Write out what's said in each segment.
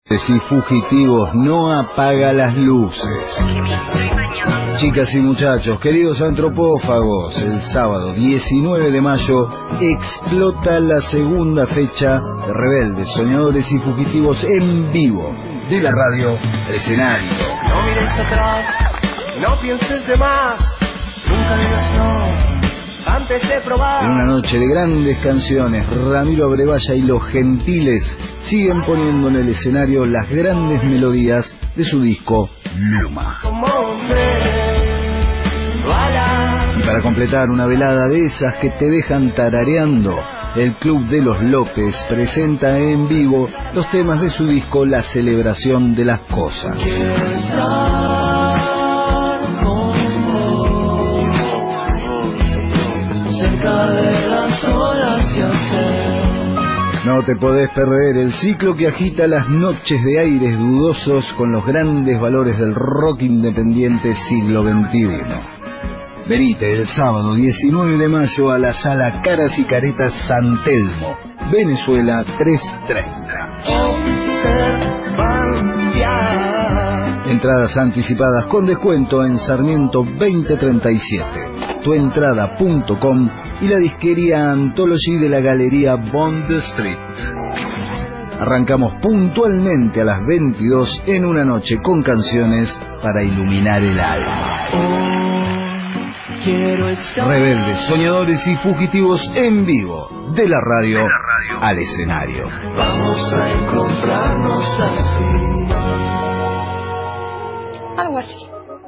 Y fugitivos no apaga las luces. Chicas y muchachos, queridos antropófagos, el sábado 19 de mayo explota la segunda fecha de Rebeldes, Soñadores y Fugitivos en vivo de la radio al escenario. No mires atrás, no pienses de más, nunca digas no antes de probar. En una noche de grandes canciones, Ramiro Abrevaya y Los Gentiles siguen poniendo en el escenario las grandes melodías de su disco Luma. Y para completar una velada de esas que te dejan tarareando, el Club de los López presenta en vivo los temas de su disco La Celebración de las Cosas. No te podés perder el ciclo que agita las noches de aires dudosos con los grandes valores del rock independiente siglo XXI. Venite el sábado 19 de mayo a la sala Caras y Caretas San Telmo, Venezuela 330. Entradas anticipadas con descuento en Sarmiento 2037, tuentrada.com y la disquería Anthology de la Galería Bond Street. Arrancamos puntualmente a las 22 en una noche con canciones para iluminar el alma. Rebeldes, Soñadores y Fugitivos en vivo, de la radio al escenario. Vamos a encontrarnos así. Algo así.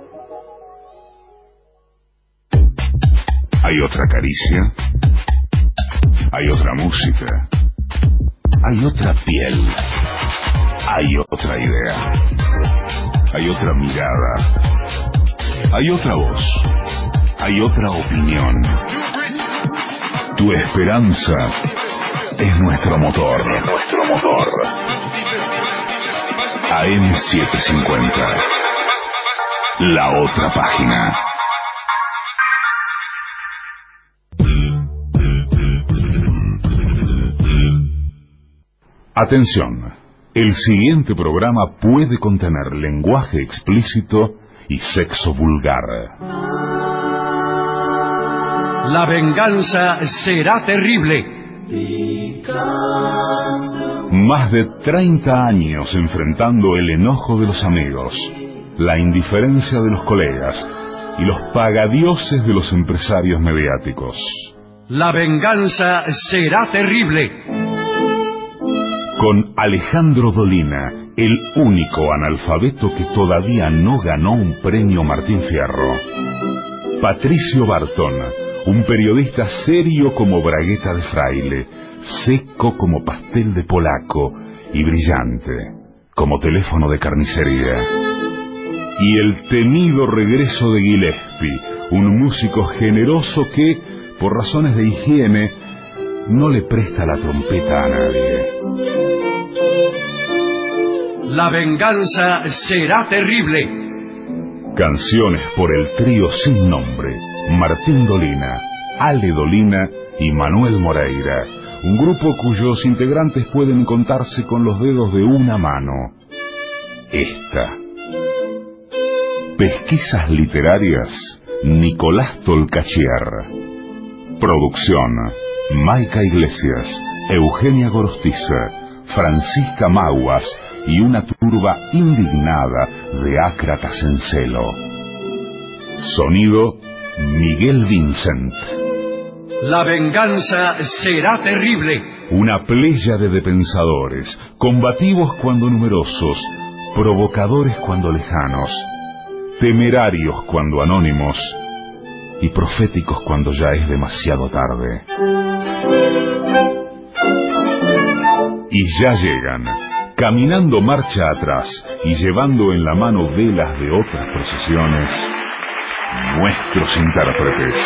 Hay otra caricia, hay otra música, hay otra piel, hay otra idea, hay otra mirada, hay otra voz, hay otra opinión. Tu esperanza es nuestro motor. AM750. La otra página. Atención. El siguiente programa puede contener lenguaje explícito y sexo vulgar. La venganza será terrible. Más de 30 años enfrentando el enojo de los amigos, la indiferencia de los colegas y los pagadioses de los empresarios mediáticos. La venganza será terrible. Con Alejandro Dolina, el único analfabeto que todavía no ganó un premio Martín Fierro. Patricio Bartón, un periodista serio como bragueta de fraile, seco como pastel de polaco y brillante como teléfono de carnicería. Y el temido regreso de Gillespie, un músico generoso que, por razones de higiene, no le presta la trompeta a nadie. La venganza será terrible. Canciones por el trío sin nombre, Martín Dolina, Ale Dolina y Manuel Moreira, un grupo cuyos integrantes pueden contarse con los dedos de una mano. Esta. Pesquisas literarias, Nicolás Tolcachier. Producción, Maica Iglesias, Eugenia Gorostiza, Francisca Maguas y una turba indignada de ácratas en celo. Sonido, Miguel Vincent. La venganza será terrible. Una pléyade de pensadores, combativos cuando numerosos, provocadores cuando lejanos, temerarios cuando anónimos y proféticos cuando ya es demasiado tarde. Y ya llegan, caminando marcha atrás y llevando en la mano velas de otras procesiones, nuestros intérpretes.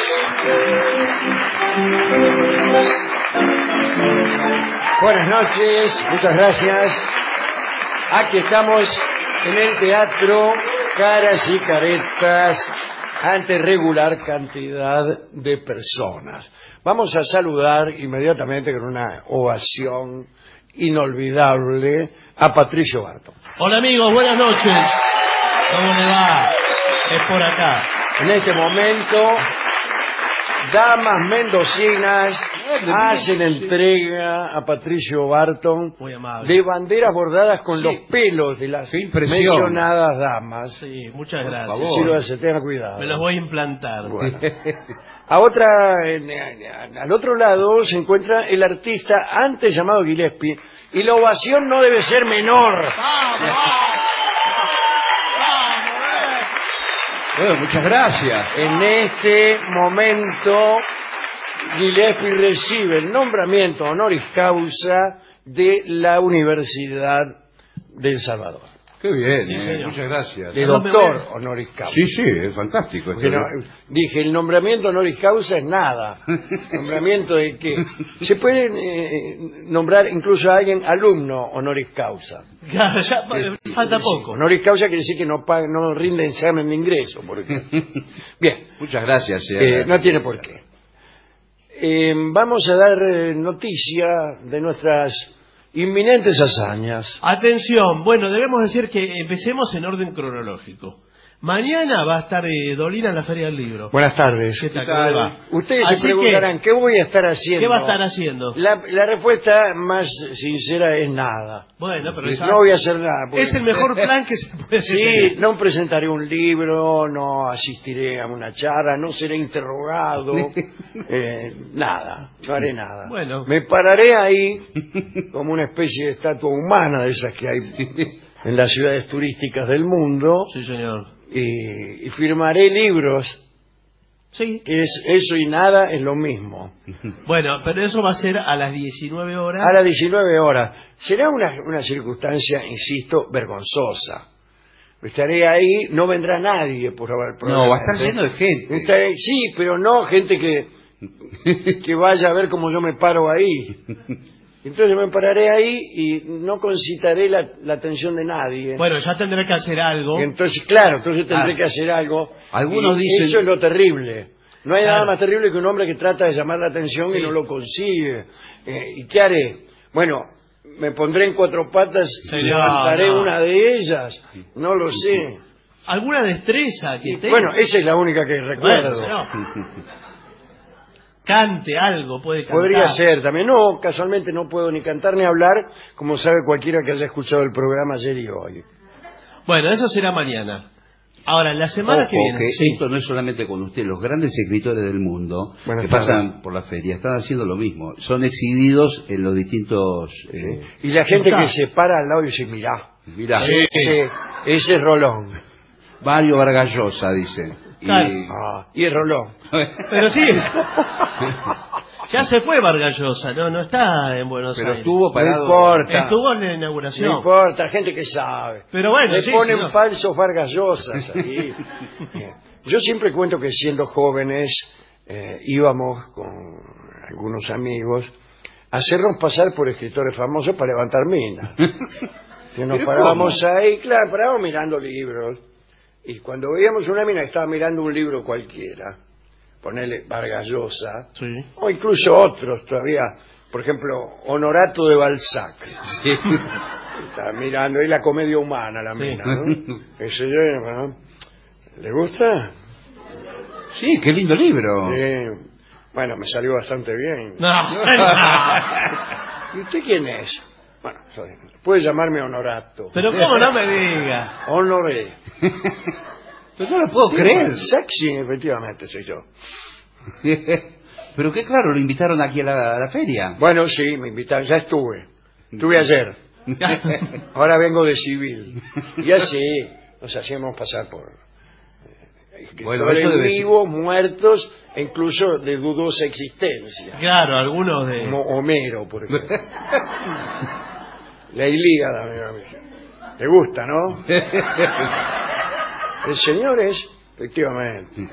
Buenas noches, muchas gracias. Aquí estamos en el teatro Caras y Caretas ante regular cantidad de personas. Vamos a saludar inmediatamente con una ovación inolvidable a Patricio Barton. Hola amigos, buenas noches. ¿Cómo le va? Es por acá. En este momento, damas mendocinas hacen entrega a Patricio Barton Muy amable. de banderas bordadas con los pelos de las mencionadas damas. Sí, muchas gracias. Sírvase, tenga cuidado. Me los voy a implantar. Bueno. A otra, al otro lado se encuentra el artista antes llamado Gillespie, y la ovación no debe ser menor. Bueno, muchas gracias. En este momento, Gillespie recibe el nombramiento honoris causa de la Universidad de El Salvador. Qué bien, Sí, señor. muchas gracias. De doctor honoris causa. Sí, sí, es fantástico. Porque no, dije, el nombramiento honoris causa es nada. Nombramiento de que se puede nombrar incluso a alguien alumno honoris causa. Claro, ya falta poco. Honoris causa quiere decir que no rinde examen de ingreso, por ejemplo. Bien, Muchas gracias. no tiene por qué. Vamos a dar noticia de nuestras inminentes hazañas. Atención, bueno, debemos decir que empecemos en orden cronológico. Mañana va a estar Dolina en la Feria del Libro. Buenas tardes. ¿Qué tal? ¿Cómo le va? Ustedes Así se preguntarán, ¿qué voy a estar haciendo? ¿Qué va a estar haciendo? La respuesta más sincera es nada. Bueno, pero No voy a hacer nada. porque- es el mejor plan que se puede Sí, tener. no presentaré un libro, no asistiré a una charla, no seré interrogado, nada, no haré nada. Bueno. Me pararé ahí como una especie de estatua humana de esas que hay en las ciudades turísticas del mundo Sí, señor. y firmaré libros, Sí. que es eso y nada es lo mismo. Bueno, pero eso va a ser a las 19 horas. A las 19 horas. Será una circunstancia, insisto, vergonzosa. Estaré ahí, no vendrá nadie por haber No, va a estar lleno de gente. Sí, pero no gente que vaya a ver cómo yo me paro ahí. Entonces me pararé ahí y no concitaré la atención de nadie. Bueno, ya tendré que hacer algo. Y entonces, claro, entonces tendré que hacer algo. Algunos Y dicen- eso es lo terrible. No hay Claro. nada más terrible que un hombre que trata de llamar la atención Sí. y no lo consigue. ¿Y qué haré? Bueno, me pondré en cuatro patas y Señor, levantaré no. una de ellas. No lo sé. ¿Alguna destreza que tenga? Bueno, esa es la única que recuerdo. Bueno, señor. Cante algo, puede cantar. Podría ser también. No, casualmente no puedo ni cantar ni hablar, como sabe cualquiera que haya escuchado el programa ayer y hoy. Bueno, eso será mañana. Ahora, la semana Ojo, que viene. que Sí. esto no es solamente con usted, los grandes escritores del mundo Buenas que tardes. pasan por la feria están haciendo lo mismo. Son exhibidos en los distintos... Y la gente Está. que se para al lado y dice, mirá, mirá, ese es Rolón. Mario Vargas Llosa, dice. Claro. Y es Rolón. Pero sí. Ya se fue Vargas Llosa, no está en Buenos Pero Aires. estuvo No parado... importa. Estuvo en la inauguración. No importa, gente que sabe. Pero bueno, Le sí, ponen señor. falsos Vargas Llosas ahí. Yo siempre cuento que siendo jóvenes íbamos con algunos amigos a hacernos pasar por escritores famosos para levantar minas. Que nos ¿Pero parábamos cómo? ahí, claro, parábamos mirando libros. Y cuando veíamos una mina que estaba mirando un libro cualquiera, ponerle Vargas Llosa, Sí. o incluso otros todavía, por ejemplo, Honorato de Balzac. Sí. Está mirando ahí la comedia humana, la Sí. mina, ¿no? Ese, bueno, ¿le gusta? Sí, qué lindo libro. Bueno, me salió bastante bien. No. ¿Y usted quién es? Bueno, puede llamarme Honorato. Pero cómo no me diga. Honoré. Pero no lo puedo creer. Sexy, efectivamente, soy yo. Pero qué claro, lo invitaron aquí a la feria. Bueno, sí, me invitaron, ya estuve. Estuve ayer. Ahora vengo de civil. Y así nos hacíamos pasar por Bueno, escritores eso debe ser- vivos, muertos, e incluso de dudosa existencia. Claro, algunos de... Como Homero, por ejemplo. La Ilíada, mira, ¿te gusta, no? El señor es, efectivamente.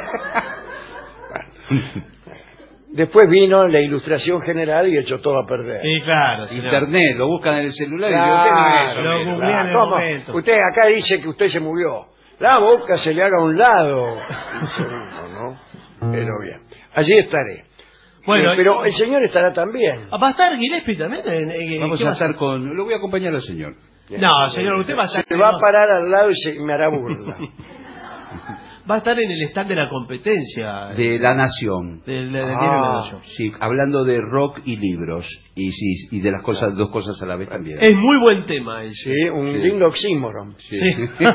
Bueno. Después vino la Ilustración General y echó todo a perder. Sí, claro, señor. Internet, lo buscan en el celular y Claro, usted no es eso. lo mire. googlean en el ¿Cómo? momento. Usted acá dice que usted se movió. La boca se le haga a un lado. Un segundo, ¿no? Pero bien. Allí estaré. Bueno, pero el señor estará también. ¿va a estar Gillespie también? Vamos ¿Qué a va estar con... Lo voy a acompañar al señor. No, señor, usted va a estar... Se va a parar al lado y me hará burla. Va a estar en el stand de la competencia. De La Nación. Del diario La Nación. Sí, hablando de rock y libros. Y sí, y de las cosas, dos cosas a la vez también. Es muy buen tema ese. Sí, un lindo oxímoron. Sí.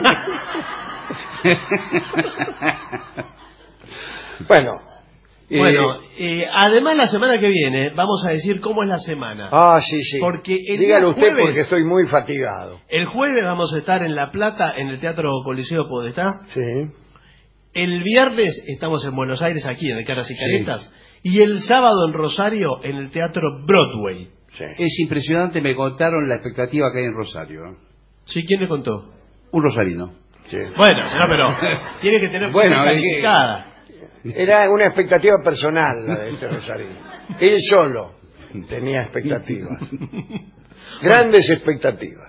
Bueno. Además la semana que viene vamos a decir cómo es la semana. Sí. Porque el dígalo usted jueves, porque estoy muy fatigado. El jueves vamos a estar en La Plata, en el Teatro Coliseo Podestá. Sí. El viernes estamos en Buenos Aires, aquí en el Caras y Caretas. Y el sábado en Rosario, en el Teatro Broadway. Sí. Es impresionante, me contaron la expectativa que hay en Rosario. ¿Sí? ¿Quién le contó? Un rosarino. Sí. Bueno, señor, pero tiene que tener Bueno, calificada. Era una expectativa personal la de este Rosario. Él solo tenía expectativas. Grandes expectativas.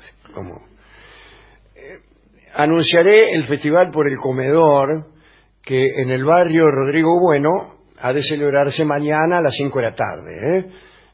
Anunciaré el festival por el comedor que en el barrio Rodrigo Bueno ha de celebrarse mañana a las 5 de la tarde.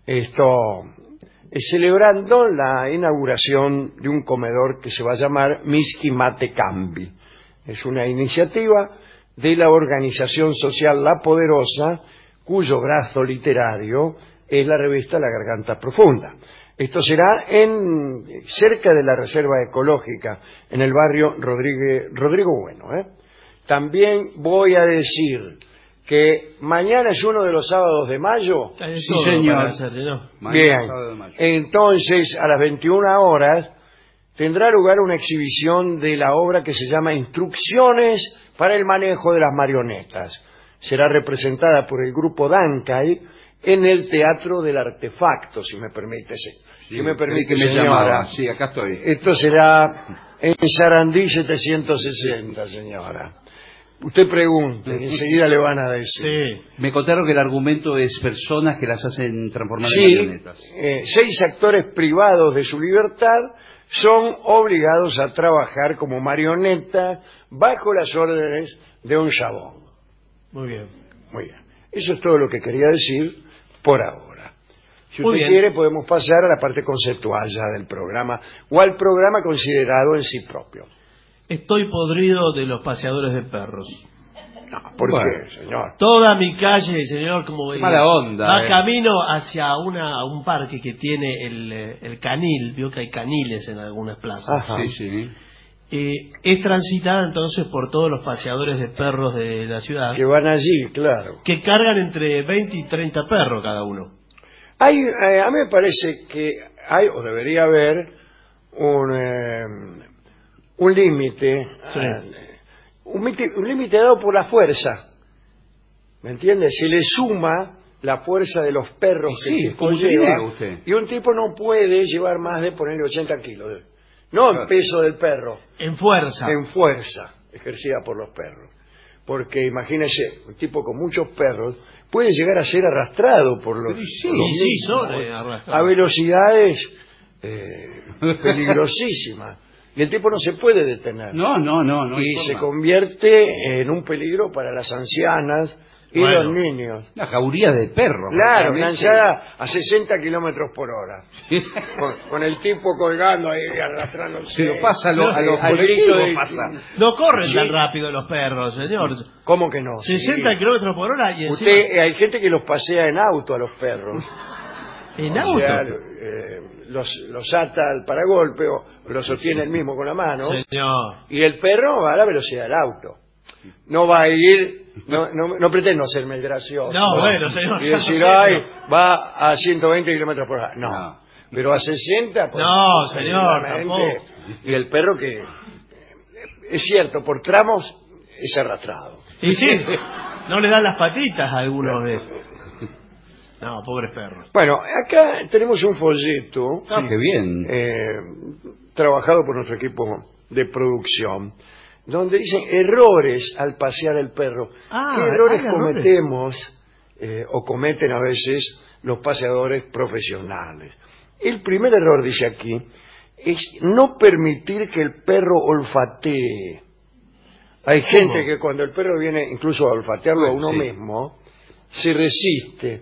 Celebrando la inauguración de un comedor que se va a llamar Miski Mate Cambi. Es una iniciativa de la organización social La Poderosa, cuyo brazo literario es la revista La Garganta Profunda. Esto será cerca de la Reserva Ecológica, en el barrio Rodrigo Bueno. También voy a decir que mañana es uno de los sábados de mayo. Sí, señor. Bien, entonces a las 21 horas tendrá lugar una exhibición de la obra que se llama Instrucciones para el manejo de las marionetas. Será representada por el grupo Dankai en el Teatro del Artefacto, si me permite. Si me permite, señora. Sí, acá estoy. Esto será en Sarandí 760, señora. Usted pregunte, enseguida le van a decir. Sí. Me contaron que el argumento es personas que las hacen transformar en marionetas. 6 actores privados de su libertad son obligados a trabajar como marionetas bajo las órdenes de un chabón. Muy bien. Muy bien. Eso es todo lo que quería decir por ahora. Si Muy usted bien. quiere, podemos pasar a la parte conceptual ya del programa, o al programa considerado en sí propio. Estoy podrido de los paseadores de perros. No, ¿por qué, señor? Toda mi calle, señor, como mala onda, va camino hacia un parque que tiene el canil, vio que hay caniles en algunas plazas. Ajá. Sí. Es transitada entonces por todos los paseadores de perros de la ciudad, Que van allí, claro. que cargan entre 20 y 30 perros cada uno. A mí me parece que hay, o debería haber, un límite, Sí. un límite dado por la fuerza. ¿Me entiende? Se le suma la fuerza de los perros que Sí, el tipo como usted lleva, dice usted. y un tipo no puede llevar más de ponerle 80 kilos. No en peso del perro, En fuerza. en fuerza ejercida por los perros. Porque imagínese, un tipo con muchos perros puede llegar a ser arrastrado por los, Sí, por los sí, mismos, son ¿no? arrastrados. A velocidades peligrosísimas. Y el tipo no se puede detener. No. Y hay se forma. convierte en un peligro para las ancianas y Bueno. los niños. Una jauría de perros. Claro, realmente. lanzada a 60 kilómetros por hora. Con el tipo colgando ahí, arrastrándose. Se lo pasa a los al colectivos, grito de- pasa. No corren Sí. tan rápido los perros, señor. ¿Cómo que no? 60 Sí. kilómetros por hora y encima... Usted, hay gente que los pasea en auto a los perros. ¿En O auto? sea, los ata al paragolpe o los sostiene él mismo con la mano. Señor. Y el perro va a la velocidad del auto. No va a ir, no pretendo hacerme el gracioso. No, bueno, señor, Y ya decir, lo sé, ay, va a 120 kilómetros por hora. No. No. Pero a 60, pues, No, señor, tranquilamente. Y el perro que, es cierto, por tramos es arrastrado. Y sí, no le dan las patitas a algunos de... No, pobres perros. Bueno, acá tenemos un folleto. Qué bien. Trabajado por nuestro equipo de producción, donde dicen errores al pasear el perro. Ah, ¿Qué errores hay errores. cometemos o cometen a veces los paseadores profesionales? El primer error, dice aquí, es no permitir que el perro olfatee. Hay gente que cuando el perro viene incluso a olfatearlo a uno mismo, se resiste.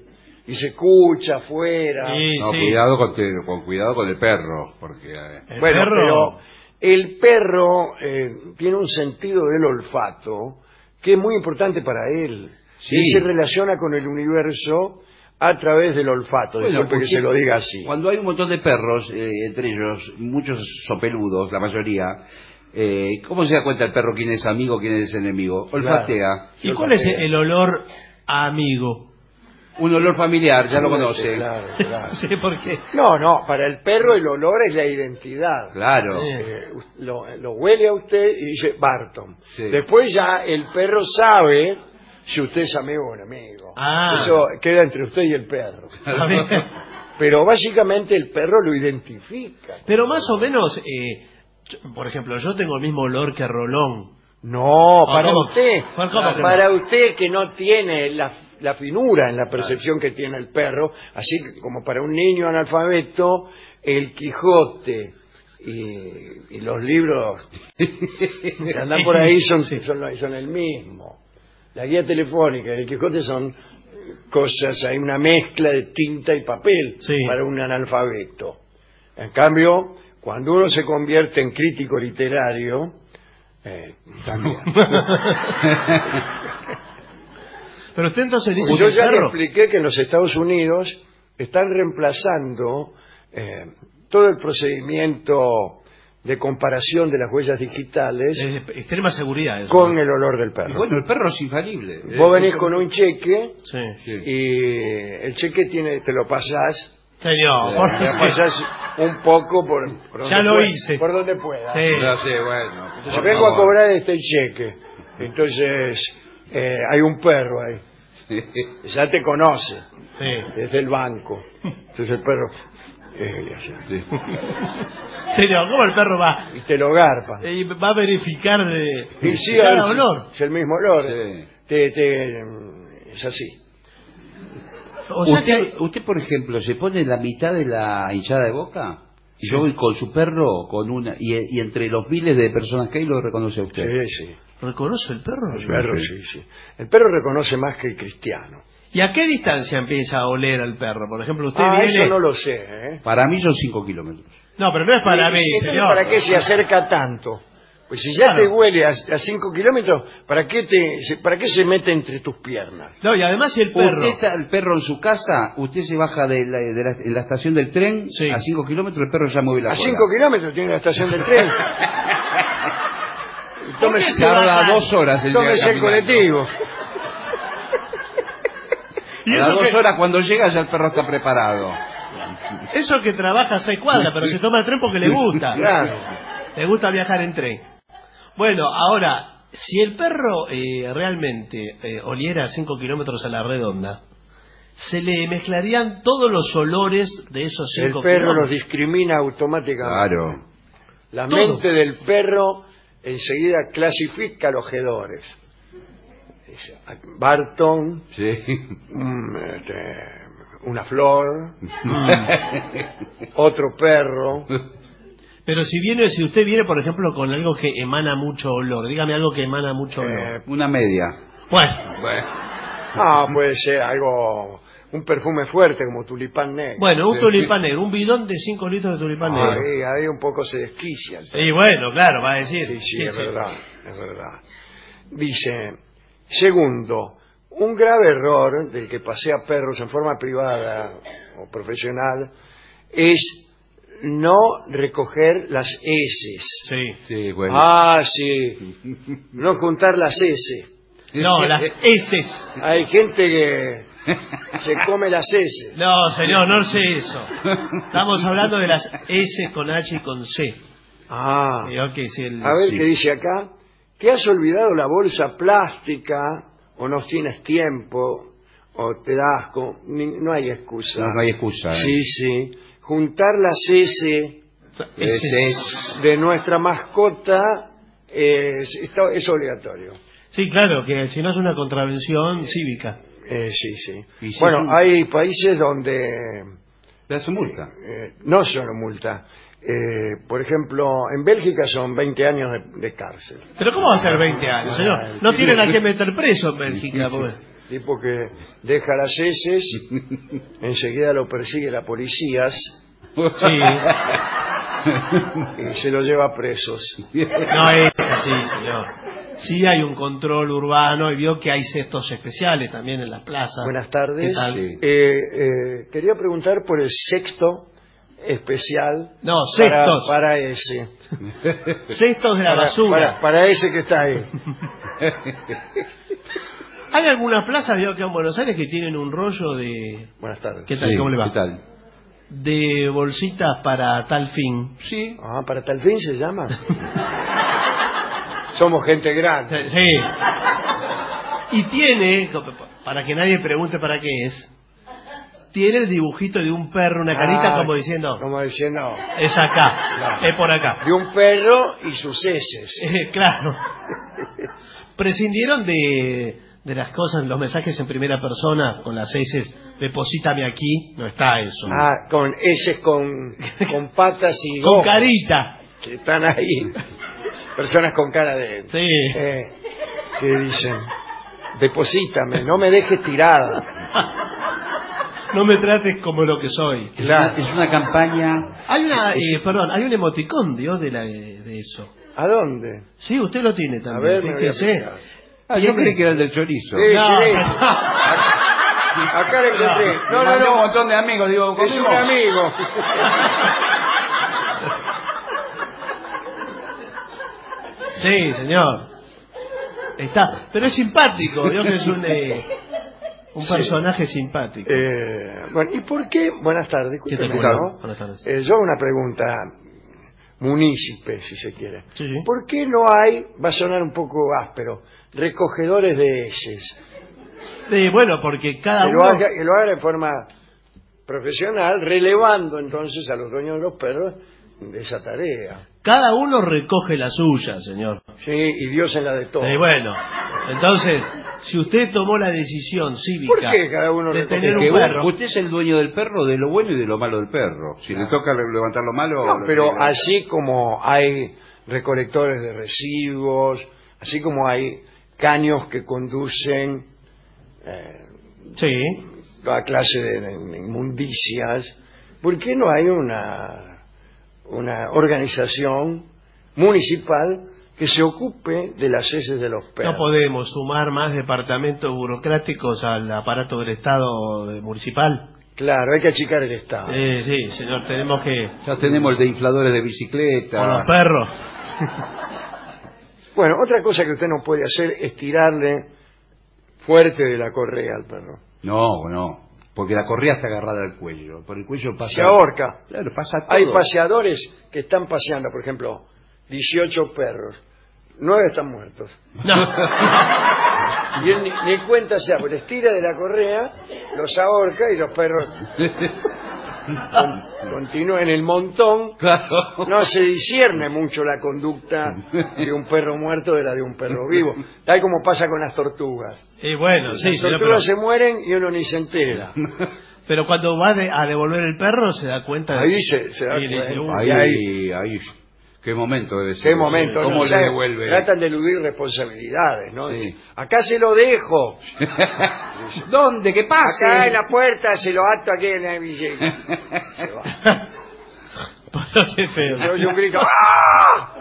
y se escucha afuera. Sí, No, sí. cuidado con el perro, porque El Bueno, perro- pero el perro tiene un sentido del olfato que es muy importante para él. Sí. Él se relaciona con el universo a través del olfato. Bueno, Disculpe que porque se lo diga así. Cuando hay un montón de perros, entre ellos muchos sopeludos, la mayoría, ¿cómo se da cuenta el perro quién es amigo, quién es enemigo? Olfatea. ¿Y cuál es el olor a amigo? Un olor familiar, ya lo conoce. Claro, claro. Sí, porque No, para el perro el olor es la identidad. Claro. Lo huele a usted y dice Barton. Sí. Después ya el perro sabe si usted es amigo o enemigo. Ah. Eso queda entre usted y el perro. a ver, Pero básicamente el perro lo identifica. pero más o menos, por ejemplo, yo tengo el mismo olor que Rolón. No, para ¿cómo? usted. ¿Cómo que Para usted que no tiene la finura en la percepción que tiene el perro, así como para un niño analfabeto, el Quijote y los libros que andan por ahí son el mismo. La guía telefónica y el Quijote son cosas, hay una mezcla de tinta y papel Sí. para un analfabeto. En cambio, cuando uno se convierte en crítico literario, también. Pero usted entonces dice Yo que el ya le perro... expliqué que en los Estados Unidos están reemplazando todo el procedimiento de comparación de las huellas digitales Es de extrema seguridad eso. con el olor del Y perro. bueno, el perro es infalible. Vos venís con un cheque Sí. Sí. y el cheque te lo pasás, Señor, por te lo pasás un poco por donde Ya lo pueda- hice. por donde pueda. Sí. No sé, bueno. Entonces por vengo a favor. cobrar este cheque. Entonces hay un perro ahí. Sí. Ya te conoce. Sí. Desde el banco. Entonces el perro Sí. Señor, ¿cómo el perro va? y te lo garpa. Y va a verificar Y sí, cada olor. es el mismo olor. Sí. Es así. O sea que... Usted, por ejemplo, se pone en la mitad de la hinchada de Boca y yo voy con su perro y entre los miles de personas que hay lo reconoce a usted. Sí, sí. ¿Reconoce el perro? El perro, sí. El perro reconoce más que el cristiano. ¿Y a qué distancia empieza a oler al perro? Por ejemplo, usted Eso viene... no lo sé, ¿eh? Para mí son 5 kilómetros. No, pero no es para mí, Entonces, señor. ¿para qué se acerca tanto? Pues si ya Claro. te huele a 5 kilómetros, ¿para qué se mete entre tus piernas? No, y además si el perro... Usted está el perro en su casa, usted se baja en la estación del tren, Sí. a 5 kilómetros el perro ya mueve la A cola. 5 kilómetros tiene la estación del tren. Tómese, Tarda 2 horas en llegar tómese el caminando. colectivo. Y A las eso 2 que, horas cuando llega ya el perro está preparado. eso que trabaja a 6 cuadras, pero se toma el tren porque le gusta. Claro. Le gusta viajar en tren. Bueno, ahora, si el perro realmente oliera 5 kilómetros a la redonda, se le mezclarían todos los olores de esos 5 El kilómetros. perro los discrimina automáticamente. Claro. La Todo. mente del perro enseguida clasifica los hedores. Dice, Barton, Sí. una flor, otro perro. Pero si usted viene, por ejemplo, con algo que emana mucho olor, dígame algo que emana mucho olor. Una media. Bueno, Puede ser algo, un perfume fuerte como tulipán negro. bueno, un tulipán negro, un bidón de 5 litros de tulipán negro. Ahí un poco se desquicia. Y bueno, claro, va a decir. Sí, es verdad, es verdad. Dice, segundo, un grave error del que pasea perros en forma privada o profesional es no recoger las heces. Sí. Sí, bueno. Sí, no juntar las heces. No, las heces. Hay gente que se come las heces. No, señor, no sé eso. Estamos hablando de las S con H y con C. Creo que es el... A ver Sí. qué dice acá. ¿Te has olvidado la bolsa plástica o no tienes tiempo o te das asco? No hay excusa. No hay excusa. Sí. Juntar las S Es de nuestra mascota es obligatorio. Sí, claro, que si no es una contravención cívica. Sí. Y si Bueno, es un- hay países donde le hace multa. no solo multa. Por ejemplo, en Bélgica son 20 años de cárcel. Pero ¿cómo va a ser 20 años, señor? No tienen a qué meter preso en Bélgica. Porque... tipo que deja las heces, enseguida lo persigue la policía Sí. y se lo lleva presos. No es así, señor. Sí hay un control urbano y vio que hay cestos especiales también en las plazas. Buenas tardes. ¿Qué tal? Sí. Quería preguntar por el sexto especial. No, cestos. Para ese. Cestos de la basura. Para ese que está ahí. Hay algunas plazas, veo que en Buenos Aires, que tienen un rollo de... Buenas tardes. ¿Qué tal? Sí, ¿Cómo le va? ¿qué tal? De bolsitas para tal fin. Sí. Ah, ¿para tal fin se llama? Somos gente grande. Sí. Y tiene, para que nadie pregunte para qué tiene el dibujito de un perro, una carita como diciendo, es acá, Claro. es por acá. De un perro y sus heces. Claro. Prescindieron de las cosas, los mensajes en primera persona, con las heces, deposítame aquí, no está eso. Ah, con heces con patas y Con ojos, carita. que están ahí. Personas con cara de... Sí. que dicen, deposítame, no me dejes tirada. No me trates como lo que soy. Claro. Es una campaña. Hay una, hay un emoticón, Dios, de eso. ¿A dónde? Sí, usted lo tiene A también. ver, me voy a fíjese. fijar. Yo creí que era el del chorizo. Sí, No. sí. Acá le encontré. No, No, un montón de amigos, digo, es un amigo. Sí, señor. Está, pero es simpático, Dios, que es un Sí. personaje simpático. Bueno, ¿y por qué? Buenas tardes, ¿Qué tal? discúlpeme, ¿no? Buenas tardes. Yo una pregunta munícipe, si se quiere. Sí, sí. ¿Por qué no hay, va a sonar un poco áspero, recogedores de heces? Bueno, porque cada Que uno... lo haga de forma profesional, relevando entonces a los dueños de los perros de esa tarea. Cada uno recoge la suya, señor. Sí, y Dios en la de todos. Bueno, entonces, si usted tomó la decisión cívica ¿Por qué cada uno de recoge? tener un Que perro... usted es el dueño del perro, de lo bueno y de lo malo del perro. Si le toca levantar lo malo... No, lo pero tira. así como hay recolectores de residuos, así como hay caños que conducen Sí. toda clase de inmundicias, ¿por qué no hay una organización municipal que se ocupe de las heces de los perros? No podemos sumar más departamentos burocráticos al aparato del Estado municipal. Claro, hay que achicar el Estado. Sí, señor, tenemos que... Ya tenemos el de infladores de bicicleta. Con los perros. Bueno, otra cosa que usted no puede hacer es tirarle fuerte de la correa al perro. No, porque la correa está agarrada al cuello. Por el cuello pasa... Se ahorca. Claro, pasa todo. Hay paseadores que están paseando, por ejemplo, 18 perros. 9 están muertos. No. Y él ni cuenta se da, pues les tira de la correa, los ahorca y los perros continúan en el montón. Claro. No se discierne mucho la conducta de un perro muerto de la de un perro vivo. Tal como pasa con las tortugas. Y bueno, sí, Las señor, tortugas se mueren y uno ni se entera. pero cuando va a devolver el perro se da cuenta de... Ahí se da y le dice, cuenta. "Uy, Ahí, qué momento debe ser. ¿Qué ese. momento? ¿Cómo No le sabe, devuelve? Tratan de eludir responsabilidades, ¿no? Sí. Acá se lo dejo. ¿Dónde? ¿Qué pasa? Acá en la puerta se lo ato aquí en la billeta. Se va. pero qué feo. Yo oye un grito. ¡Ah!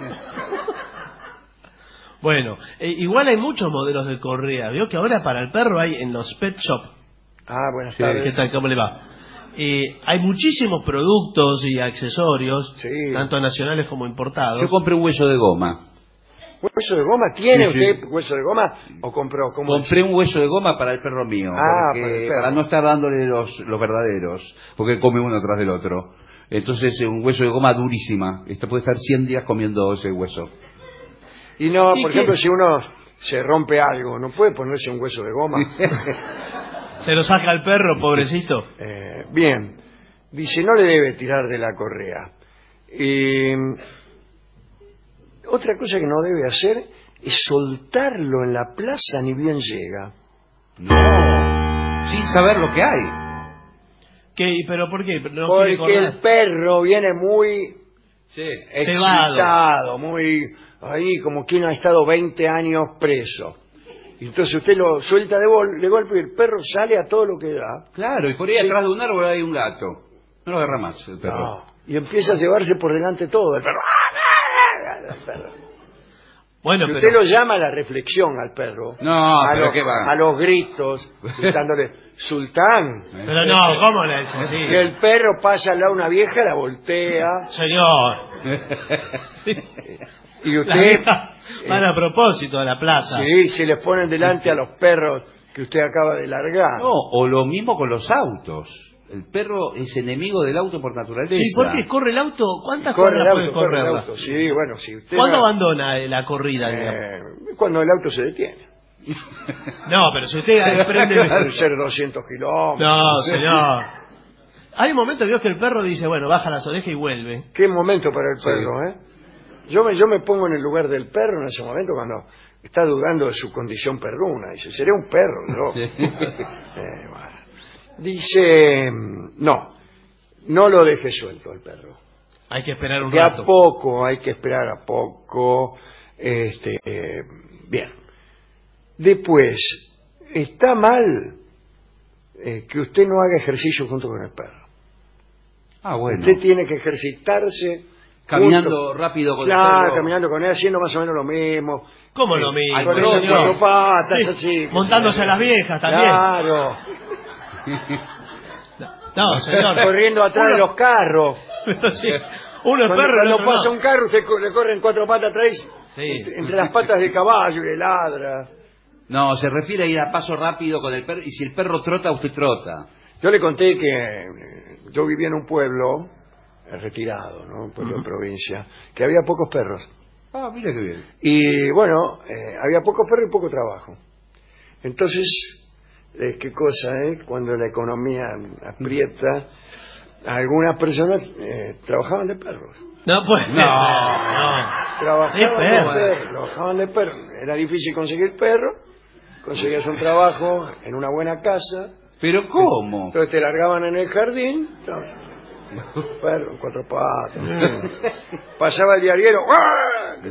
Bueno, igual hay muchos modelos de correa. Vio que ahora para el perro hay en los pet shop. Ah, buenas ¿Qué tardes. tal? ¿Cómo le va? Hay muchísimos productos y accesorios, Sí. tanto nacionales como importados. Yo compré un hueso de goma. ¿Hueso de goma? ¿Tiene Sí, sí. usted hueso de goma? ¿O compró? ¿Cómo Compré un hueso de goma para el perro mío. Ah, porque- para el perro. para no estar dándole los verdaderos. Porque come uno tras del otro. Entonces, un hueso de goma durísima. Puede estar 100 días comiendo ese hueso. Y no, ¿Y por qué? ejemplo, si uno se rompe algo, ¿no puede ponerse un hueso de goma? Se lo saca el perro, pobrecito. Bien. Dice, no le debe tirar de la correa. Otra cosa que no debe hacer es soltarlo en la plaza ni bien llega. No. Sin saber lo que hay. ¿Pero por qué? ¿No quiere Porque correr? el perro viene muy Sí. excitado, muy ahí como quien ha estado 20 años preso. Y entonces usted lo suelta de golpe y el perro sale a todo lo que da. Claro, y por ahí atrás de un árbol hay un gato. No lo agarra más el perro. No, y empieza a llevarse por delante todo el perro. El perro. Bueno, Si pero... usted lo llama a la reflexión al perro. No, a pero los, ¿qué va? a los gritos, gritándole, Sultán. Pero no, ¿cómo le dice así? Y el perro pasa al lado de una vieja, la voltea. Señor. Y La usted, vieja van a propósito a la plaza. sí, se les ponen delante a los perros que usted acaba de largar. No, o lo mismo con los autos. El perro es enemigo del auto por naturaleza. Sí, ¿por qué? ¿Corre el auto? ¿Cuántas Corre el cuadras puede auto, corre el correrla? auto. Sí, bueno, si usted ¿Cuándo no- abandona la corrida? Digamos? cuando el auto se detiene. No, pero si usted prende... Pueden ser 200 kilómetros. No, señor. Hay momentos que el perro dice, bueno, baja las orejas y vuelve. Qué momento para el Sí. perro, ¿eh? Yo me pongo en el lugar del perro en ese momento cuando está dudando de su condición perruna. Dice, seré un perro, ¿no? Sí. Bueno. Dice, no lo deje suelto al perro. Hay que esperar un De a rato. poco, hay que esperar a poco. Bien. Después, está mal que usted no haga ejercicio junto con el perro. Ah, bueno. Usted tiene que ejercitarse Caminando junto- rápido con Claro, el perro. caminando con él, haciendo más o menos lo mismo. ¿Cómo lo mismo? al Con trote. esas cuatro patas, Sí, así. montándose a las viejas también. Claro. No, señor. Corriendo atrás de los carros. Pero sí, uno es Cuando, perro y el cuando otro pasa no. un carro, usted le corren cuatro patas atrás, Sí. entre las patas del caballo y le ladra. No, se refiere a ir a paso rápido con el perro. Y si el perro trota, usted trota. Yo le conté que yo vivía en un pueblo retirado, ¿no? Un pueblo de provincia, que había pocos perros. Ah, mira qué bien. Y bueno, había pocos perros y poco trabajo. Entonces, qué cosa, cuando la economía aprieta, algunas personas trabajaban de perros. No, pues. No. Trabajaban De perro. de perros, trabajaban de perros. Era difícil conseguir perro, conseguías un trabajo en una buena casa, ¿Pero cómo? entonces te largaban en el jardín, perro, cuatro patas. Pasaba el diariero, ¡guau!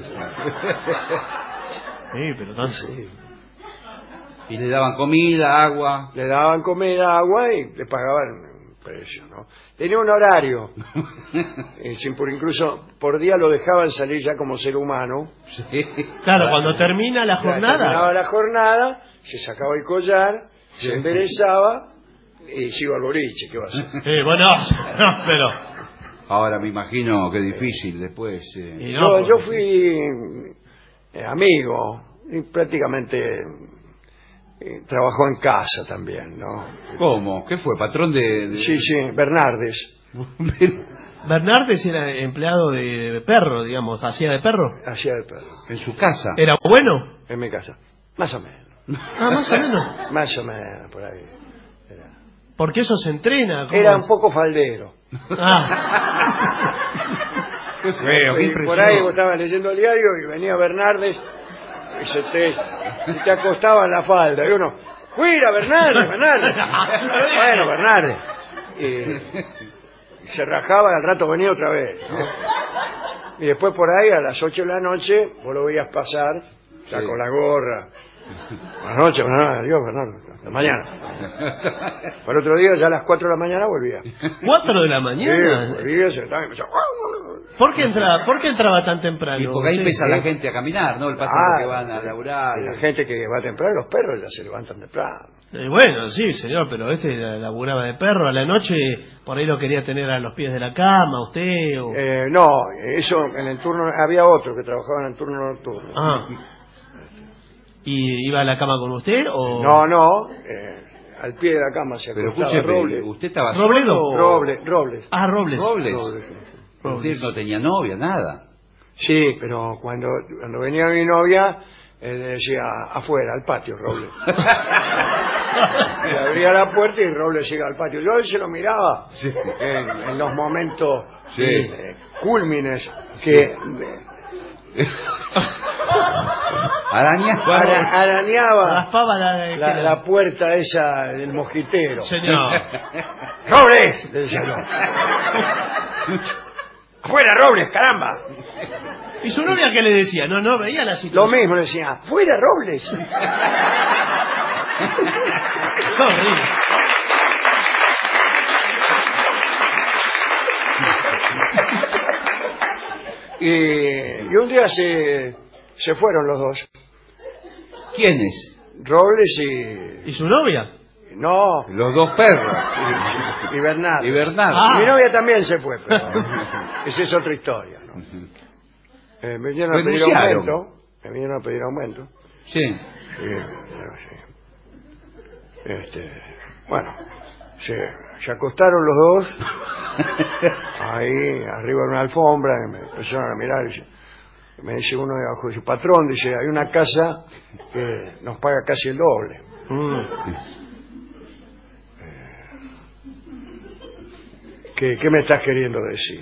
Sí, pero no sé. Y le daban comida, agua. Le daban comida, agua y le pagaban un precio, ¿no? Tenía un horario. Incluso por día lo dejaban salir ya como ser humano. Sí. Claro, cuando termina la Ya terminaba jornada. la jornada, se sacaba el collar, se enderezaba y se iba al boliche. ¿Qué va a hacer? Sí, bueno, no, pero. Ahora me imagino que difícil después. Y no, Yo fui amigo y prácticamente trabajó en casa también, ¿no? ¿Cómo? ¿Qué fue? ¿Patrón de...? Sí, Bernardes. Bernardes era empleado de perro, digamos, hacía de perro. Hacía de perro. En su casa. ¿Era bueno? En mi casa. Más o menos. Ah, más o menos. Más o menos, por ahí. Porque eso se entrena. ¿cómo Era es? un poco faldero. Ah, Qué feo, qué Y por impresión. ahí vos estabas leyendo el diario y venía Bernardes y te acostaba en la falda. Y uno, ¡fuera, Bernardes! Bueno, Bernardes. Y se rajaba, al rato venía otra vez, ¿no? Y después por ahí, a las 8 de la noche, vos lo veías pasar, ya Sí. con la gorra. Buenas noches, adiós, Bernardo. Hasta mañana. Por otro día, ya a las 4 de la mañana volvía. 4 de la Sí, mañana. volvía, se estaba y empezaba. ¿Por qué entraba tan temprano? Y porque ahí Sí, empieza sí. la gente a caminar, ¿no? El paso que van a laburar. Y la gente que va temprano, los perros ya se levantan temprano. Bueno, sí, señor, pero laburaba de perro. A la noche, por ahí lo quería tener a los pies de la cama, usted. O... No, eso en el turno, había otro que trabajaba en el turno nocturno. Ah. ¿Y iba a la cama con usted o...? No, al pie de la cama se Pero acostaba escúcheme, Robles. ¿usted estaba ¿Robledo? solo? Robles. Ah, Robles. ¿Robles? Robles, sí. Usted no tenía novia, nada. Sí, pero cuando venía mi novia, le decía afuera, al patio, Robles. Le abría la puerta y Robles llega al patio. Yo a veces lo miraba Sí. en los momentos Sí. cúlmines que arañaba Raspaba la puerta esa del mosquitero. Señor. ¡Robles! Le decía yo. ¡Afuera, Robles, caramba! ¿Y su novia qué le decía? No veía la Lo situación. mismo le decía, fuera Robles. Qué horrible. Y un día se fueron los dos. ¿Quiénes? Robles ¿Y su novia? No, Los dos perros. y Bernardo. Y Bernardo. Ah. Mi novia también se fue, pero esa es otra historia, ¿no? Me vinieron a pedir Renunciaron. aumento. Me vinieron a pedir aumento. Sí. Sí. Bueno, se acostaron los dos ahí arriba de una alfombra y me empezaron a mirar y me dice uno de abajo, dice, patrón, dice, hay una casa que nos paga casi el doble. ¿Qué me estás queriendo decir?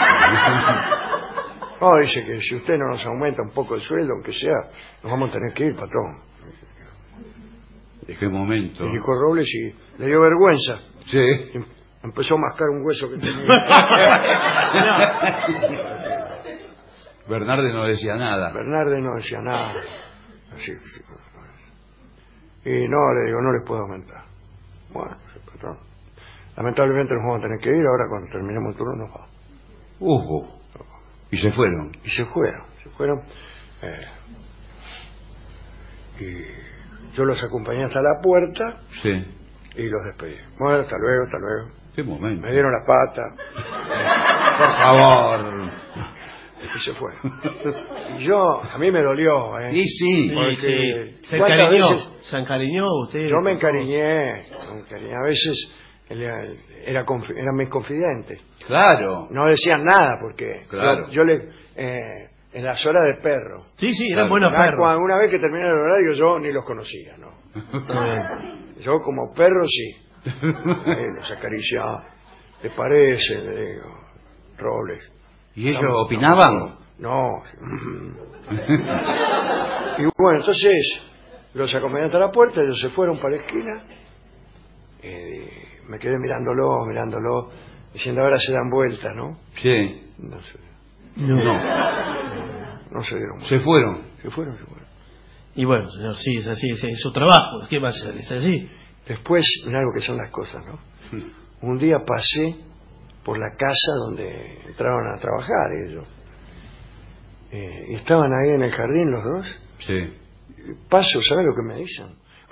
No, dice que si usted no nos aumenta un poco el sueldo, aunque sea, nos vamos a tener que ir, patrón. ¿De qué momento? Y dijo Robles y le dio vergüenza. Sí. Y empezó a mascar un hueso que tenía. Bernardo no decía nada. Bernardo no decía nada. Así. Y no, le digo, no les puedo aumentar. Bueno, patrón. Lamentablemente nos vamos a tener que ir, ahora cuando terminemos el turno nos vamos. Y se fueron. Y se fueron. Y yo los acompañé hasta la puerta Sí. y los despedí. Bueno, hasta luego. ¿Qué momento? Me dieron la pata Por favor. y se fueron. Y a mí me dolió, ¿eh? Y sí. Porque Se ¿cuántas encariñó. veces? ¿Se encariñó usted? Yo me encariñé. A veces eran mis confidentes. Claro. No decían nada porque Claro. yo en las horas de perro. Sí, eran Claro. buenos perros. Una vez que terminé el horario yo ni los conocía, ¿no? Yo como perro sí. Los acariciaba. ¿Te parece? Le digo, Robles. ¿Y ellos opinaban? No. Y bueno, entonces los acompañé hasta la puerta, ellos se fueron para la esquina. Me quedé mirándolo, diciendo ahora se dan vuelta, ¿no? Sí. No sé. No. No se dieron vuelta. Se fueron. Se fueron. Y bueno, señor, sí, es así, es su trabajo. ¿Qué va a hacer? Es así. Después, mirá lo que son las cosas, ¿no? Un día pasé por la casa donde entraron a trabajar ellos. Y estaban ahí en el jardín los dos. Sí. Paso, ¿sabes lo que me dicen?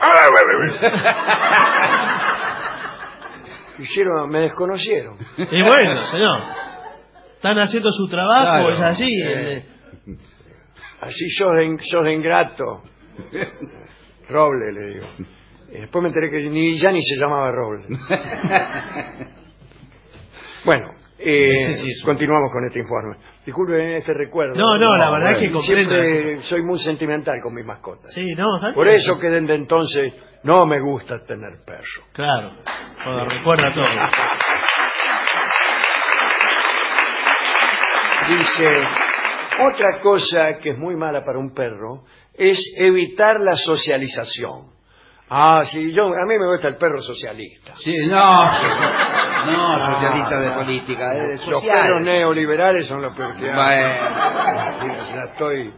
Me desconocieron. Y bueno, señor, están haciendo su trabajo, Claro. es así. Así sos de ingrato. Roble, le digo. Y después me enteré que ya ni se llamaba Roble. Bueno, continuamos con este informe. Disculpen este recuerdo. No, la verdad es que comprendo. Siempre soy muy sentimental con mis mascotas. Sí, no, está Por bien. eso que desde entonces no me gusta tener perro. Claro, recuerda todo. Dice, otra cosa que es muy mala para un perro es evitar la socialización. Ah, sí, a mí me gusta el perro socialista. Sí, no, socialista de política, de Los social. perros neoliberales son los peores que hay. Bueno. Ya estoy...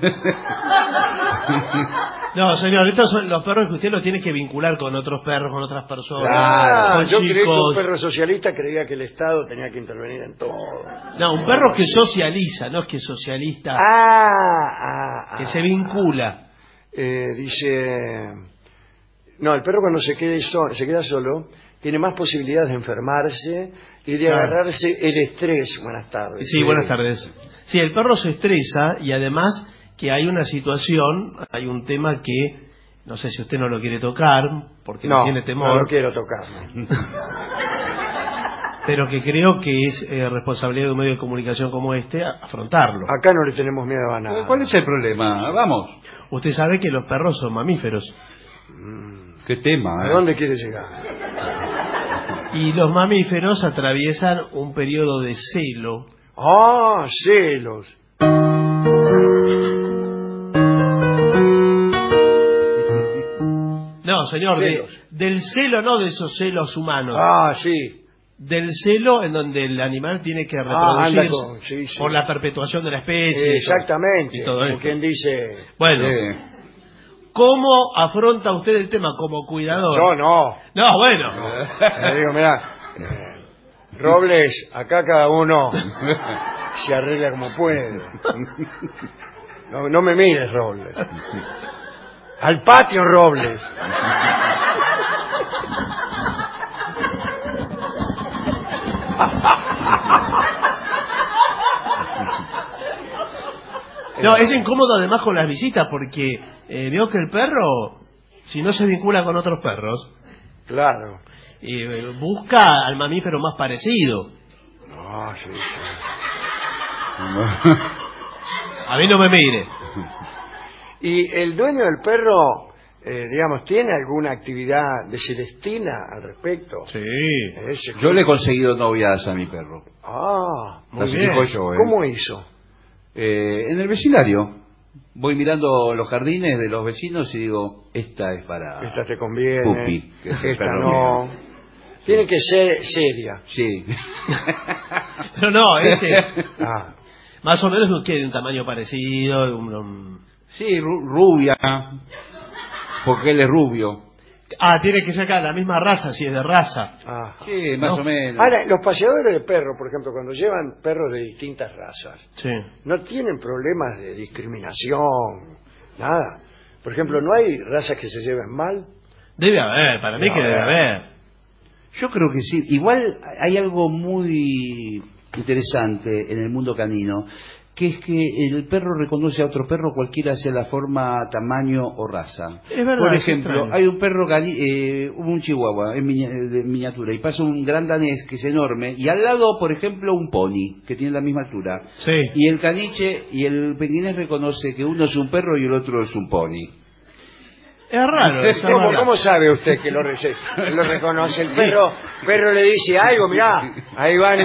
No, señor, estos son los perros que usted los tiene que vincular con otros perros, con otras personas. Claro, con yo creí que un chicos. perro socialista creía que el Estado tenía que intervenir en todo. No, un perro que socializa, no es que socialista, que se vincula. Dice... No, el perro cuando se queda solo tiene más posibilidades de enfermarse y de agarrarse el estrés. Buenas tardes. Sí, buenas tardes. Sí, el perro se estresa y además que hay una situación, hay un tema que no sé si usted no lo quiere tocar porque no tiene temor. No lo quiero tocar. Pero que creo que es responsabilidad de un medio de comunicación como este afrontarlo. Acá no le tenemos miedo a nada. ¿Cuál es el problema? Vamos. Usted sabe que los perros son mamíferos. ¿Qué tema? ¿A dónde quiere llegar? Y los mamíferos atraviesan un periodo de celo. ¡Ah, celos! No, señor, Celos. del celo, no de esos celos humanos. Ah, sí. del celo en donde el animal tiene que anda reproducirse sí. por la perpetuación de la especie. Exactamente. Y todo Como esto. quien dice... Bueno, ¿cómo afronta usted el tema como cuidador? No. No, bueno. Le digo, mirá, Robles, acá cada uno se arregla como puede. No me mires, Robles. Al patio, Robles. No, es incómodo además con las visitas porque veo que el perro, si no se vincula con otros perros, Claro. busca al mamífero más parecido. Ah, sí. A mí no me mire. ¿Y el dueño del perro, digamos, tiene alguna actividad de Celestina al respecto? Sí. Yo le he conseguido novias a mi perro. Ah, muy Las bien. elijo yo, ¿Cómo hizo? En el vecindario. Voy mirando los jardines de los vecinos y digo, esta es para Esta te conviene, Pupi, que es el esta perro no. mío. Tiene que ser seria. Sí. Pero no, Ah, más o menos tiene un tamaño parecido. Sí, rubia. Porque él es rubio. Tiene que ser la misma raza, si es de raza. ah. Sí, más o menos. Ahora, los paseadores de perros, por ejemplo, cuando llevan perros de distintas razas, Sí. no tienen problemas de discriminación, nada. Por ejemplo, ¿no hay razas que se lleven mal? Debe haber, para mí que debe haber. Yo creo que sí. Igual hay algo muy interesante en el mundo canino, que es que el perro reconoce a otro perro cualquiera sea la forma, tamaño o raza. Es verdad, Por es ejemplo, extraño. hay un perro, un chihuahua de miniatura, y pasa un gran danés que es enorme, y al lado, por ejemplo, un pony, que tiene la misma altura. Sí. Y el caniche y el pequinés reconoce que uno es un perro y el otro es un pony. Es raro. Eso es ¿Cómo, raro. cómo sabe usted que lo reconoce? El perro le dice algo, mirá, ahí van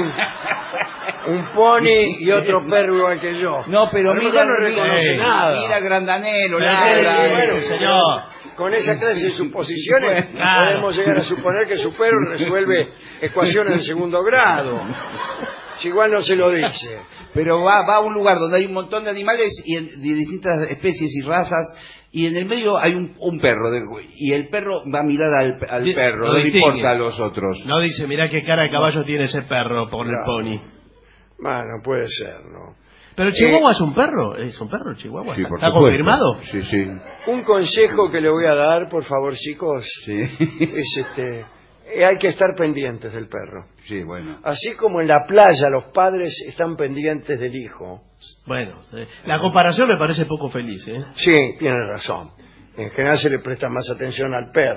un pony y otro perro igual que yo. No, pero A lo mira, mejor no reconoce nada. mira el grandanelo, Bueno, señor. Con esa clase de suposiciones Claro. podemos llegar a suponer que su perro resuelve ecuaciones de segundo grado. Si igual no se lo dice. Pero va a un lugar donde hay un montón de animales y de distintas especies y razas, y en el medio hay un perro, y el perro va a mirar al perro, no le distingue. importa a los otros. No dice, mirá qué cara de caballo tiene ese perro por el Claro. pony. Bueno, puede ser, ¿no? Pero el chihuahua es un perro. ¿Es un perro el chihuahua? Sí, por ¿Está supuesto. confirmado? Sí, sí. Un consejo que le voy a dar, por favor, chicos, Sí, es hay que estar pendientes del perro. sí, bueno. Así como en la playa los padres están pendientes del hijo. Bueno, la comparación me parece poco feliz, ¿eh? Sí, tiene razón. En general se le presta más atención al perro.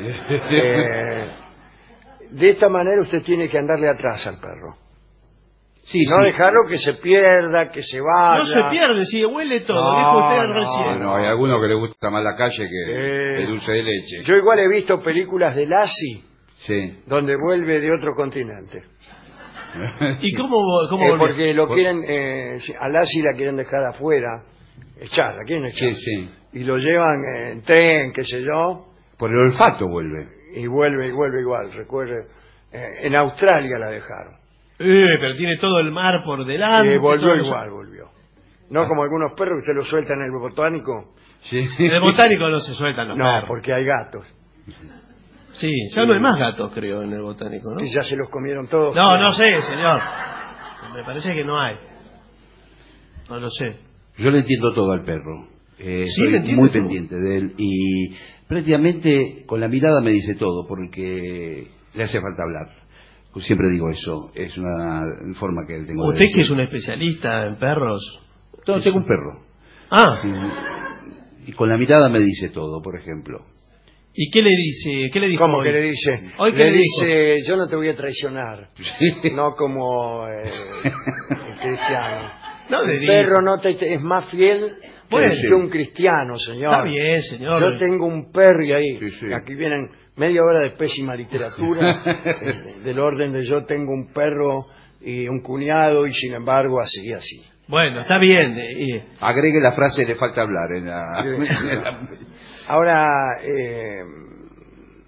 De esta manera usted tiene que andarle atrás al perro. Sí, No sí. dejarlo que se pierda, que se vaya. No se pierde, si huele todo, No, dijo usted no, recién. Bueno, hay algunos que les gusta más la calle que el dulce de leche. Yo igual he visto películas de Lassie Sí. donde vuelve de otro continente. ¿Y cómo volvió? Porque lo quieren, a Lassie la quieren dejar afuera, la quieren echar. Sí, sí. Y lo llevan en tren, qué sé yo, Por el olfato vuelve. y vuelve igual. Recuerde, en Australia la dejaron. Pero tiene todo el mar por delante. Y volvió todo eso. igual, volvió. No como algunos perros que usted los suelta en el botánico. Sí. En el botánico no se sueltan los No, perros. porque hay gatos. Sí, ya no hay más gatos, creo, en el botánico, ¿no? Que ya se los comieron todos. No sé, señor. Me parece que no hay. No lo sé. Yo le entiendo todo al perro. Sí, Soy le entiende muy todo. pendiente de él y prácticamente con la mirada me dice todo porque le hace falta hablar. Siempre digo eso, es una forma que tengo de Usted que decir. es un especialista en perros. No, tengo un perro. Ah, Y con la mirada me dice todo, por ejemplo. ¿y qué le dice? ¿Qué le dijo ¿Cómo hoy? que le dice? ¿Hoy qué le le dice, yo no te voy a traicionar. No como el cristiano. No le El dice. perro no es más fiel Bueno, que un cristiano, señor. Está bien, señor. Yo tengo un perro y ahí, Sí, sí. aquí vienen media hora de pésima literatura, del orden de yo tengo un perro y un cuñado y sin embargo así. Bueno, está bien. Agregue la frase le falta hablar en la... Ahora,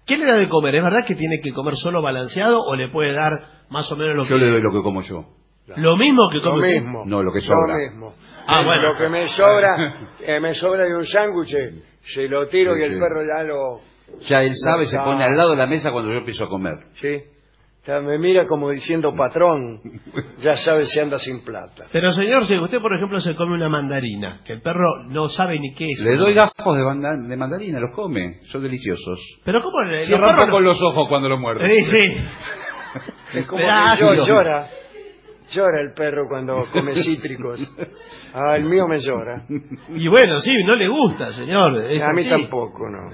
¿Qué le da de comer? ¿Es verdad que tiene que comer solo balanceado o le puede dar más o menos lo Yo le doy lo que como yo. ¿Lo mismo que come Lo usted? mismo. No, lo que sobra. Lo mismo. Bueno. Lo que me sobra de un sándwich, se lo tiro Sí, y el sí. perro ya lo... Ya él sabe, No, se pone al lado de la mesa cuando yo empiezo a comer. Sí. O sea, me mira como diciendo, patrón, ya sabe si anda sin plata. Pero señor, si usted por ejemplo se come una mandarina, que el perro no sabe ni qué es. Le doy gajos de mandarina, los come, son deliciosos. Pero ¿cómo le Cierra un poco los ojos cuando lo muerde. Sí, sí. Es como Gracias. que llora el perro cuando come cítricos. Ah, el mío me llora. Y bueno, sí, no le gusta, señor. Es A mí así. tampoco, no.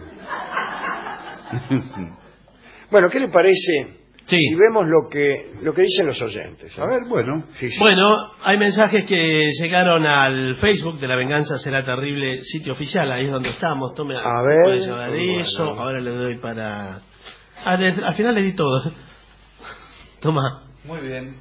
Bueno, ¿qué le parece Sí. si vemos lo que dicen los oyentes? A ver, bueno. Sí, sí. Bueno, hay mensajes que llegaron al Facebook de La Venganza Será Terrible, sitio oficial, ahí es donde estamos. Tome, A ver. puede llevar Bueno. eso, ahora le doy para... al final le di todo. Toma, Muy bien.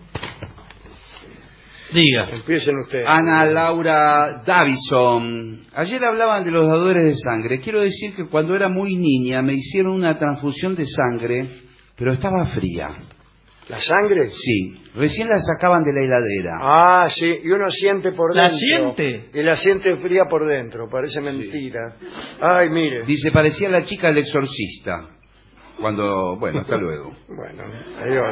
diga. Empiecen ustedes. Ana Laura Davison. Ayer hablaban de los dadores de sangre. Quiero decir que cuando era muy niña me hicieron una transfusión de sangre, pero estaba fría. ¿La sangre? Sí, recién la sacaban de la heladera. Ah, sí, y uno siente por ¿La dentro. siente? Y la siente fría por dentro, parece mentira. Ay, mire. Dice, parecía la chica del exorcista. Cuando, bueno, hasta luego. Bueno, adiós.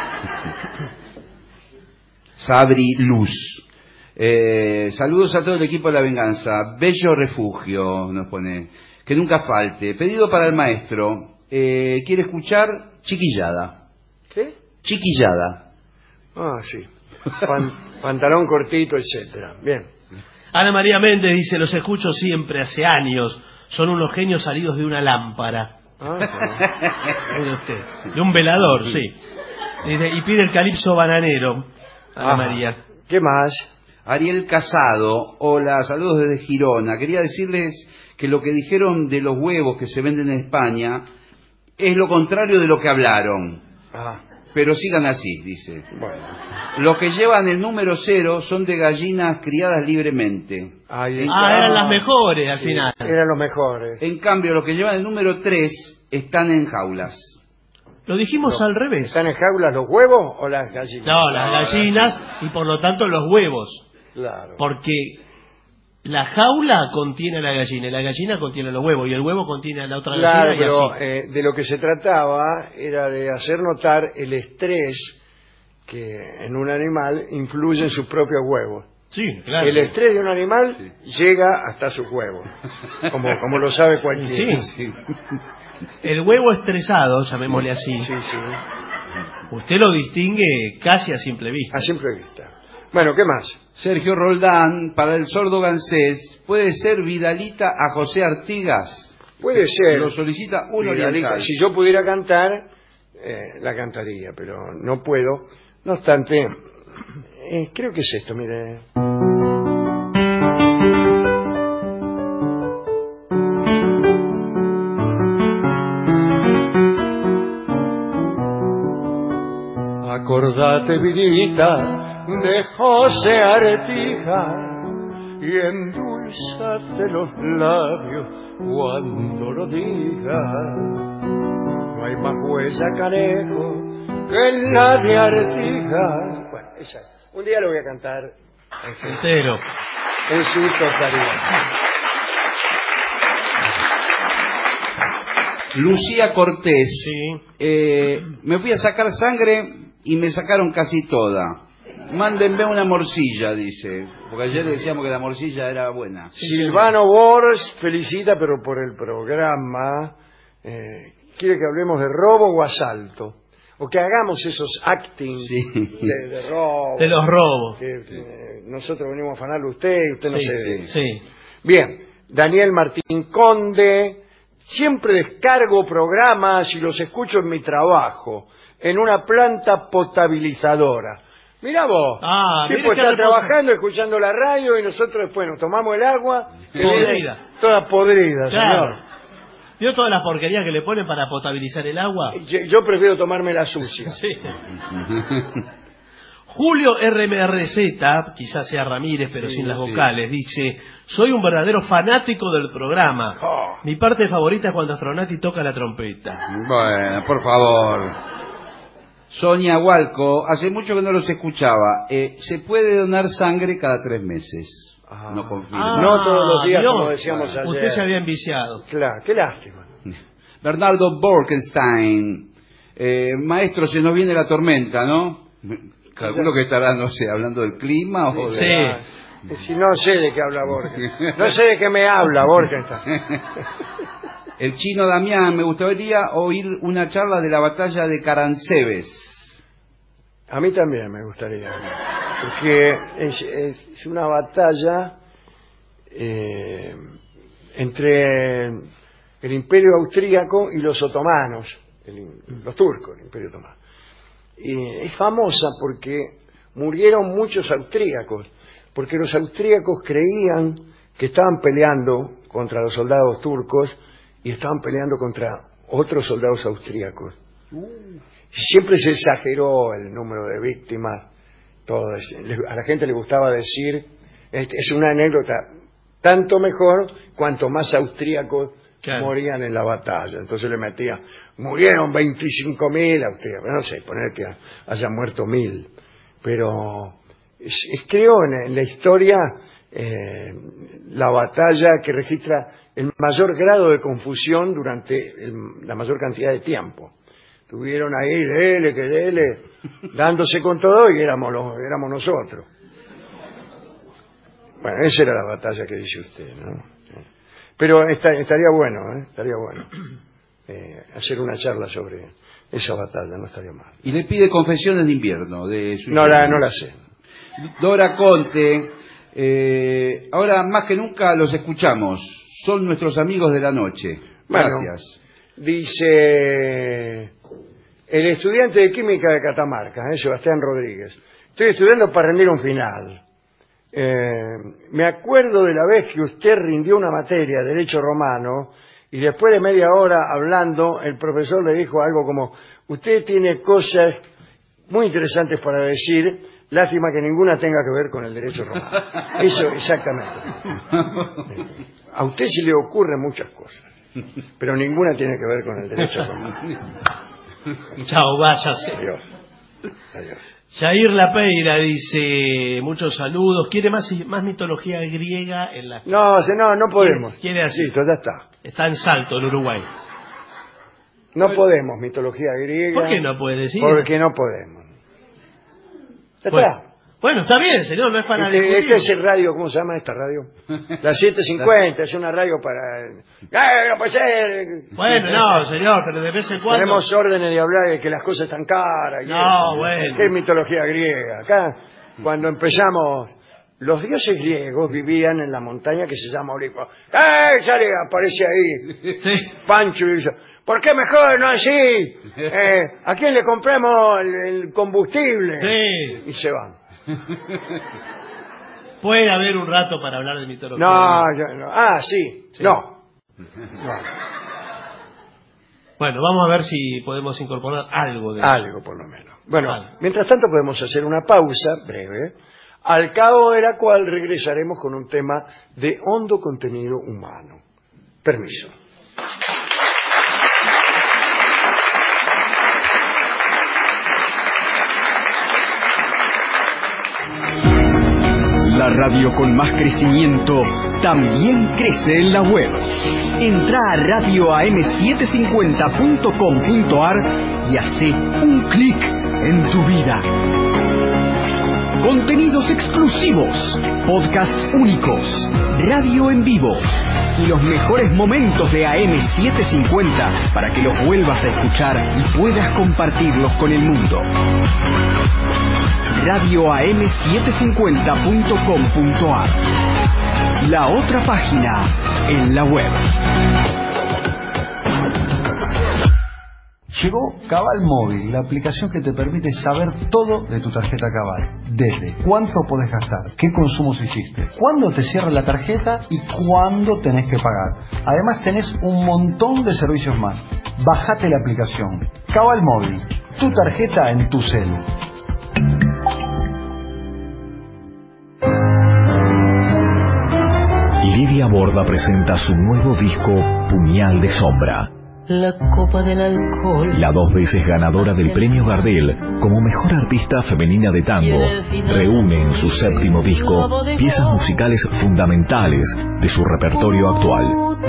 Sabri Luz. Saludos a todo el equipo de La Venganza. Bello refugio, nos pone. Que nunca falte. Pedido para el maestro. Quiere escuchar Chiquillada. ¿Qué? Chiquillada. Ah, sí. Pantalón cortito, etcétera. Bien. Ana María Méndez dice, los escucho siempre, hace años. Son unos genios salidos de una lámpara. Ah, Mire usted, de un velador, sí. Y pide el calipso bananero, Ana Ajá. María. ¿Qué más? Ariel Casado. Hola, saludos desde Girona. Quería decirles que lo que dijeron de los huevos que se venden en España es lo contrario de lo que hablaron. Ah, Pero sigan así, dice. bueno. Los que llevan el número 0 son de gallinas criadas libremente. Ahí Eran las mejores al Sí, final. eran los mejores. En cambio, los que llevan el número 3 están en jaulas. Lo dijimos al revés. ¿Están en jaulas los huevos o las gallinas? No, las gallinas y por lo tanto los huevos. Claro. Porque la jaula contiene a la gallina y la gallina contiene los huevos y el huevo contiene a la otra Claro, gallina y pero así. de lo que se trataba era de hacer notar el estrés que en un animal influye en sus propios huevos. Sí, claro. El estrés de un animal llega hasta sus huevos, como lo sabe cualquiera. Sí. El huevo estresado, llamémosle así, Sí, sí, usted lo distingue casi a simple vista. a simple vista. Bueno, ¿qué más? Sergio Roldán, para el sordo Gansés, ¿puede ser Vidalita a José Artigas? Puede ser. Lo solicita un Vidalita. oriental. Si yo pudiera cantar, la cantaría, pero no puedo. No obstante, creo que es esto, mire. Acordate, vidita, de José Artigas y endulzate los labios cuando lo digas. No hay más huella, canejo, que la de Artigas. Bueno, esa. Un día lo voy a cantar Entero. en su totalidad. Lucía Cortés. Sí. Me fui a sacar sangre y me sacaron casi toda. Mándenme una morcilla, dice. Porque ayer decíamos que la morcilla era buena. Silvano Bors felicita, pero por el programa. Quiere que hablemos de robo o asalto. O que hagamos esos acting Sí. de robo. De los robos. Que nosotros venimos a afanarle a usted y usted no se ve. Sí. Bien, Daniel Martín Conde. Siempre descargo programas y los escucho en mi trabajo, en una planta potabilizadora. Mirá vos, Mire tipo qué está reposo. trabajando, escuchando la radio y nosotros después nos tomamos el agua que Podrida. viene toda podrida, Claro. ¿Vio toda la porquería que le ponen para potabilizar el agua? señor. Yo prefiero tomarme la sucia. Sí. Julio RMRZ, quizás sea Ramírez, pero sin las vocales, dice: soy un verdadero fanático del programa. Mi parte favorita es cuando Astronauti toca la trompeta. Bueno, por favor. Sonia Hualco, hace mucho que no los escuchaba. Se puede donar sangre cada 3 meses. No confirmo. No todos los días, como decíamos ayer. Usted se había enviciado. Claro, qué lástima. Bernardo Borkenstein. Maestro, se nos viene la tormenta, ¿no? Calculo que estará, no sé, hablando del clima o de... Sí. Si no sé de qué habla Borges. No sé de qué me habla Borges. El chino Damián, me gustaría oír una charla de la batalla de Caransebes. A mí también me gustaría. Porque es una batalla entre el Imperio Austríaco y los otomanos, los turcos, el Imperio Otomano. Y es famosa porque murieron muchos austríacos, porque los austríacos creían que estaban peleando contra los soldados turcos y estaban peleando contra otros soldados austríacos. Siempre se exageró el número de víctimas. A la gente le gustaba decir, es una anécdota, tanto mejor cuanto más austríacos morían en la batalla. Entonces le metía, murieron 25.000 austríacos, no sé, poner que haya muerto 1.000. Pero creo en la historia la batalla que registra el mayor grado de confusión durante la mayor cantidad de tiempo. Estuvieron ahí, dele, dándose con todo y éramos nosotros. Bueno, esa era la batalla que dice usted, ¿no? Pero estaría bueno hacer una charla sobre esa batalla, no estaría mal. Y le pide Confesiones de invierno de su no la sé. Dora Conte, ahora más que nunca los escuchamos, son nuestros amigos de la noche. Gracias. Bueno, dice el estudiante de química de Catamarca, Sebastián Rodríguez: estoy estudiando para rendir un final. Me acuerdo de la vez que usted rindió una materia, Derecho Romano, y después de media hora hablando, el profesor le dijo algo como: usted tiene cosas muy interesantes para decir, lástima que ninguna tenga que ver con el derecho romano. Eso, exactamente. A usted se le ocurren muchas cosas, pero ninguna tiene que ver con el derecho romano. Chao, váyase. Adiós. Jair Lapeira dice: muchos saludos. ¿Quiere más mitología griega en la... No podemos. ¿Quiere así? Listo, ya está. Está en Salto, en Uruguay. No podemos, mitología griega. ¿Por qué no puede decir? Porque no podemos. Ya está. Bueno, está bien, señor, no es para discutir. Este es el radio, ¿cómo se llama esta radio? La 750, es una radio para... ¡No puede ser! Bueno, no, señor, pero de vez en cuando... Tenemos órdenes de hablar de que las cosas están caras. Bueno. ¿Qué mitología griega? Acá, cuando empezamos... Los dioses griegos vivían en la montaña que se llama Olimpo. Sale, aparece ahí. Sí. Pancho y dice: ¿por qué mejor no así? ¿A quién le compramos el combustible? Sí. Y se van. Puede haber un rato para hablar de mitología. No. Sí. No. Bueno, vamos a ver si podemos incorporar algo de... Algo, por lo menos. Bueno, mientras tanto podemos hacer una pausa breve, al cabo de la cual regresaremos con un tema de hondo contenido humano. Permiso. La radio con más crecimiento también crece en la web. Entra a radioam750.com.ar y hace un clic en tu vida. Contenidos exclusivos, podcasts únicos, radio en vivo y los mejores momentos de AM750 para que los vuelvas a escuchar y puedas compartirlos con el mundo. radioam750.com.ar, la otra página en la web. Llegó Cabal Móvil, la aplicación que te permite saber todo de tu tarjeta Cabal. Desde cuánto podés gastar, qué consumos hiciste, cuándo te cierra la tarjeta y cuándo tenés que pagar. Además tenés un montón de servicios más. Bajate la aplicación. Cabal Móvil, tu tarjeta en tu celu. Lidia Borda presenta su nuevo disco Puñal de Sombra. La copa del alcohol. La 2 veces ganadora del premio Gardel como mejor artista femenina de tango reúne en su 7º disco piezas musicales fundamentales de su repertorio actual.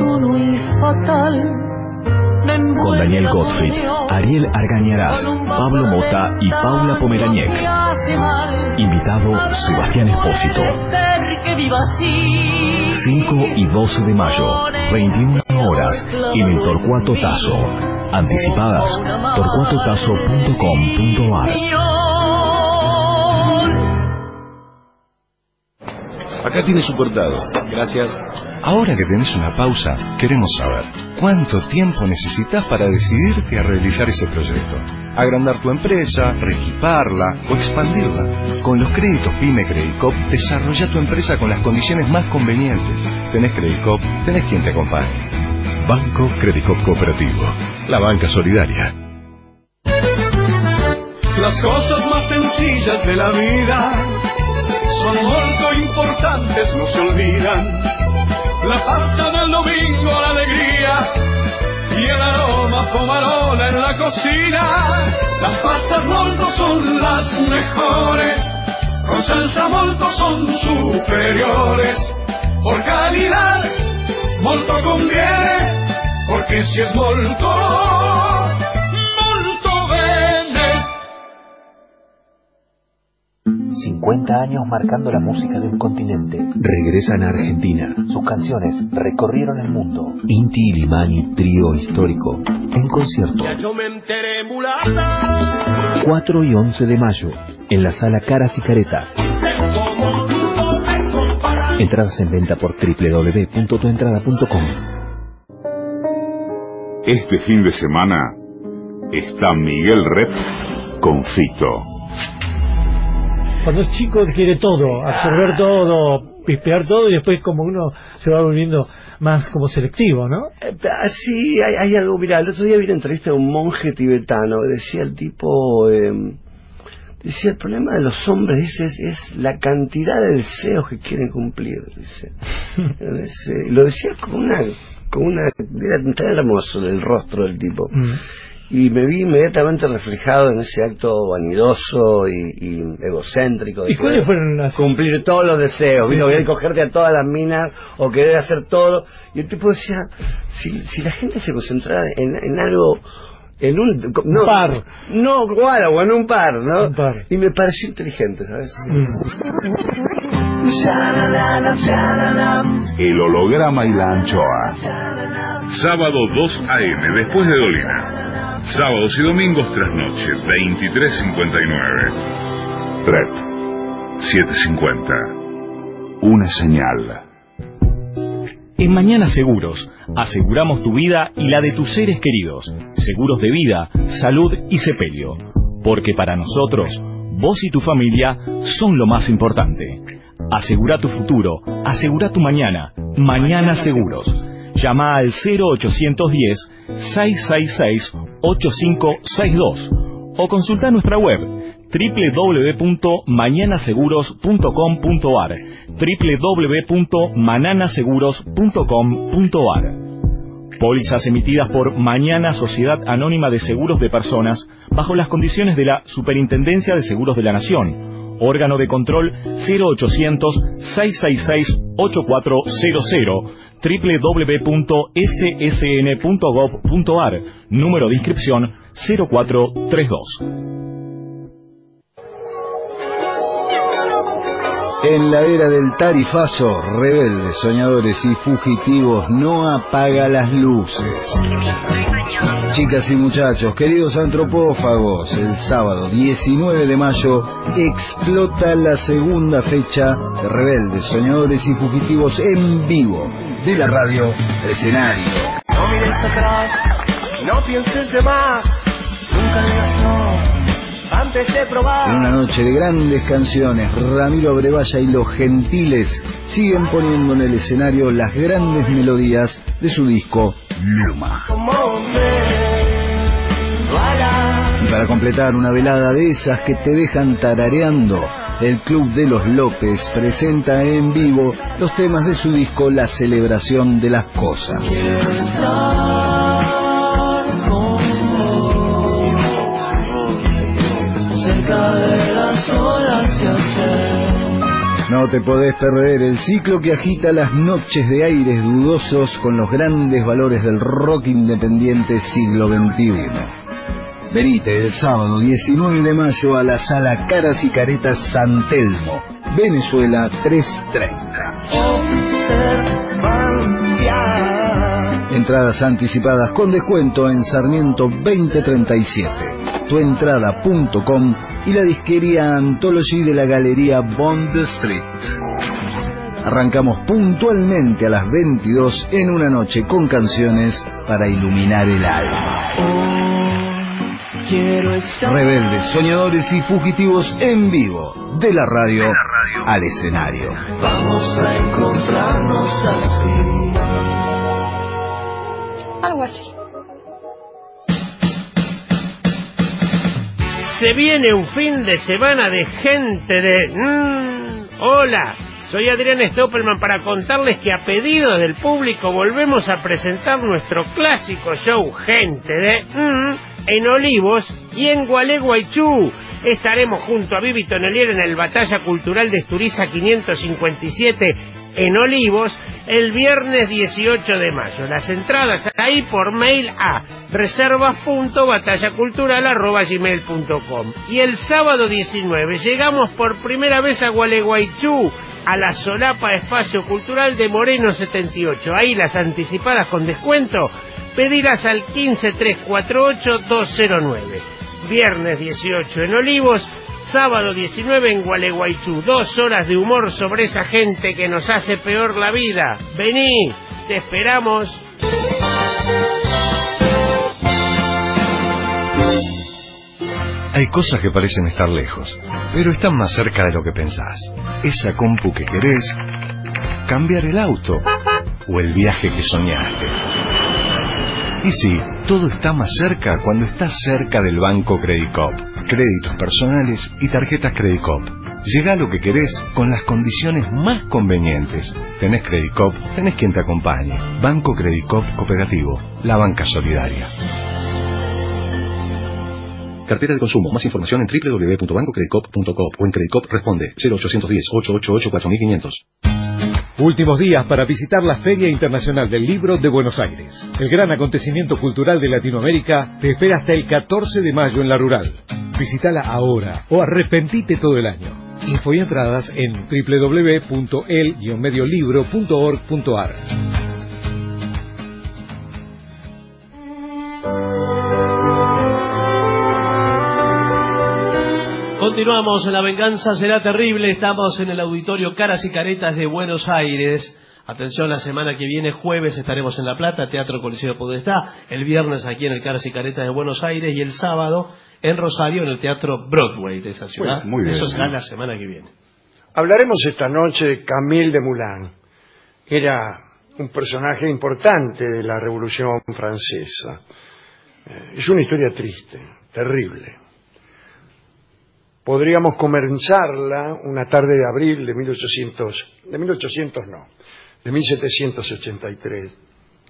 Con Daniel Gottfried, Ariel Argañarás, Pablo Mota y Paula Pomerañek. Invitado Sebastián Espósito. 5 y 12 de mayo, 21 horas, en el Torcuato Tazo. Anticipadas, torcuatotazo.com.ar. Acá tiene su cortado. Gracias. Ahora que tenés una pausa, queremos saber ¿cuánto tiempo necesitas para decidirte a realizar ese proyecto? Agrandar tu empresa, reequiparla o expandirla. Con los créditos PYME Credicop, desarrolla tu empresa con las condiciones más convenientes. Tenés Credicop, tenés quien te acompañe. Banco Credicop Cooperativo, la banca solidaria. Las cosas más sencillas de la vida son muy importantes, no se olvidan. La pasta del domingo, la alegría y el aroma pomarola en la cocina. Las pastas molto son las mejores, con salsa molto son superiores. Por calidad, molto conviene, porque si es molto, molto bene. 50 años marcando la música de un continente. Regresan a Argentina. Sus canciones recorrieron el mundo. Inti Illimani, trío histórico, en concierto. 4 y 11 de mayo, en la sala Caras y Caretas. Entradas en venta por www.tuentrada.com. Este fin de semana está Miguel Rep con Fito. Cuando es chico quiere todo, absorber todo, pispear todo, y después como uno se va volviendo más como selectivo, ¿no? Sí, hay algo. Mira, el otro día vi una entrevista de un monje tibetano. Decía el tipo, decía, el problema de los hombres es la cantidad de deseos que quieren cumplir, dice. Lo decía con una era tan hermoso el rostro del tipo. Y me vi inmediatamente reflejado en ese acto vanidoso y egocéntrico de cuáles fueron las... cumplir todos los deseos, sí, querer cogerte a todas las minas o querer hacer todo. Y el tipo decía, si la gente se concentrara en algo, en un par, no, claro, o en un par, ¿no? Y me pareció inteligente, ¿sabes? El holograma y la anchoa. Sábado 2 AM, después de Dolina. Sábados y domingos tras noche, 23:59. Rep 750. Una señal. En Mañana Seguros, aseguramos tu vida y la de tus seres queridos. Seguros de vida, salud y sepelio. Porque para nosotros, vos y tu familia son lo más importante. Asegura tu futuro, asegura tu mañana. Mañana Seguros. Llama al 0810-666-8562 o consulta nuestra web www.mañanaseguros.com.ar www.mananaseguros.com.ar. Pólizas emitidas por Mañana Sociedad Anónima de Seguros de Personas bajo las condiciones de la Superintendencia de Seguros de la Nación. Órgano de control 0800-666-8400, www.ssn.gov.ar, número de inscripción 0432. En la era del tarifazo, rebeldes, soñadores y fugitivos, no apaga las luces. Chicas y muchachos, queridos antropófagos, el sábado 19 de mayo explota la segunda fecha de Rebeldes, Soñadores y Fugitivos en vivo, de la radio al escenario. No mires atrás, no pienses de más, nunca digas no antes de probar. En una noche de grandes canciones, Ramiro Brevalla y Los Gentiles siguen poniendo en el escenario las grandes melodías de su disco Luma. Y para completar una velada de esas que te dejan tarareando, el Club de los López presenta en vivo los temas de su disco La Celebración de las Cosas. No te podés perder el ciclo que agita las noches de aires dudosos con los grandes valores del rock independiente siglo XXI. Venite el sábado 19 de mayo a la Sala Caras y Caretas San Telmo, Venezuela 330. Entradas anticipadas con descuento en Sarmiento 2037, tuentrada.com y la disquería Anthology de la Galería Bond Street. Arrancamos puntualmente a las 22 en una noche con canciones para iluminar el alma. Rebeldes, soñadores y fugitivos en vivo, de la radio al escenario. Vamos a encontrarnos así. Algo así. Se viene un fin de semana de gente de... Hola, soy Adrián Stoppelman para contarles que a pedido del público volvemos a presentar nuestro clásico show Gente de... en Olivos y en Gualeguaychú. Estaremos junto a Vivi Tonelier en el Batalla Cultural de Esturiza 557 en Olivos el viernes 18 de mayo. Las entradas ahí por mail a reservas.batallacultural@gmail.com. Y el sábado 19 llegamos por primera vez a Gualeguaychú, a la Solapa Espacio Cultural de Moreno 78. Ahí las anticipadas con descuento pedirás al 15348-209. Viernes 18 en Olivos, sábado 19 en Gualeguaychú. 2 horas de humor sobre esa gente que nos hace peor la vida. Vení, te esperamos. Hay cosas que parecen estar lejos, pero están más cerca de lo que pensás. Esa compu que querés, cambiar el auto o el viaje que soñaste. Y sí, todo está más cerca cuando estás cerca del Banco Credicop. Créditos personales y tarjetas Credicop. Llegá a lo que querés con las condiciones más convenientes. Tenés Credicop, tenés quien te acompañe. Banco Credicop Cooperativo, la banca solidaria. Cartera de consumo. Más información en www.bancocredicop.com o en Credicop responde 0810-888-4500. Últimos días para visitar la Feria Internacional del Libro de Buenos Aires. El gran acontecimiento cultural de Latinoamérica te espera hasta el 14 de mayo en La Rural. Visítala ahora o arrepentite todo el año. Info y entradas en www.el-mediolibro.org.ar. Continuamos en La Venganza Será Terrible. Estamos en el Auditorio Caras y Caretas de Buenos Aires. Atención, la semana que viene, jueves, estaremos en La Plata, Teatro Coliseo Podestá. El viernes aquí en el Caras y Caretas de Buenos Aires. Y el sábado en Rosario, en el Teatro Broadway de esa ciudad. Muy bien, eso será la semana que viene. Hablaremos esta noche de Camille Desmoulins. Era un personaje importante de la Revolución Francesa. Es una historia triste, terrible. Podríamos comenzarla una tarde de abril de 1783.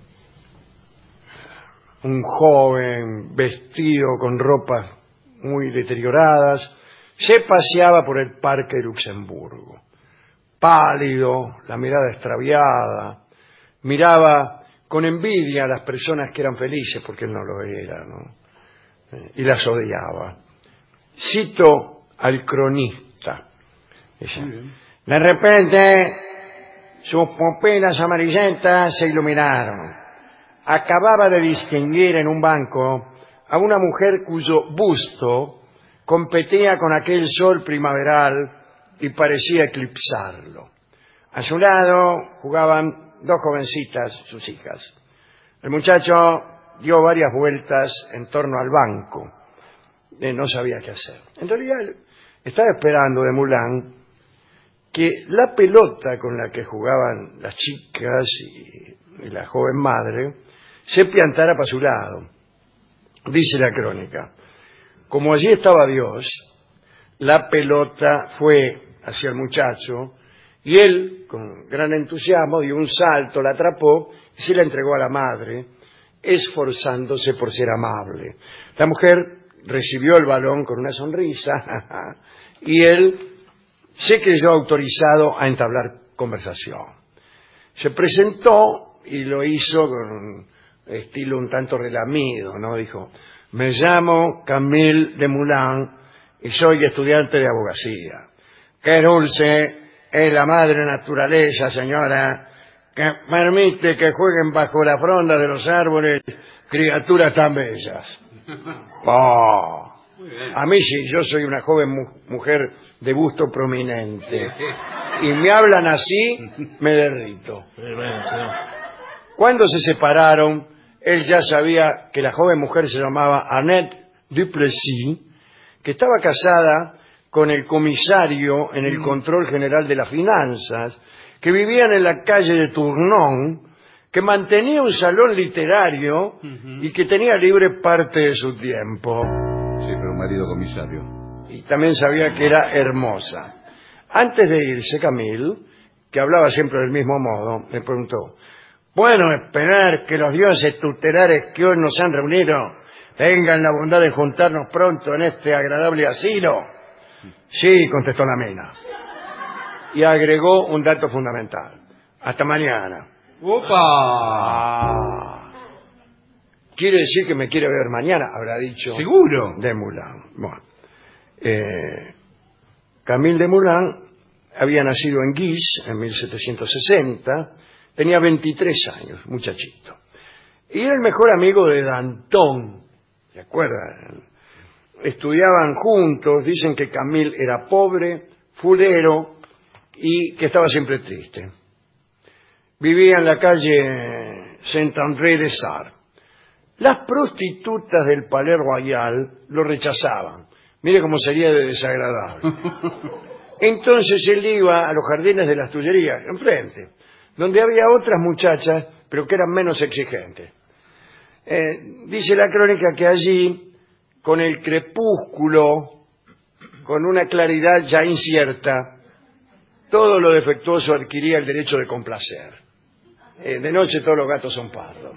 Un joven vestido con ropas muy deterioradas se paseaba por el Parque de Luxemburgo. Pálido, la mirada extraviada, miraba con envidia a las personas que eran felices porque él no lo era, ¿no? Y las odiaba. Cito al cronista. De repente, sus pupilas amarillentas se iluminaron. Acababa de distinguir en un banco a una mujer cuyo busto competía con aquel sol primaveral y parecía eclipsarlo. A su lado jugaban 2 jovencitas, sus hijas. El muchacho dio varias vueltas en torno al banco. No sabía qué hacer. En realidad estaba esperando Desmoulins que la pelota con la que jugaban las chicas y la joven madre se piantara para su lado. Dice la crónica: como allí estaba Dios, la pelota fue hacia el muchacho y él, con gran entusiasmo, dio un salto, la atrapó y se la entregó a la madre, esforzándose por ser amable. La mujer recibió el balón con una sonrisa y él se creyó autorizado a entablar conversación. Se presentó y lo hizo con un estilo un tanto relamido, ¿no? Dijo: me llamo Camille Desmoulins y soy estudiante de abogacía. Qué dulce es la madre naturaleza, señora, que permite que jueguen bajo la fronda de los árboles criaturas tan bellas. Oh, a mí sí, yo soy una joven mujer de gusto prominente y me hablan así, me derrito. Cuando se separaron, él ya sabía que la joven mujer se llamaba Annette Duplessis, que estaba casada con el comisario en el Control General de las Finanzas, que vivían en la calle de Tournon, que mantenía un salón literario y que tenía libre parte de su tiempo. Sí, pero un marido comisario. Y también sabía que era hermosa. Antes de irse, Camille, que hablaba siempre del mismo modo, me preguntó: bueno, esperar que los dioses tutelares que hoy nos han reunido tengan la bondad de juntarnos pronto en este agradable asilo. Sí, contestó la mina. Y agregó un dato fundamental: hasta mañana. ¡Opa! Quiere decir que me quiere ver mañana, habrá dicho. ¿Seguro? Desmoulins. Bueno, Camille Desmoulins había nacido en Guise en 1760, tenía 23 años, muchachito. Y era el mejor amigo de Danton, ¿se acuerdan? Estudiaban juntos, dicen que Camille era pobre, fulero y que estaba siempre triste. Vivía en la calle Saint-André-des-Arts. Las prostitutas del Palais Royal lo rechazaban. Mire cómo sería de desagradable. Entonces él iba a los jardines de las Tullerías, enfrente, donde había otras muchachas, pero que eran menos exigentes. Dice la crónica que allí, con el crepúsculo, con una claridad ya incierta, todo lo defectuoso adquiría el derecho de complacer. De noche todos los gatos son pardos.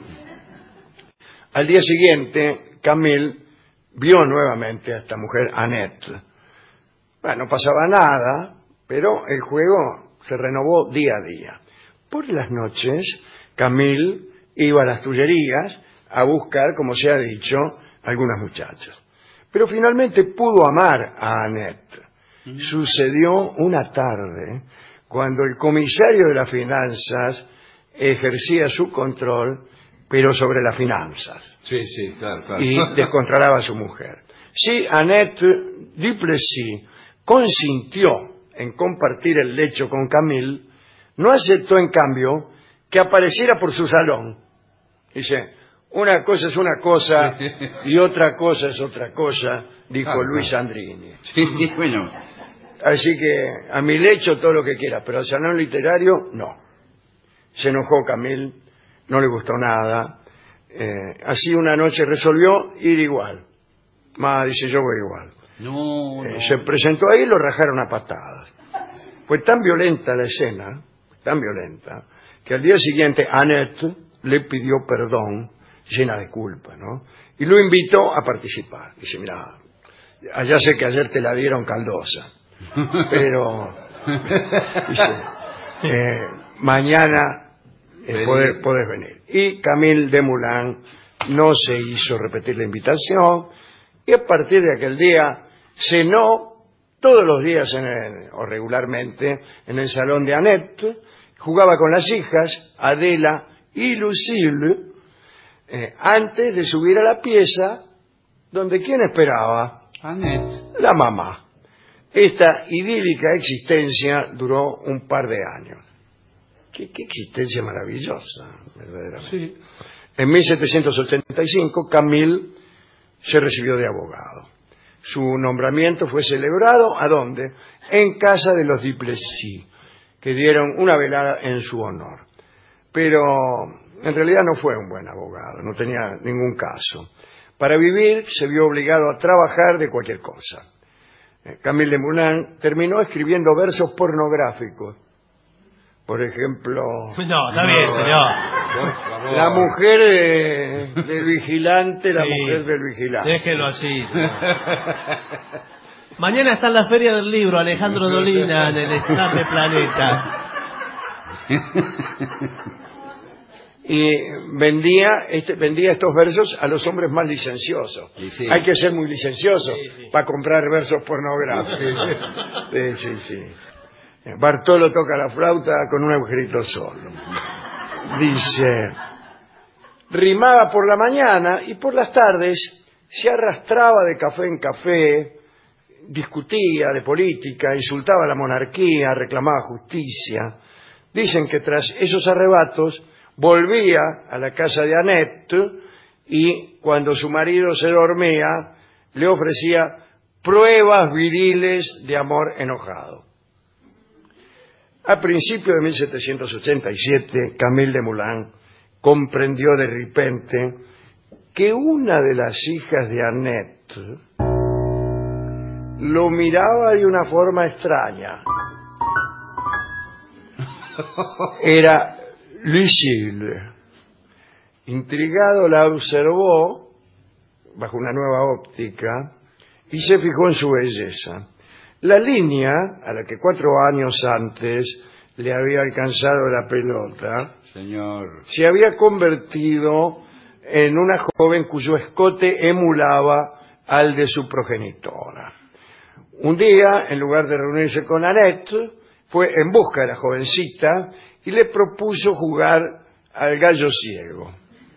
Al día siguiente, Camille vio nuevamente a esta mujer, Annette. Bueno, no pasaba nada, pero el juego se renovó día a día. Por las noches, Camille iba a las Tullerías a buscar, como se ha dicho, algunas muchachas. Pero finalmente pudo amar a Annette. Sucedió una tarde, cuando el comisario de las finanzas ejercía su control, pero sobre las finanzas. Sí, sí, claro. Y descontrolaba a su mujer. Sí, Annette Duplessis consintió en compartir el lecho con Camille, no aceptó en cambio que apareciera por su salón. Dice: una cosa es una cosa y otra cosa es otra cosa, dijo Luis Sandrini. Sí, bueno. Así que a mi lecho todo lo que quiera, pero al salón literario no. Se enojó Camille, no le gustó nada. Así una noche resolvió ir igual. Dice: yo voy igual. No. Se presentó ahí y lo rajaron a patadas. Fue tan violenta la escena, tan violenta, que al día siguiente Annette le pidió perdón, llena de culpa, ¿no? Y lo invitó a participar. Dice: mira, allá sé que ayer te la dieron caldosa, pero dice, mañana podés venir. Y Camille Desmoulins no se hizo repetir la invitación, y a partir de aquel día cenó todos los días o regularmente en el salón de Annette, jugaba con las hijas Adela y Lucille, antes de subir a la pieza donde ¿quién esperaba? Annette. La mamá. Esta idílica existencia duró un par de años. Qué existencia maravillosa, verdaderamente. Sí. En 1785, Camille se recibió de abogado. Su nombramiento fue celebrado, ¿a dónde? En casa de los Duplessis, que dieron una velada en su honor. Pero en realidad no fue un buen abogado, no tenía ningún caso. Para vivir se vio obligado a trabajar de cualquier cosa. Camille Desmoulins terminó escribiendo versos pornográficos. Por ejemplo... No, está bien, señor. La mujer del vigilante, la mujer del vigilante. Déjelo así. Mañana está en la Feria del Libro Alejandro Dolina en el stand de Planeta. Y vendía estos versos a los hombres más licenciosos. Sí. Hay que ser muy licencioso para comprar versos pornográficos. Sí. Bartolo toca la flauta con un agujerito solo. Dice, rimaba por la mañana y por las tardes se arrastraba de café en café, discutía de política, insultaba a la monarquía, reclamaba justicia. Dicen que tras esos arrebatos volvía a la casa de Annette y cuando su marido se dormía le ofrecía pruebas viriles de amor enojado. A principios de 1787, Camille Desmoulins comprendió de repente que una de las hijas de Annette lo miraba de una forma extraña. Era Lucille. Intrigado la observó bajo una nueva óptica y se fijó en su belleza. La línea a la que 4 años antes le había alcanzado la pelota, señor, se había convertido en una joven cuyo escote emulaba al de su progenitora. Un día, en lugar de reunirse con Annette, fue en busca de la jovencita y le propuso jugar al gallo ciego.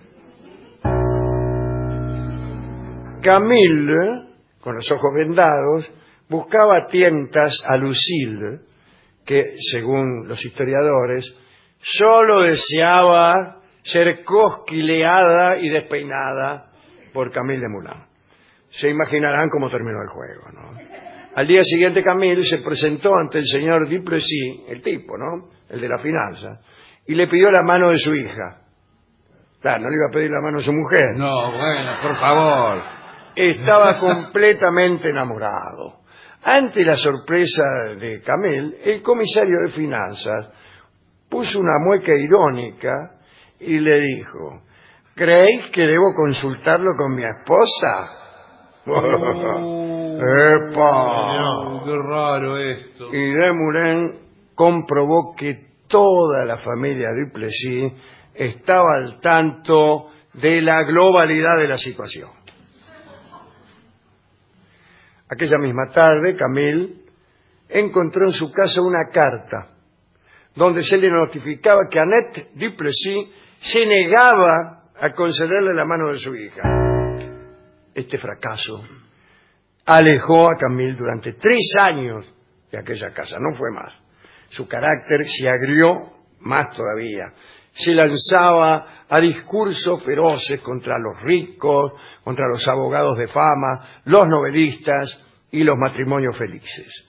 Camille, con los ojos vendados, buscaba a tientas a Lucille, que, según los historiadores, solo deseaba ser cosquileada y despeinada por Camille Desmoulins. Se imaginarán cómo terminó el juego, ¿no? Al día siguiente Camille se presentó ante el señor Duplessis, el tipo, ¿no?, el de la finanza, y le pidió la mano de su hija. Claro, no le iba a pedir la mano de su mujer. No, bueno, por favor. Estaba completamente enamorado. Ante la sorpresa de Camille, el comisario de finanzas puso una mueca irónica y le dijo: ¿creéis que debo consultarlo con mi esposa? ¡Epa! Qué raro esto. Y Desmoulins comprobó que toda la familia Duplessis estaba al tanto de la globalidad de la situación. Aquella misma tarde, Camille encontró en su casa una carta donde se le notificaba que Annette Duplessis se negaba a concederle la mano de su hija. Este fracaso alejó a Camille durante 3 años de aquella casa, no fue más. Su carácter se agrió más todavía. Se lanzaba a discursos feroces contra los ricos, contra los abogados de fama, los novelistas y los matrimonios felices.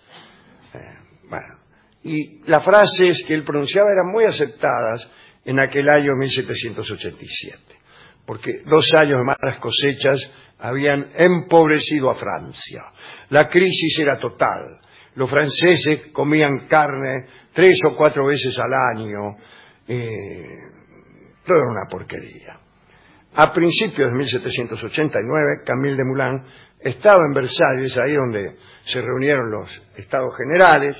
Y las frases que él pronunciaba eran muy aceptadas en aquel año 1787, porque 2 años de malas cosechas habían empobrecido a Francia. La crisis era total. Los franceses comían carne 3 o 4 veces al año. Todo era una porquería. A principios de 1789, Camille Desmoulins estaba en Versalles, ahí donde se reunieron los Estados Generales,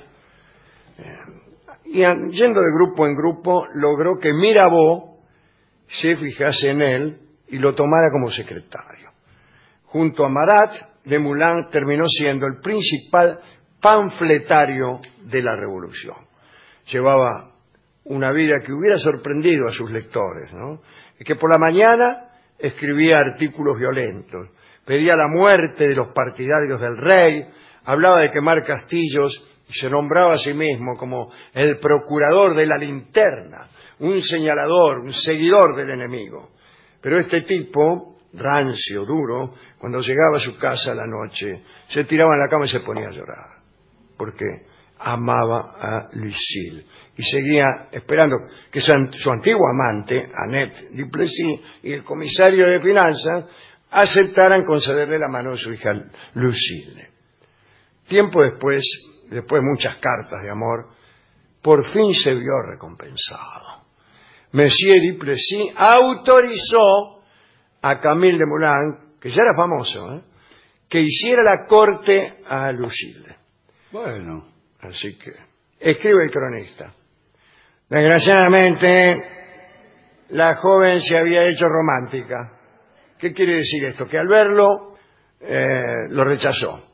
y yendo de grupo en grupo logró que Mirabeau se fijase en él y lo tomara como secretario. Junto a Marat, Desmoulins terminó siendo el principal panfletario de la revolución. Llevaba una vida que hubiera sorprendido a sus lectores, ¿no? Que por la mañana escribía artículos violentos, pedía la muerte de los partidarios del rey, hablaba de quemar castillos y se nombraba a sí mismo como el procurador de la linterna, un señalador, un seguidor del enemigo. Pero este tipo, rancio, duro, cuando llegaba a su casa a la noche, se tiraba en la cama y se ponía a llorar, porque amaba a Lucille y seguía esperando que su antiguo amante, Annette Duplessis, y el comisario de finanzas aceptaran concederle la mano de su hija Lucille. Tiempo después de muchas cartas de amor, por fin se vio recompensado. Monsieur Duplessis autorizó a Camille Desmoulins, que ya era famoso, que hiciera la corte a Lucille. Bueno. Así que, escribe el cronista. Desgraciadamente, la joven se había hecho romántica. ¿Qué quiere decir esto? Que al verlo, lo rechazó.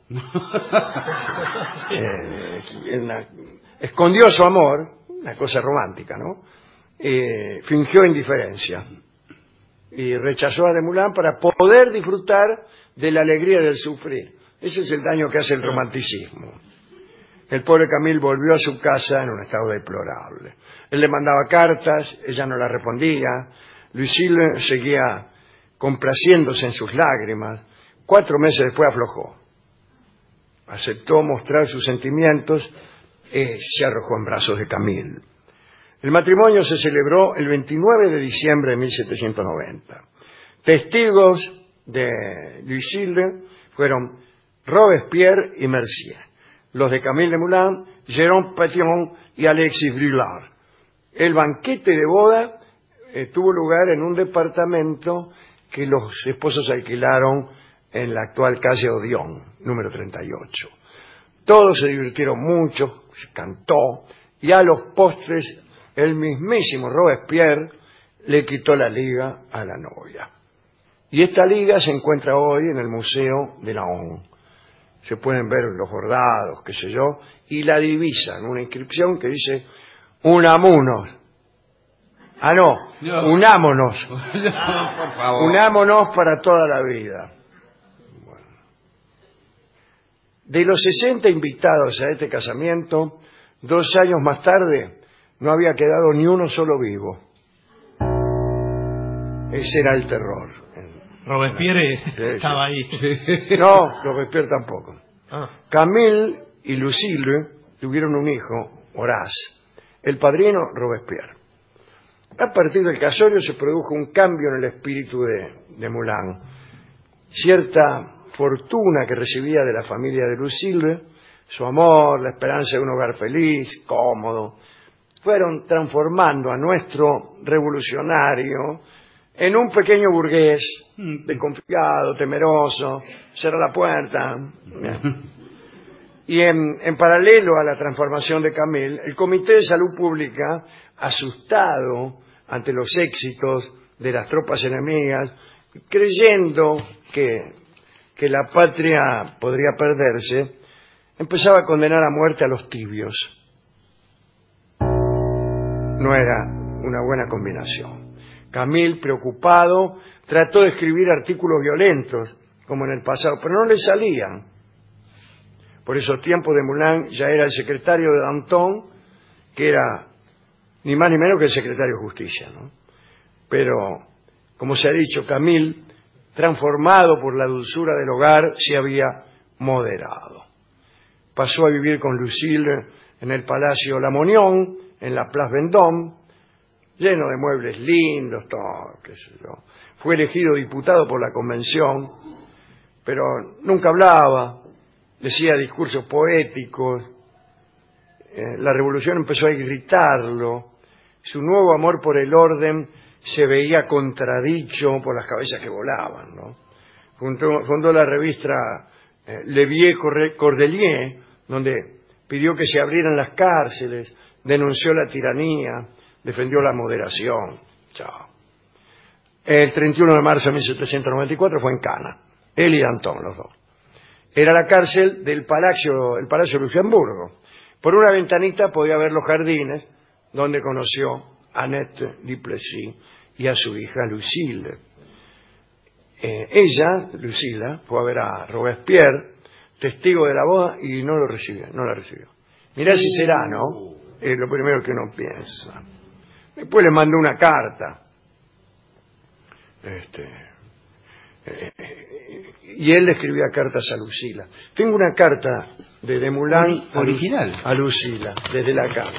Escondió su amor, una cosa romántica, ¿no? Fingió indiferencia. Y rechazó a Desmoulins para poder disfrutar de la alegría del sufrir. Ese es el daño que hace el romanticismo. El pobre Camille volvió a su casa en un estado deplorable. Él le mandaba cartas, ella no las respondía. Lucille seguía complaciéndose en sus lágrimas. 4 meses después aflojó. Aceptó mostrar sus sentimientos y se arrojó en brazos de Camille. El matrimonio se celebró el 29 de diciembre de 1790. Testigos de Lucille fueron Robespierre y Mercier. Los de Camille Desmoulins, Jérôme Pétion y Alexis Brûlard. El banquete de boda tuvo lugar en un departamento que los esposos alquilaron en la actual calle Odeon, número 38. Todos se divirtieron mucho, se cantó, y a los postres el mismísimo Robespierre le quitó la liga a la novia. Y esta liga se encuentra hoy en el Museo de Laon. Se pueden ver los bordados, qué sé yo, y la divisa en una inscripción que dice unámonos. Unámonos. Por favor. Unámonos para toda la vida. Bueno. De los 60 invitados a este casamiento, 2 años más tarde, no había quedado ni uno solo vivo. Ese era el terror. Robespierre estaba ahí. No, Robespierre tampoco. Camille y Lucille tuvieron un hijo, Horace. El padrino, Robespierre. A partir del casorio se produjo un cambio en el espíritu de Desmoulins. Cierta fortuna que recibía de la familia de Lucille, su amor, la esperanza de un hogar feliz, cómodo, fueron transformando a nuestro revolucionario en un pequeño burgués, desconfiado, temeroso, cierra la puerta. Y en paralelo a la transformación de Camille, el Comité de Salud Pública, asustado ante los éxitos de las tropas enemigas, creyendo que la patria podría perderse, empezaba a condenar a muerte a los tibios. No era una buena combinación. Camille, preocupado, trató de escribir artículos violentos, como en el pasado, pero no le salían. Por esos tiempos Desmoulins ya era el secretario de Danton, que era ni más ni menos que el secretario de Justicia, ¿no? Pero, como se ha dicho, Camille, transformado por la dulzura del hogar, se había moderado. Pasó a vivir con Lucille en el Palacio Lamoignon, en la Place Vendôme, lleno de muebles lindos, todo, qué sé yo. Fue elegido diputado por la convención, pero nunca hablaba, decía discursos poéticos. La revolución empezó a irritarlo. Su nuevo amor por el orden se veía contradicho por las cabezas que volaban, ¿no? Fundó la revista Le Vieux Cordelier, donde pidió que se abrieran las cárceles, denunció la tiranía, defendió la moderación. Chao. El 31 de marzo de 1794 fue en Cana, él y Danton, los dos. Era la cárcel del el Palacio de Luxemburgo. Por una ventanita podía ver los jardines donde conoció a Annette Duplessis y a su hija Lucille. Ella, Lucilla, fue a ver a Robespierre, testigo de la boda, y no la recibió. Mirá si será, ¿no? Es lo primero que uno piensa. Después le mandó una carta. Y él le escribía cartas a Lucila. Tengo una carta de Desmoulins original a Lucila, desde la cama.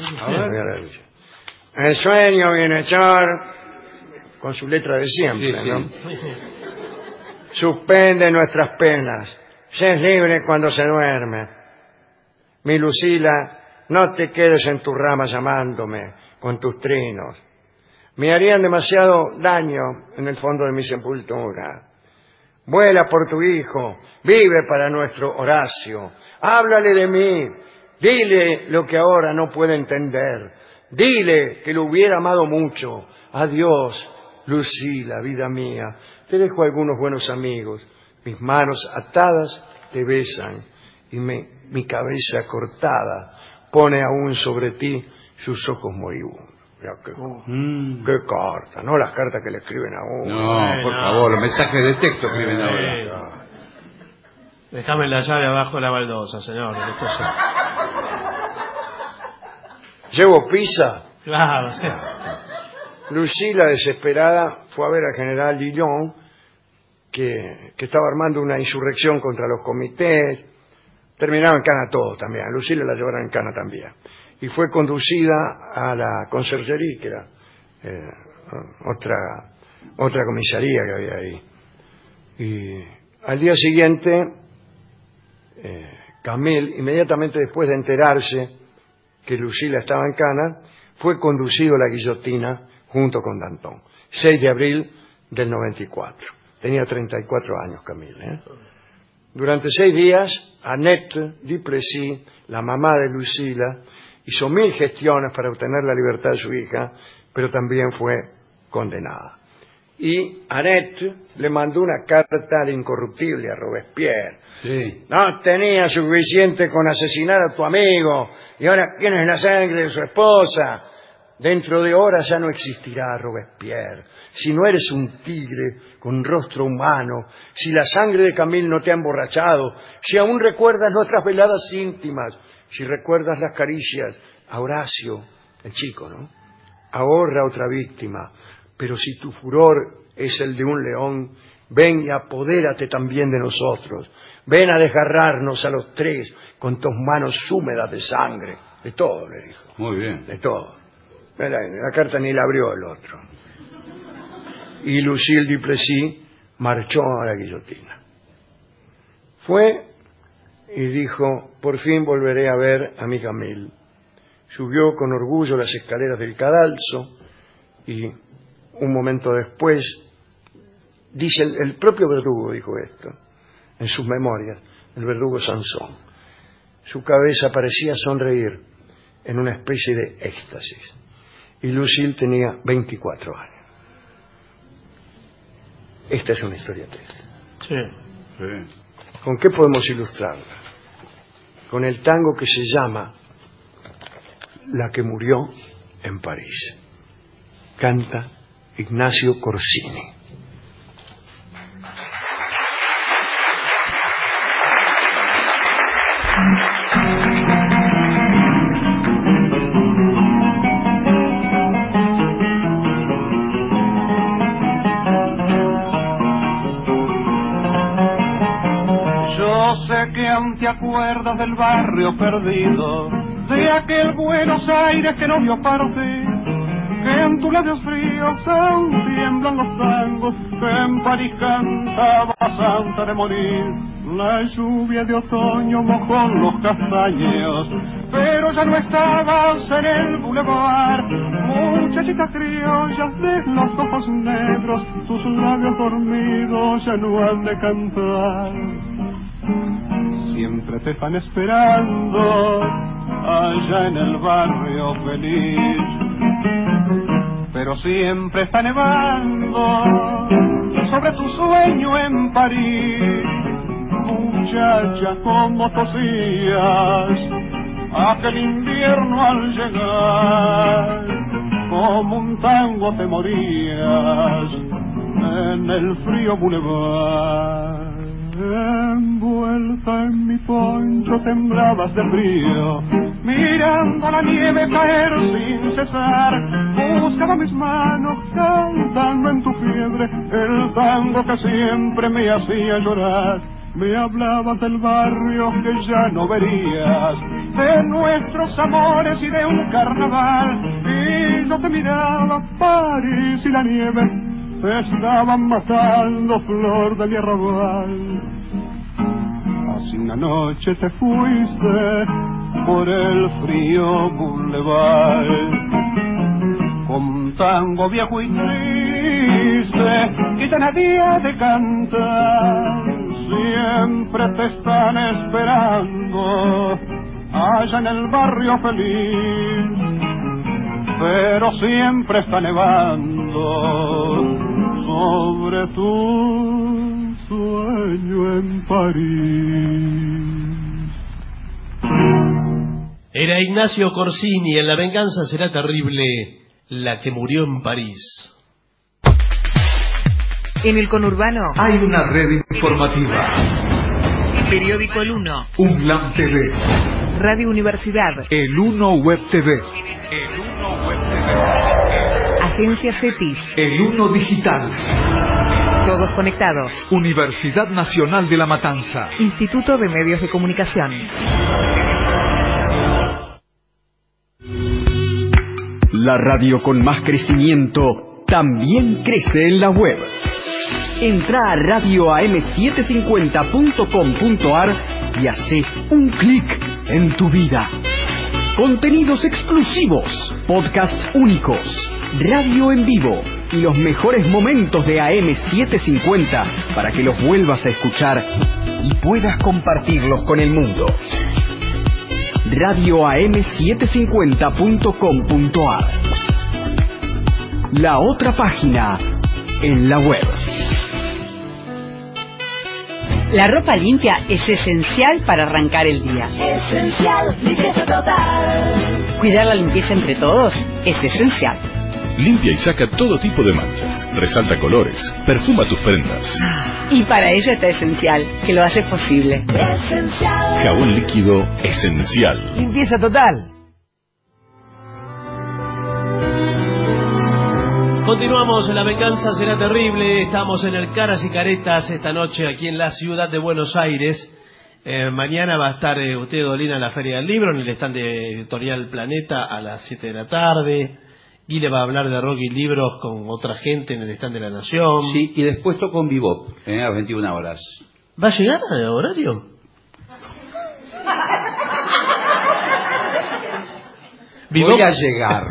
El sueño bienhechor, con su letra de siempre, ¿no? Suspende nuestras penas, Se es libre cuando se duerme. Mi Lucila, no te quedes en tu rama llamándome con tus trinos. Me harían demasiado daño en el fondo de mi sepultura. Vuela por tu hijo, vive para nuestro Horacio. Háblale de mí, dile lo que ahora no puede entender. Dile que lo hubiera amado mucho. Adiós, Lucila, vida mía. Te dejo algunos buenos amigos. Mis manos atadas te besan y mi cabeza cortada pone aún sobre ti sus ojos moribundos. Mira, qué carta, no las cartas que le escriben a uno. No, por favor, los mensajes de texto escriben ahora. Déjame la llave abajo de la baldosa, señor. ¿Llevo pizza? Claro, sí. Lucila, desesperada, fue a ver al general Dillon, que estaba armando una insurrección contra los comités. Terminaba en cana todo también. A Lucila la llevaron en cana también. Y fue conducida a la conserjería, que era otra comisaría que había ahí. Y al día siguiente, Camille, inmediatamente después de enterarse que Lucila estaba en cana, fue conducido a la guillotina junto con Danton. 6 de abril del 94. Tenía 34 años Camille. Durante 6 días, Annette Duplessis, la mamá de Lucila, hizo 1000 gestiones para obtener la libertad de su hija, pero también fue condenada. Y Annette le mandó una carta al incorruptible, a Robespierre. Sí. No tenía suficiente con asesinar a tu amigo, y ahora tienes la sangre de su esposa. Dentro de horas ya no existirá Robespierre. Si no eres un tigre con rostro humano, si la sangre de Camille no te ha emborrachado, si aún recuerdas nuestras veladas íntimas, si recuerdas las caricias a Horacio, el chico, ¿no? Ahorra otra víctima. Pero si tu furor es el de un león, ven y apodérate también de nosotros. Ven a desgarrarnos a los 3 con tus manos húmedas de sangre. De todo, le dijo. Muy bien. De todo. La carta ni la abrió el otro. Y Lucille Duplessis marchó a la guillotina. Fue y dijo, por fin volveré a ver a mi Camille. Subió con orgullo las escaleras del cadalso y un momento después, dice el propio verdugo dijo esto, en sus memorias, el verdugo Sansón. Su cabeza parecía sonreír en una especie de éxtasis. Y Lucille tenía 24 años. Esta es una historia triste. Sí. ¿Con qué podemos ilustrarla? Con el tango que se llama La que murió en París. Canta Ignacio Corsini. Que aún te acuerdas del barrio perdido, de aquel Buenos Aires que no vio partir, que en tus labios fríos aún tiemblan los tangos, que en París cantabas antes de morir. La lluvia de otoño mojó los castaños, pero ya no estabas en el boulevard. Muchachitas criollas de los ojos negros, tus labios dormidos ya no han de cantar. Siempre te están esperando allá en el barrio feliz, pero siempre está nevando sobre tu sueño en París. Muchacha, como tosías aquel invierno al llegar, como un tango te morías en el frío boulevard. Envuelta en mi poncho temblabas de frío, mirando la nieve caer sin cesar. Buscaba mis manos cantando en tu fiebre el tango que siempre me hacía llorar. Me hablabas del barrio que ya no verías, de nuestros amores y de un carnaval. Y yo te miraba, París y la nieve te estaban matando, flor de mi arrabal. si una noche te fuiste por el frío boulevard, con un tango viejo y triste que ya nadie ha de cantar, siempre te están esperando allá en el barrio feliz, pero siempre está nevando sobre tu sueño en París. Era Ignacio Corsini en La venganza será terrible, la que murió en París. En el conurbano Hay una red informativa. Periódico El Uno, UNLAM TV. Radio Universidad, El Uno Web TV. Agencia CETIS, El Uno Digital. todos conectados. Universidad Nacional de La Matanza. Instituto de Medios de Comunicación. La radio con más crecimiento también crece en la web. Entra a radioam750.com.ar y hace un clic en tu vida. Contenidos exclusivos, podcasts únicos, radio en vivo y los mejores momentos de AM750 para que los vuelvas a escuchar y puedas compartirlos con el mundo. radioam750.com.ar. La otra página en la web. La ropa limpia es esencial para arrancar el día. Esencial, limpieza total. Cuidar la limpieza entre todos es esencial. Limpia y saca todo tipo de manchas, resalta colores, perfuma tus prendas. Y para ello está Esencial, que lo hace posible. Esencial. Jabón líquido Esencial. Limpieza total. Continuamos en La venganza será terrible. Estamos en el Caras y Caretas esta noche aquí en la ciudad de Buenos Aires. Mañana va a estar usted, Dolina, en la Feria del Libro, en el stand de Editorial Planeta a las 7 de la tarde. Guile va a hablar de rock y libros con otra gente en el stand de La Nación. Sí, y después toco en Bebop, a las 21 horas. ¿Va a llegar al horario? Voy a llegar.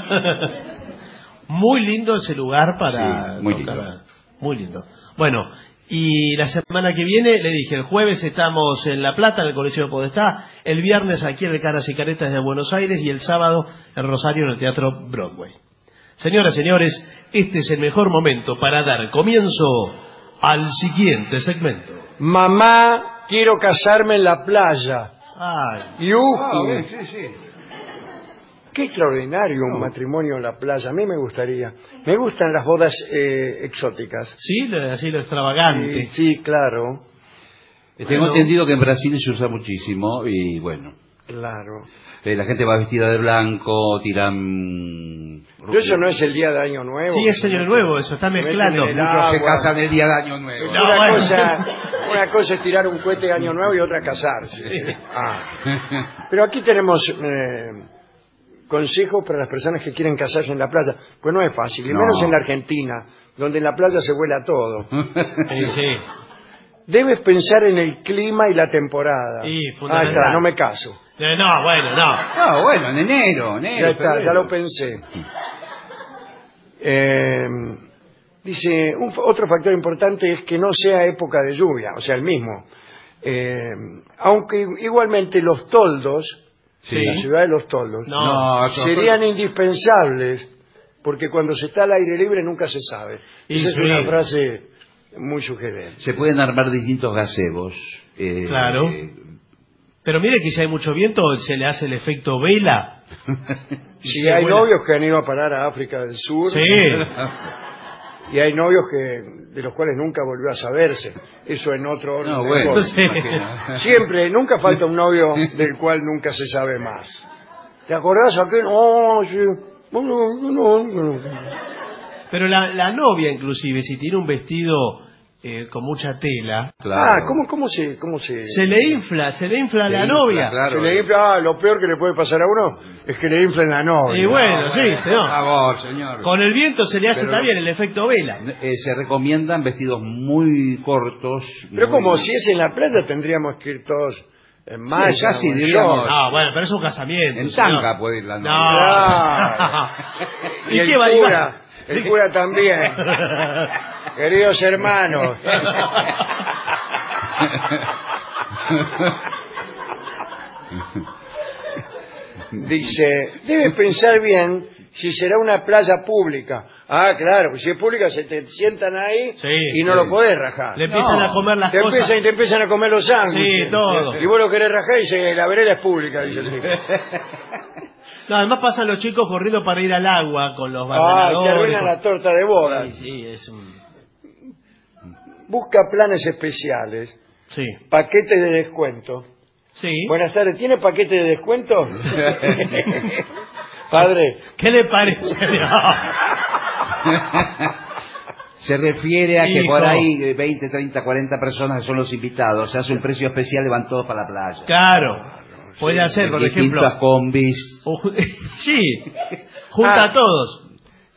Muy lindo ese lugar para sí, muy tocar. lindo. Muy lindo. Bueno, y la semana que viene, le dije, el jueves estamos en La Plata, en el Coliseo Podestá, el viernes aquí en el Caras y Caretas de Buenos Aires y el sábado en Rosario en el Teatro Broadway. Señoras, señores, este es el mejor momento para dar comienzo al siguiente segmento. Mamá, quiero casarme en la playa. Ay. ¡Yujú! Sí, sí. Qué extraordinario un matrimonio en la playa. A mí me gustaría. Me gustan las bodas exóticas. Sí, así lo extravagante. Sí, claro. Tengo entendido que en Brasil se usa muchísimo y bueno. Claro. La gente va vestida de blanco, tiran... Pero eso no es el día de Año Nuevo. Sí, es Año Nuevo, eso está mezclando. Muchos se casan el día de Año Nuevo. Una cosa es tirar un cohete de Año Nuevo y otra casarse. Sí. Pero aquí tenemos consejos para las personas que quieren casarse en la playa. Pues no es fácil, y menos en la Argentina, donde en la playa se vuela todo. Sí. Debes pensar en el clima y la temporada. Sí, fundamental. Está, no me caso. No, bueno, No, bueno, en enero. Ya está, ya lo pensé. Dice, otro factor importante es que no sea época de lluvia, o sea, el mismo. Aunque igualmente los toldos, la ciudad de los toldos, serían indispensables, porque cuando se está al aire libre nunca se sabe. Esa es una frase muy sugerente. Se pueden armar distintos gazebos. Claro. Pero mire que si hay mucho viento, se le hace el efecto vela. Si hay novios que han ido a parar a África del Sur. Sí. Y hay novios de los cuales nunca volvió a saberse. Eso en otro orden. No, bueno, siempre, nunca falta un novio del cual nunca se sabe más. ¿Te acordás aquel? No, sí. No. Pero la novia, inclusive, si tiene un vestido con mucha tela. Claro. ¿Cómo se...? Se le infla a la novia. Claro. Se le infla, lo peor que le puede pasar a uno es que le inflen la novia. Y bueno, sí, señor. Por favor, señor. Con el viento se le hace también el efecto vela. Se recomiendan vestidos muy cortos. Pero como si es en la playa tendríamos que ir todos en malla. Casi diríamos. No, bueno, pero es un casamiento. En señor. tanga puede ir la novia. No. Claro. ¿Y el qué va a cura, el cura también. Queridos hermanos. Dice, debe pensar bien si será una playa pública. Ah, claro, pues si es pública se te sientan ahí y no lo podés rajar. Le empiezan a comer las cosas. Te empiezan a comer los sándwiches. Sí, todo. Y vos lo querés rajar y dice, la vereda es pública, dice el tipo. No, además pasan los chicos corriendo para ir al agua con los Ah, barrenadores. te arruinan la torta de boda. Sí, es un... Busca planes especiales. Sí. Paquete de descuento. Sí. Buenas tardes, ¿tiene paquete de descuento? Padre. ¿Qué le parece? Se refiere a que Hijo. por ahí 20, 30, 40 personas son los invitados. Se hace un precio especial y van todos para la playa. Claro. Puede hacer, por ejemplo... Distintas combis. Sí. Junta a todos.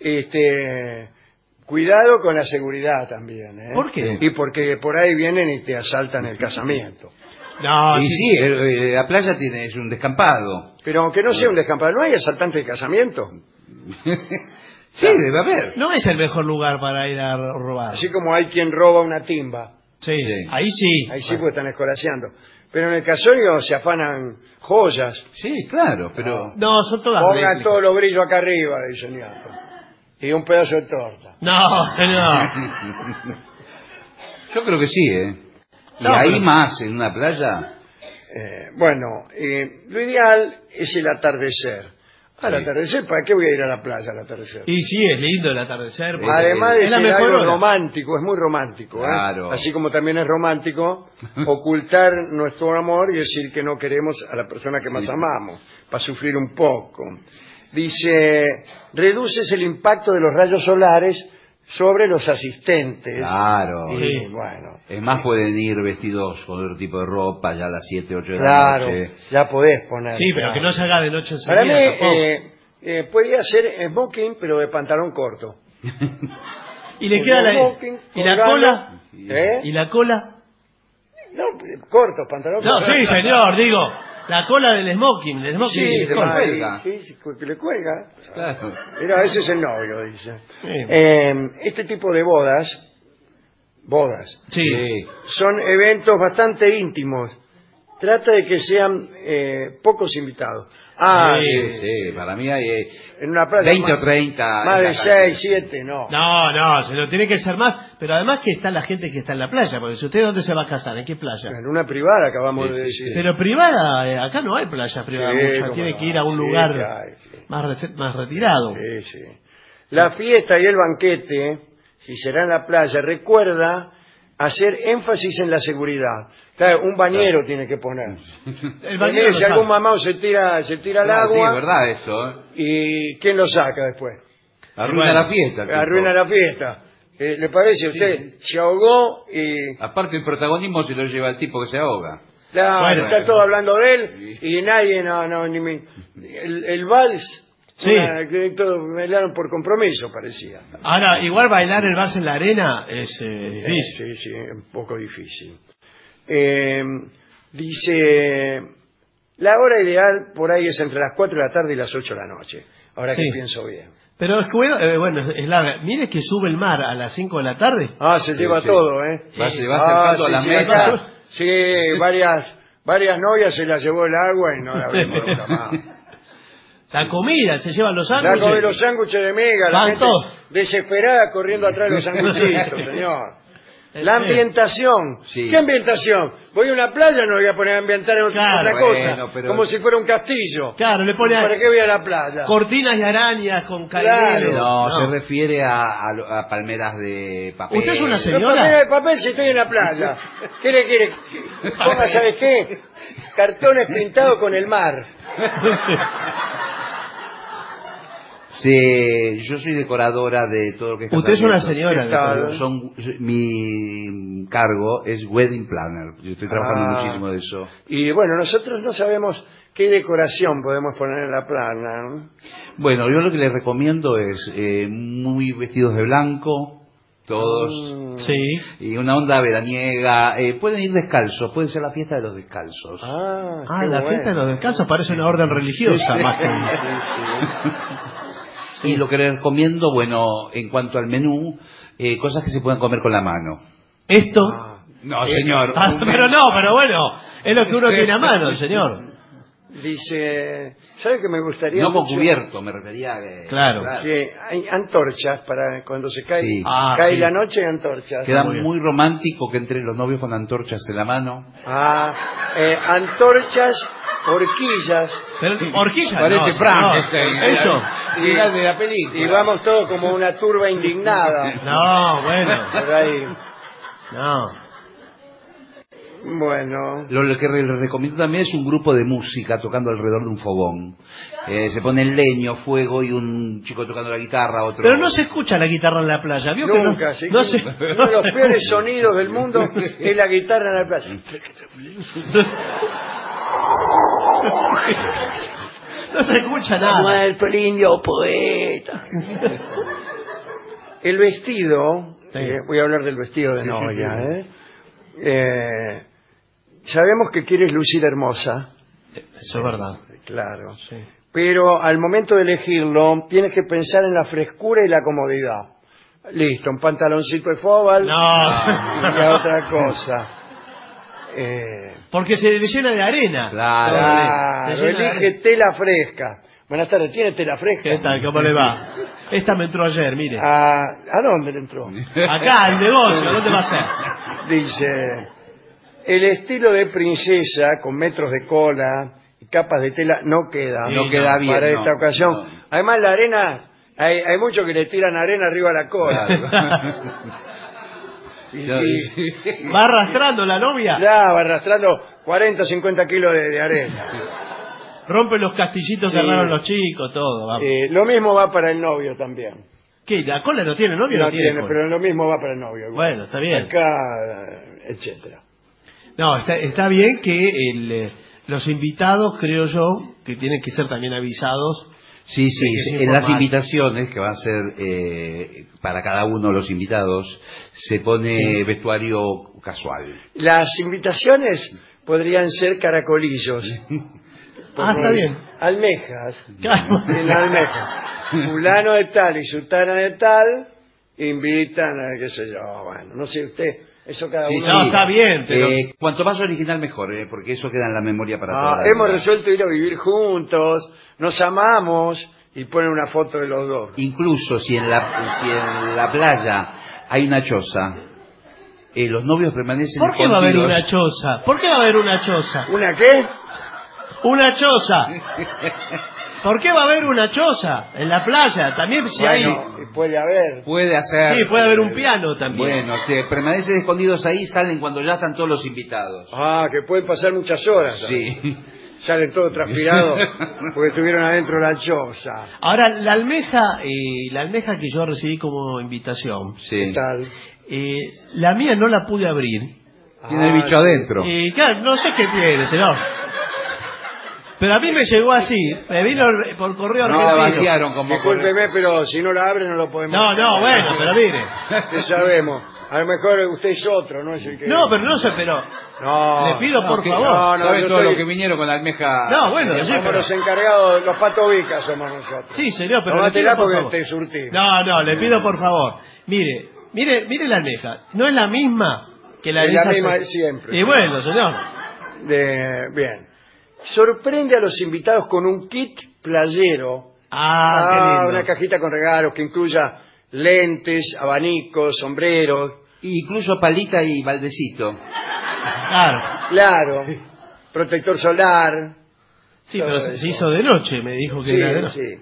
Cuidado con la seguridad también, ¿eh? ¿Por qué? Y porque por ahí vienen y te asaltan el casamiento. No, Y sí, la playa es un descampado. Pero aunque no sea un descampado, ¿no hay asaltante de casamiento? Sí, debe haber. No es el mejor lugar para ir a robar. Así como hay quien roba una timba. Sí, ahí sí. Ahí sí, porque están escolaseando. Pero en el casorio se afanan joyas. Sí, claro, pero... No, son todas Pongan réplicas. todos los brillos acá arriba, dice Niato. Y un pedazo de torta. No, señor. Yo creo que sí, ¿eh? Y No, ahí pero- más, en una playa... Lo ideal es el atardecer. Al Sí. atardecer, ¿para qué voy a ir a la playa al atardecer? Y sí, es lindo el atardecer. porque Además de es la ser mejor algo hora. romántico, es muy romántico. Claro. Así como también es romántico ocultar nuestro amor y decir que no queremos a la persona que más amamos, para sufrir un poco. Dice, reduces el impacto de los rayos solares sobre los asistentes. Claro. Y, Sí. bueno, Es más, pueden ir vestidos con otro tipo de ropa ya a las 7, 8 de claro, la noche. ya podés poner. Sí, pero claro. que no se haga de noche Para mí, enseguida tampoco. podría ser smoking, pero de pantalón corto. Y le queda la... Smoking, ¿Y la colgado. cola? ¿Eh? ¿Y la cola? No, corto, pantalón No, corto. sí, señor, digo. La cola del smoking. El smoking Sí, le cuelga. cuelga. sí, que le cuelga. Claro. Mira, ese es el novio, dice. Sí. Este tipo de bodas Sí. son eventos bastante íntimos. Trata de que sean pocos invitados. Sí, para mí hay En una playa 20 o 30. más en de la calle. 6, 7, no. No, se lo tiene que ser más. Pero además que está la gente que está en la playa. Porque si usted dónde se va a casar, ¿en qué playa? En una privada acabamos Sí, de sí, decir. Pero privada, acá no hay playa privada Sí, mucha. cómo Tiene no. que ir a un Sí, lugar que hay, sí. más retirado. Sí, sí. La fiesta y el banquete, si será en la playa, recuerda hacer énfasis en la seguridad. Claro, un bañero tiene que poner. El bañero Si lo algún sabe. mamado se tira al Sí, agua, es verdad eso. ¿y quién lo saca después? Arruina la fiesta. el tipo. Arruina la fiesta. ¿Le parece? Usted se ahogó y... Aparte el protagonismo se lo lleva el tipo que se ahoga. Claro, Bueno. está todo hablando de él y nadie, el vals, Sí. que todos bailaron por compromiso, parecía. Ahora, igual bailar el vals en la arena es difícil. Sí, un poco difícil. Dice, la hora ideal por ahí es entre las 4 de la tarde y las 8 de la noche. Ahora Sí. que pienso bien. Pero es que, bueno, es larga. Mire que sube el mar a las 5 de la tarde. Ah, se lleva sí. todo, ¿eh? Se va acercando a la mesa. acá, sí, varias novias se las llevó el agua y no la vemos nunca más. La comida, se llevan los Ya sándwiches. comí los sándwiches de miga, la Van gente todos. desesperada corriendo atrás de los sándwichitos, señor. La ambientación. Sí. ¿Qué ambientación? Voy a una playa, no voy a poner a ambientar en Claro, otra cosa. bueno, pero- Como si fuera un castillo. Claro, le pone ¿Para qué voy a la playa? cortinas y arañas con Claro. calderos. No, se refiere a palmeras de papel. ¿Usted es una No, señora? papel de papel si estoy en la playa. ¿Qué le quiere? Ponga, ¿sabes qué? Cartones pintados con el mar. Sí, yo soy decoradora de todo lo que es Usted es una casamiento. señora. Mi cargo es wedding planner. Yo estoy trabajando muchísimo de eso. Y bueno, nosotros no sabemos qué decoración podemos poner en la plana, ¿no? Bueno, yo lo que les recomiendo es muy vestidos de blanco, todos. Sí. Y una onda veraniega. Pueden ir descalzos, puede ser la fiesta de los descalzos. La fiesta de los descalzos parece una orden religiosa más que... Y lo que les recomiendo, bueno, en cuanto al menú, cosas que se puedan comer con la mano. ¿Esto? No, señor. Pero bueno, es lo que uno tiene a mano, señor. Dice, ¿sabe que me gustaría No con mucho? cubierto, me refería a que... Claro. Que hay antorchas para cuando se cae, Sí. cae la noche, hay antorchas. Queda muy romántico que entren los novios con antorchas en la mano. Antorchas, horquillas. Horquillas. Parece Frank. Eso. De la película. Y vamos todos como una turba indignada. No, bueno. Por ahí. No. Bueno. Lo que les recomiendo también es un grupo de música tocando alrededor de un fogón. Se pone el leño, fuego y un chico tocando la guitarra, otro... Pero no se escucha la guitarra en la playa. ¿Vio Nunca, que no se... Uno de los peores sonidos del mundo es la guitarra en la playa. No se escucha nada. Muerto el indio poeta. El vestido, voy a hablar del vestido de novia, sabemos que quieres lucir hermosa. Eso es verdad. Claro. Sí. Pero al momento de elegirlo, tienes que pensar en la frescura y la comodidad. Listo, un pantaloncito de fóbal y otra cosa. Porque se le llena de arena. Claro, elige tela fresca. Buenas tardes, ¿tiene tela fresca? ¿Qué tal? ¿Cómo le va? Esta me entró ayer, mire. ¿A dónde le entró? Acá, al negocio, ¿dónde va a ser? Dice, el estilo de princesa con metros de cola y capas de tela no queda. No queda bien. Para esta ocasión. No. Además, la arena, hay muchos que le tiran arena arriba a la cola. ¿Va arrastrando la novia? Ya, va arrastrando 40, 50 kilos de arena. Rompe los castillitos que armaron los chicos, todo. Vamos. Lo mismo va para el novio también. ¿Qué? ¿La cola no tiene novio? No tiene, pero lo mismo va para el novio. Bueno, está bien. Acá, etcétera. No, está bien que los invitados, creo yo, que tienen que ser también avisados. Sí, en las invitaciones que van a ser para cada uno de los invitados, se pone vestuario casual. Las invitaciones podrían ser caracolillos. Está bien. Almejas. Claro. En almejas. Fulano de tal y sultana de tal invitan a, qué sé yo, bueno, no sé usted, eso cada uno... No, está bien, pero... cuanto más original mejor, porque eso queda en la memoria para toda la hemos vida. resuelto ir a vivir juntos, nos amamos, y ponen una foto de los dos. Incluso si en la playa hay una choza, los novios permanecen... ¿Por qué va a haber una choza? ¿Por qué va a haber una choza? ¿Una qué? ¡Una choza! ¿Por qué va a haber una choza en la playa? También si hay... Puede haber. Puede hacer... Sí, puede haber un piano también. Bueno, permanecen escondidos ahí, salen cuando ya están todos los invitados. Que pueden pasar muchas horas. Sí. Salen todos transpirados porque estuvieron adentro de la choza. Ahora, la almeja que yo recibí como invitación... Sí. ¿Qué tal? La mía no la pude abrir. Tiene el bicho adentro. Claro, no sé qué tiene, señor. Pero a mí me llegó así, me vino por correo argentino. No la vaciaron como... Discúlpeme, pero si no la abre no lo podemos... No, bueno, pero mire. ¿Qué sabemos? A lo mejor usted es otro, no es el que... No, pero no sé, pero... No. Le pido por favor. ¿Saben todo lo que vinieron con la almeja? No, bueno, somos los encargados, los patobicas somos nosotros. Sí, señor, pero... No, le porque te surtí. No, le pido por favor. Mire la almeja. No es la misma que la de la misma siempre. Y bueno, señor. Bien. Sorprende a los invitados con un kit playero. Qué lindo. Una cajita con regalos que incluya lentes, abanicos, sombreros. Incluso palita y baldecito. Claro. Protector solar. Sí, pero se hizo de noche, me dijo que era de noche. Sí.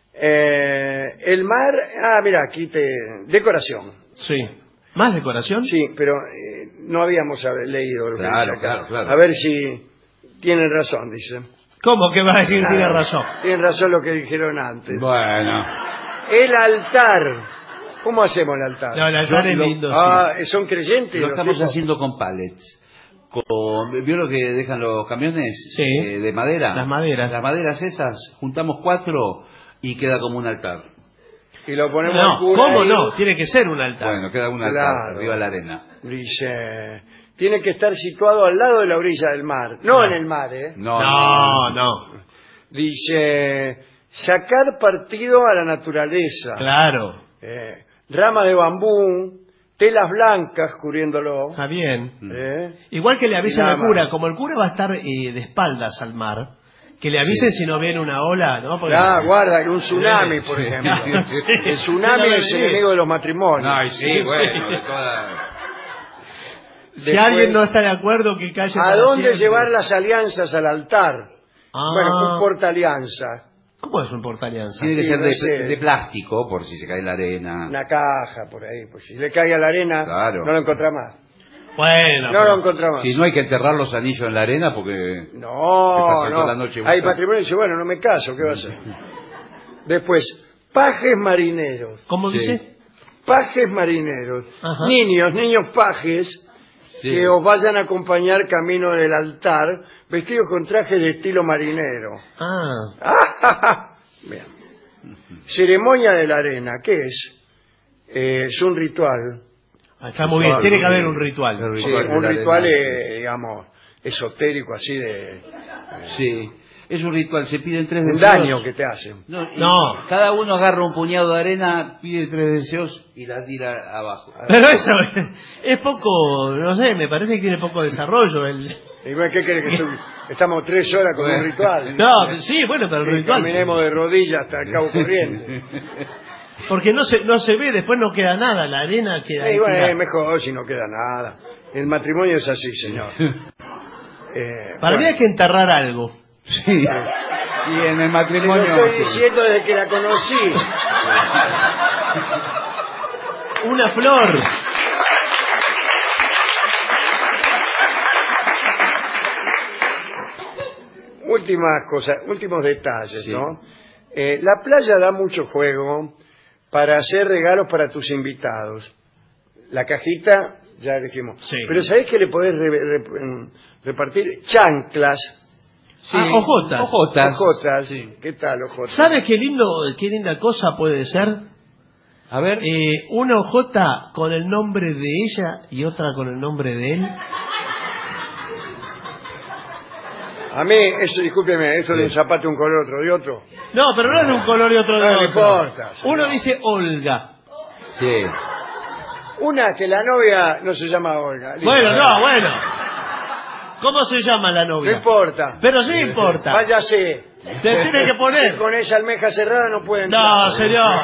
El mar, mira, aquí decoración. Sí. ¿Más decoración? Sí, pero no habíamos leído lo que dice acá. Claro. A ver si tienen razón, dice. ¿Cómo que va a decir? Tiene razón. Tienen razón lo que dijeron antes. Bueno. El altar. ¿Cómo hacemos el altar? No, el altar es lindo. ¿Son creyentes? Lo los estamos tipos? haciendo con pallets. ¿Vio lo que dejan los camiones? Sí. De madera. Las maderas. Las maderas esas, juntamos 4 y queda como un altar. Y lo ponemos No, al cura ¿cómo ahí. no? Tiene que ser un altar. Bueno, queda un altar Claro. arriba de la arena. Dice, tiene que estar situado al lado de la orilla del mar. No en el mar, ¿eh? No. Dice, sacar partido a la naturaleza. Claro. Rama de bambú, telas blancas cubriéndolo. Está bien. ¿eh? Igual que le avisen Nada al cura, más. como el cura va a estar de espaldas al mar, que le avisen si no viene una ola, ¿no? Porque... Guarda, que un tsunami, por ejemplo. Sí. El tsunami es enemigo de los matrimonios. Ay, sí, bueno, de todas... Si Después, alguien no está de acuerdo, que calle ¿a para dónde siempre. llevar las alianzas al altar? Bueno, un portaalianza. ¿Cómo es un portaalianza? Tiene que Sí, ser no sé. de plástico, por si se cae en la arena. Una caja por ahí, pues si le cae a la arena, Claro. no lo encontrá más. Bueno. No lo encontrá más. Si no hay que enterrar los anillos en la arena porque... te No, pasan no. toda la noche Hay buscando. matrimonio y dice, bueno, no me caso, ¿qué va a hacer? Después, pajes marineros. ¿Cómo Sí. dice? Pajes marineros. Ajá. Niños pajes, Sí. que os vayan a acompañar camino del altar, vestidos con trajes de estilo marinero. Bien. Ceremonia de la arena, ¿qué es? Es un ritual. Está muy bien, tiene que haber un ritual. Sí, un ritual, digamos, esotérico, así de... Sí, es un ritual, se piden 3 un deseos. daño que te hacen. No. Cada uno agarra un puñado de arena, pide 3 deseos y la tira abajo. Pero eso es poco, no sé, me parece que tiene poco desarrollo. Y bueno, ¿qué querés que estoy? Estamos 3 horas con un ritual. No, sí, bueno, pero el ritual. Caminemos de rodillas hasta el Cabo Corriente. Porque no se ve, después no queda nada, la arena queda ahí Bueno, tirada. es mejor si no queda nada. El matrimonio es así, señor. Para mí hay que enterrar algo. Sí. Y en el Te matrimonio... lo estoy diciendo desde que la conocí. Una flor. Últimas cosas, últimos detalles, Sí. ¿no? La playa da mucho juego para hacer regalos para tus invitados. La cajita, ya dijimos. Sí. Pero ¿sabés que le podés repartir? Chanclas. Sí. Ojotas. Ojotas. ¿Qué tal, ojotas? ¿Sabes qué linda cosa puede ser? A ver. Una hojota con el nombre de ella y otra con el nombre de él. A mí, eso, discúlpeme, eso de un zapato un color, otro de otro. No, pero no es de un color y otro de No otro. importa, señor. Uno dice Olga. Sí. Una que la novia no se llama Olga. Listo. Bueno. ¿Cómo se llama la No novia? importa. Pero sí importa. Váyase. Te tiene que poner. Con esa almeja cerrada no pueden entrar. No, señor.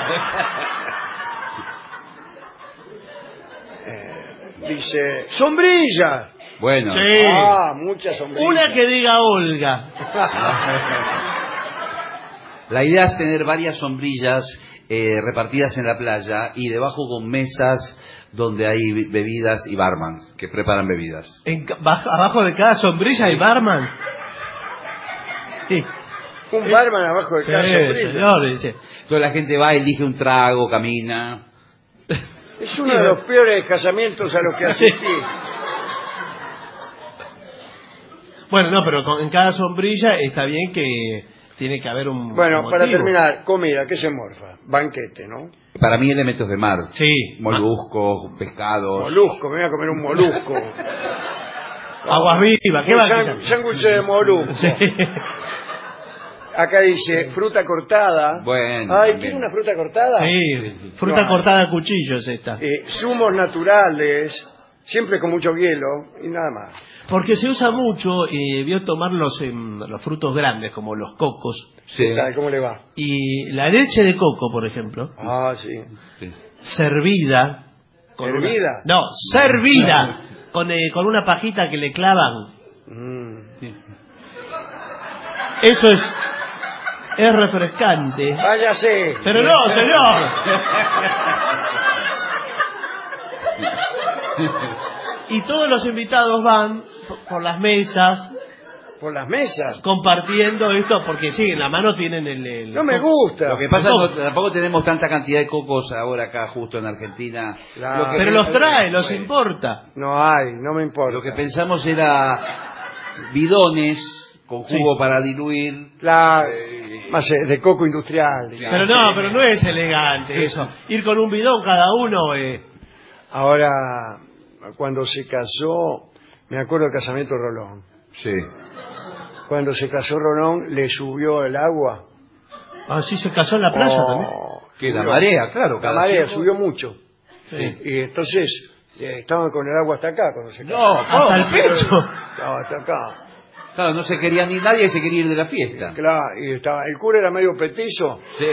Dice, sombrilla. Bueno. Sí. Muchas sombrillas. Una que diga Olga. La idea es tener varias sombrillas repartidas en la playa y debajo con mesas donde hay bebidas y barman que preparan bebidas. Abajo de cada sombrilla hay barman. Sí. Un barman abajo de cada sombrilla. Señor, dice. Entonces la gente va, elige un trago, camina. Es uno de los peores casamientos a los que asistí. Bueno, no, pero en cada sombrilla está bien que tiene que haber un Bueno, para motivo. terminar, comida, ¿qué se morfa? Banquete, ¿no? Para mí elementos de mar. Sí. Moluscos, pescados. Molusco, me voy a comer un molusco. Aguas vivas, ¿qué va a Un sándwich de molusco. Sí. Acá dice fruta cortada. Bueno. Ay, también. ¿tiene una fruta cortada? Sí, fruta No. cortada a cuchillo es esta. Zumos naturales, siempre con mucho hielo y nada más. Porque se usa mucho, vio tomar los frutos grandes, como los cocos. Sí. ¿Qué tal? ¿Cómo le va? Y la leche de coco, por ejemplo, Sí. servida. ¿Hervida? No, servida. Con una pajita que le clavan. Sí. Eso es refrescante. Váyase. Pero no, señor. Y todos los invitados van por las mesas por las mesas. Compartiendo esto, porque sí, en la mano tienen el no me gusta. Lo que pasa es que tampoco tenemos tanta cantidad de cocos ahora acá justo en Argentina. Claro. Pero los trae, los importa. No hay, no me importa. Lo que pensamos era bidones con jugo para diluir. Más de coco industrial. Pero no es elegante eso. Ir con un bidón cada uno. Ahora, cuando se casó, me acuerdo del casamiento de Rolón. Sí. Cuando se casó Rolón, le subió el agua. Ah, sí, se casó en la playa también. Que la marea, claro. La marea subió mucho. Sí. Y entonces, estaban con el agua hasta acá cuando se casó. No, hasta el pecho. Estaba hasta acá. Claro, no se quería ni nadie, se quería ir de la fiesta. Claro, y el cura era medio petizo. Sí.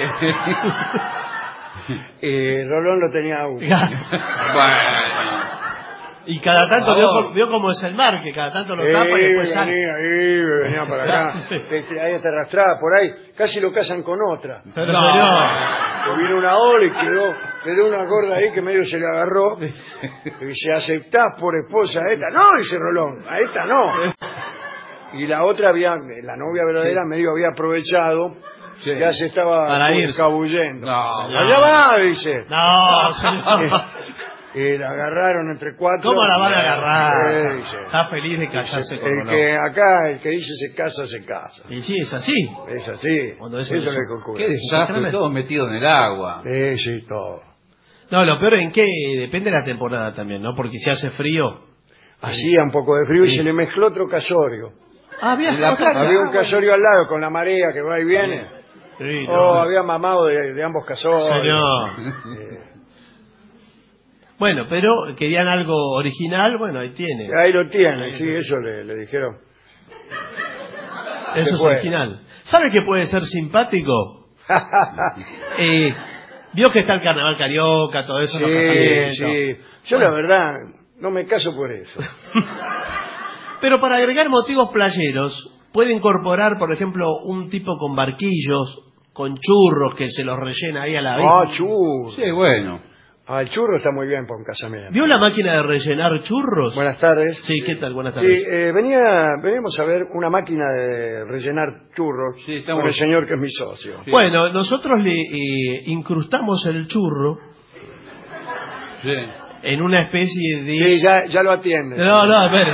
Y Rolón lo tenía aún. Bueno. Y cada tanto vio cómo es el mar, que cada tanto lo tapa y después sale. Venía para acá. Sí. Ahí te arrastraba por ahí. Casi lo casan con otra. Pero señor. Que vino una ola y quedó una gorda ahí que medio se le agarró. Y dice, ¿aceptás por esposa a esta? No, dice Rolón, a esta no. Y la otra la novia verdadera medio había aprovechado. Sí. Ya se estaba escabullendo. Allá va, dice. No, señor. Y la agarraron entre cuatro. ¿Cómo la van a agarrar? Dice. Está feliz de casarse con Rolón. El que dice se casa, se casa. Y sí, es así. Es así. Cuando eso le concurre. Qué desastre, todo metido en el agua. Sí, todo. No, lo peor en que depende de la temporada también, ¿no? Porque si hace frío. Hacía un poco de frío y se le mezcló otro casorio. Había un casorio al lado con la marea que va y viene. Sí, no. Había mamado de ambos casorios. Señor. Bueno, pero querían algo original, bueno, ahí tiene. Ahí lo tiene, sí, eso le dijeron. Eso es original. ¿Sabe qué puede ser simpático? Vio que está el carnaval carioca, todo eso. Sí. Yo la verdad no me caso por eso. Pero para agregar motivos playeros, puede incorporar, por ejemplo, un tipo con barquillos, con churros que se los rellena ahí a la vez. Churros. Sí, bueno. El churro está muy bien para un casamiento. ¿Vio la máquina de rellenar churros? Buenas tardes. Sí, ¿qué tal? Buenas tardes. Sí, veníamos a ver una máquina de rellenar churros con el señor que es mi socio. Sí. Bueno, nosotros le incrustamos el churro en una especie de... Sí, ya lo atiende. No, espere.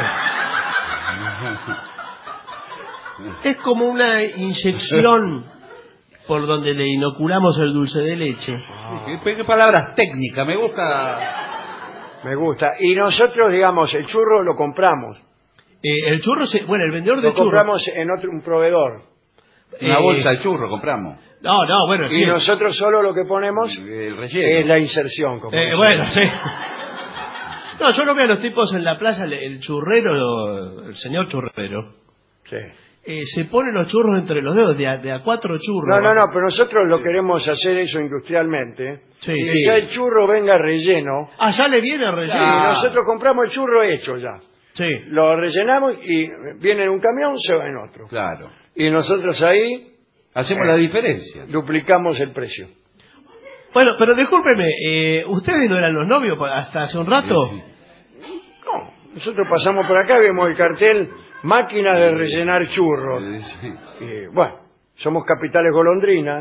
Es como una inyección por donde le inoculamos el dulce de leche. ¿Qué palabras técnicas? Me gusta. Y nosotros, digamos, el churro lo compramos. El churro, el vendedor de churros. Lo compramos en un proveedor. Una bolsa de churro compramos. No, bueno, sí. Y nosotros solo lo que ponemos el relleno. Es la inserción. Bueno, sí. No, yo lo veo a los tipos en la playa, el churrero, el señor churrero. Sí. Se ponen los churros entre los dedos, de a 4 churros. No, pero nosotros lo queremos hacer eso industrialmente. Sí. Y ya el churro venga relleno. Ya le viene relleno. Y nosotros compramos el churro hecho ya. Sí. Lo rellenamos y viene en un camión, se va en otro. Claro. Y nosotros ahí... hacemos la diferencia. Duplicamos el precio. Bueno, pero discúlpeme, ¿ustedes no eran los novios hasta hace un rato? No, nosotros pasamos por acá, vemos el cartel... máquina de rellenar churros. Y, bueno, somos capitales golondrinas.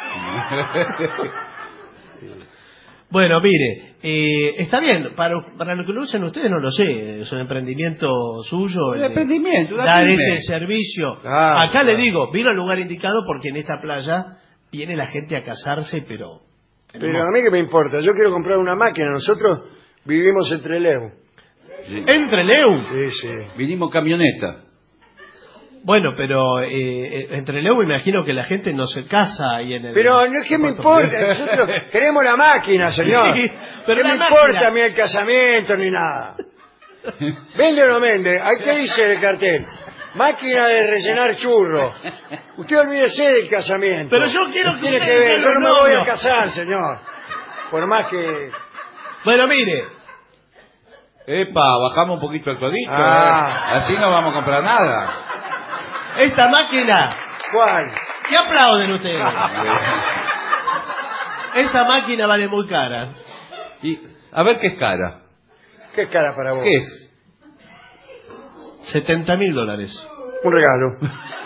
Bueno, mire, está bien, para lo que lo usen ustedes no lo sé, es un emprendimiento suyo. Un emprendimiento, dar este servicio. Claro, Acá le digo, vino al lugar indicado porque en esta playa viene la gente a casarse, pero a mí que me importa, yo quiero comprar una máquina, nosotros vivimos en Trelew. Sí. ¿En Trelew? Sí. Vinimos camioneta. Bueno, pero en Trelew me imagino que la gente no se casa ahí en el... Pero no es que me importa, nosotros queremos la máquina, señor. Sí, pero no me importa a mí el casamiento ni nada. ¿Vende o no vende? ¿Qué dice el cartel? Máquina de rellenar churro. Usted olvídese del casamiento. Pero yo quiero que tiene que ustedes ver, sean yo no los me voy a novios. casar, señor. Por más que... Bueno, mire. Bajamos un poquito el codito. Así no vamos a comprar nada. Esta máquina. ¿Cuál? ¿Qué aplauden ustedes? Esta máquina vale muy cara. Y a ver qué es cara. ¿Qué es cara para vos? ¿Qué es? $70.000. Un regalo.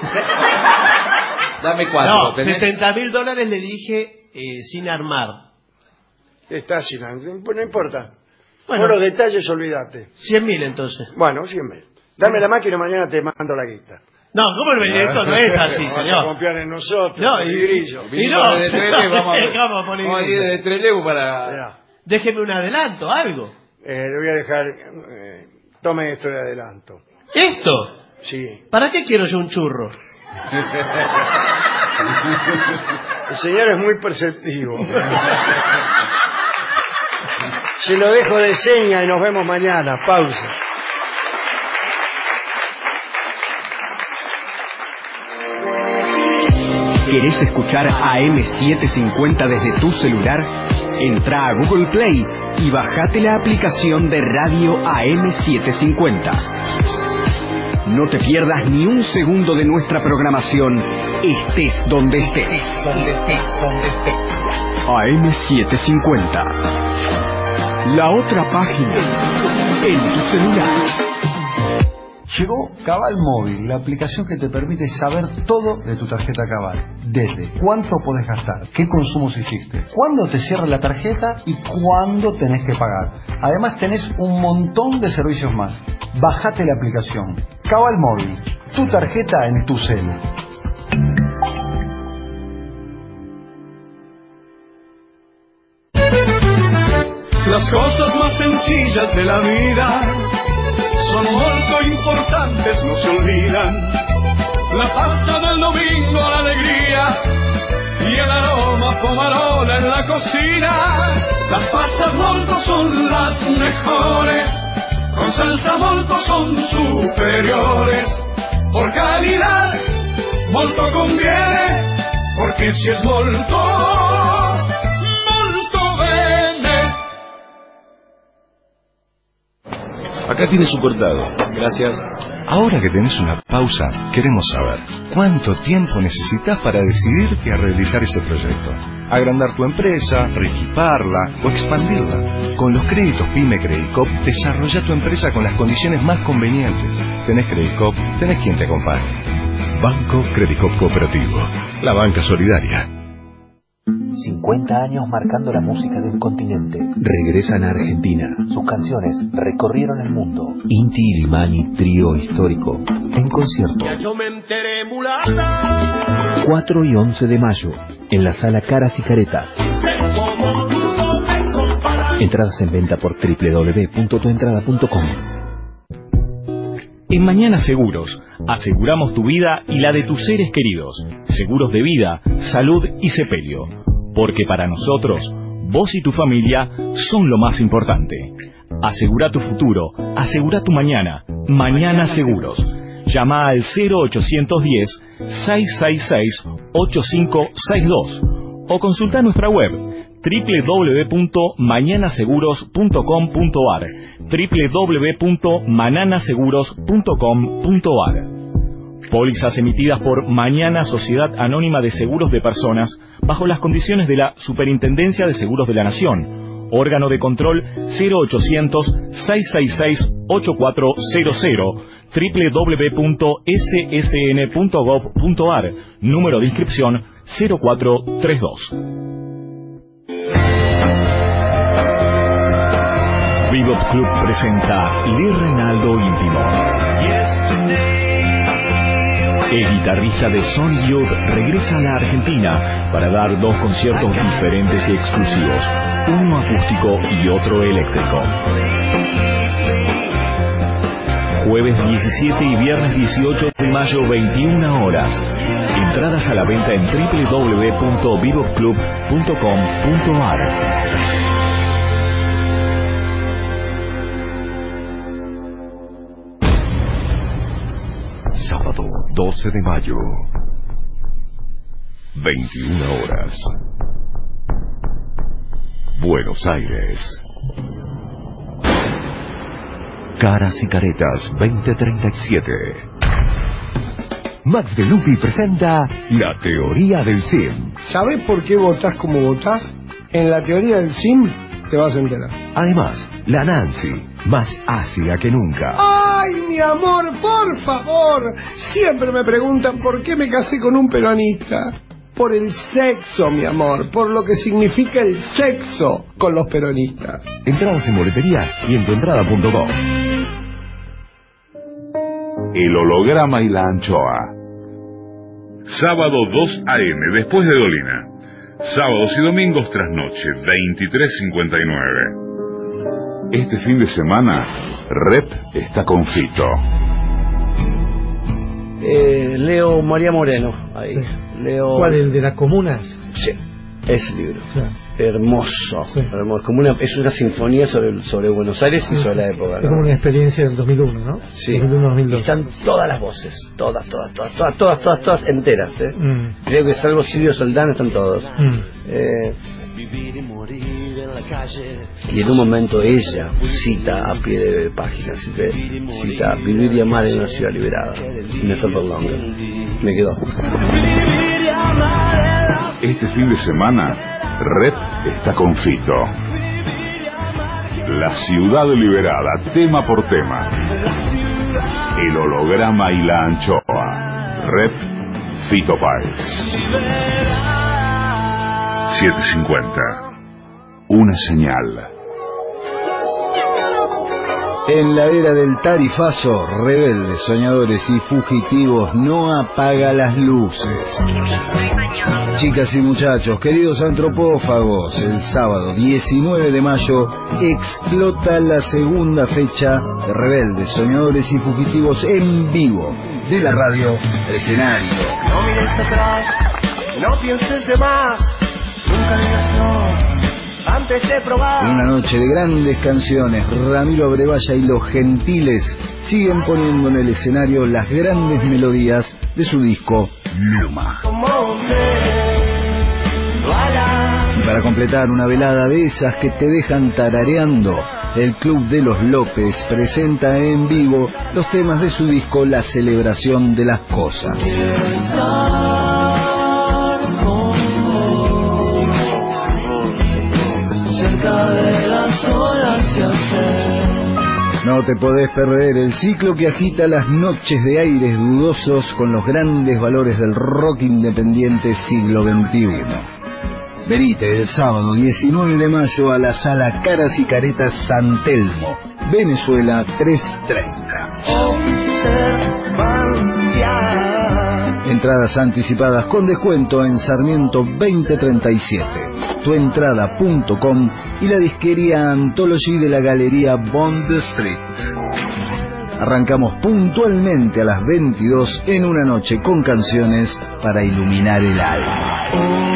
Dame 4. No, $70.000 le dije sin armar. Está sin no importa. Bueno. Por los detalles, olvídate. 100.000 entonces. Bueno, 100.000. Dame la máquina y mañana te mando la guita. No, ¿cómo el esto no es así, Vamos señor? a confiar en nosotros. No, Grillo. y no, de Trelew, vamos a ir de Trelew para... Déjeme un adelanto, algo. Le voy a dejar... tome esto de adelanto. ¿Esto? Sí. ¿Para qué quiero yo un churro? El señor es muy perceptivo. Se lo dejo de seña y nos vemos mañana. Pausa. ¿Querés escuchar AM750 desde tu celular? Entra a Google Play y bajate la aplicación de radio AM750. No te pierdas ni un segundo de nuestra programación, estés donde estés. AM750. La otra página en tu celular. Llegó Cabal Móvil, la aplicación que te permite saber todo de tu tarjeta Cabal. Desde cuánto podés gastar, qué consumos hiciste, cuándo te cierra la tarjeta y cuándo tenés que pagar. Además tenés un montón de servicios más. Bajate la aplicación. Cabal Móvil, tu tarjeta en tu celu. Las cosas más sencillas de la vida son muy importantes, no se olvidan. La pasta del domingo, la alegría y el aroma pomarola en la cocina. Las pastas molto son las mejores, con salsa molto son superiores. Por calidad, molto conviene, porque si es molto, molto bene. Acá tiene su cortado. Gracias. Ahora que tenés una pausa, queremos saber cuánto tiempo necesitas para decidirte a realizar ese proyecto. Agrandar tu empresa, reequiparla o expandirla. Con los créditos PYME Credicop, desarrolla tu empresa con las condiciones más convenientes. Tenés Credicop, tenés quien te acompañe. Banco Credicop Cooperativo. La banca solidaria. 50 años marcando la música de un continente. Regresan a Argentina. Sus canciones recorrieron el mundo. Inti Illimani, trío histórico, en concierto. Ya yo me enteré, mulata. 4 y 11 de mayo, en la sala Caras y Caretas. Entradas en venta por www.tuentrada.com. En Mañana Seguros, aseguramos tu vida y la de tus seres queridos. Seguros de vida, salud y sepelio. Porque para nosotros, vos y tu familia son lo más importante. Asegura tu futuro, asegura tu mañana. Mañana Seguros. Llama al 0810-666-8562 o consulta nuestra web www.mañanaseguros.com.ar www.mananaseguros.com.ar. Pólizas emitidas por Mañana Sociedad Anónima de Seguros de Personas bajo las condiciones de la Superintendencia de Seguros de la Nación. Órgano de control 0800-666-8400 www.ssn.gov.ar. Número de inscripción 0432. Bebop Club presenta Lee Reinaldo Íntimo. El guitarrista de Sonic Youth regresa a la Argentina para dar 2 conciertos diferentes y exclusivos, uno acústico y otro eléctrico. Jueves 17 y viernes 18 de mayo, 21 horas. Entradas a la venta en www.bebopclub.com.ar. Sábado 12 de mayo, 21 horas. Buenos Aires. Caras y Caretas 2037. Max de Lupi presenta La Teoría del Sim. ¿Sabés por qué votás como votás? En la teoría del SIM te vas a enterar. Además, la Nancy, más ácida que nunca. ¡Ay, mi amor, por favor! Siempre me preguntan por qué me casé con un peronista. Por el sexo, mi amor, por lo que significa el sexo con los peronistas. Entradas en boletería y en tuentrada.com. El holograma y la anchoa. Sábado 2 AM, después de Dolina. Sábados y domingos tras noche, 23:59. Este fin de semana, Rep está con Fito. Leo María Moreno, ahí. Sí. Leo... ¿Cuál, el de las comunas? Sí, ese libro. Sí. Hermoso, Sí. hermoso. Es una sinfonía sobre Buenos Aires y sobre la época, Es ¿no? como una experiencia del 2001, ¿no? Sí. 2001-2002. Y están todas las voces, todas enteras, ¿eh? Creo que salvo Silvio Soldán están todos. Y en un momento ella cita a pie de página, cita Vivir y amar en una ciudad liberada. Néstor Berlanga. Me quedó. Este fin de semana, Rep está con Fito. La ciudad liberada, tema por tema. El holograma y la anchoa. Rep, Fito Páez. 7:50. Una señal. En la era del tarifazo, rebeldes, soñadores y fugitivos, no apaga las luces. Chicas y muchachos, queridos antropófagos, el sábado 19 de mayo explota la segunda fecha de Rebeldes, Soñadores y Fugitivos en vivo de la radio al escenario. No mires atrás, no pienses de más, nunca digas no, antes de probar. En una noche de grandes canciones, Ramiro Abrevaya y Los Gentiles siguen poniendo en el escenario las grandes melodías de su disco Luma. Y para completar una velada de esas que te dejan tarareando, el Club de los López presenta en vivo los temas de su disco La Celebración de las Cosas. No te podés perder el ciclo que agita las noches de aires dudosos con los grandes valores del rock independiente siglo XXI. Venite el sábado 19 de mayo a la sala Caras y Caretas San Telmo, Venezuela 330. Entradas anticipadas con descuento en Sarmiento 2037, tuentrada.com y la disquería Anthology de la Galería Bond Street. Arrancamos puntualmente a las 22 en una noche con canciones para iluminar el alma.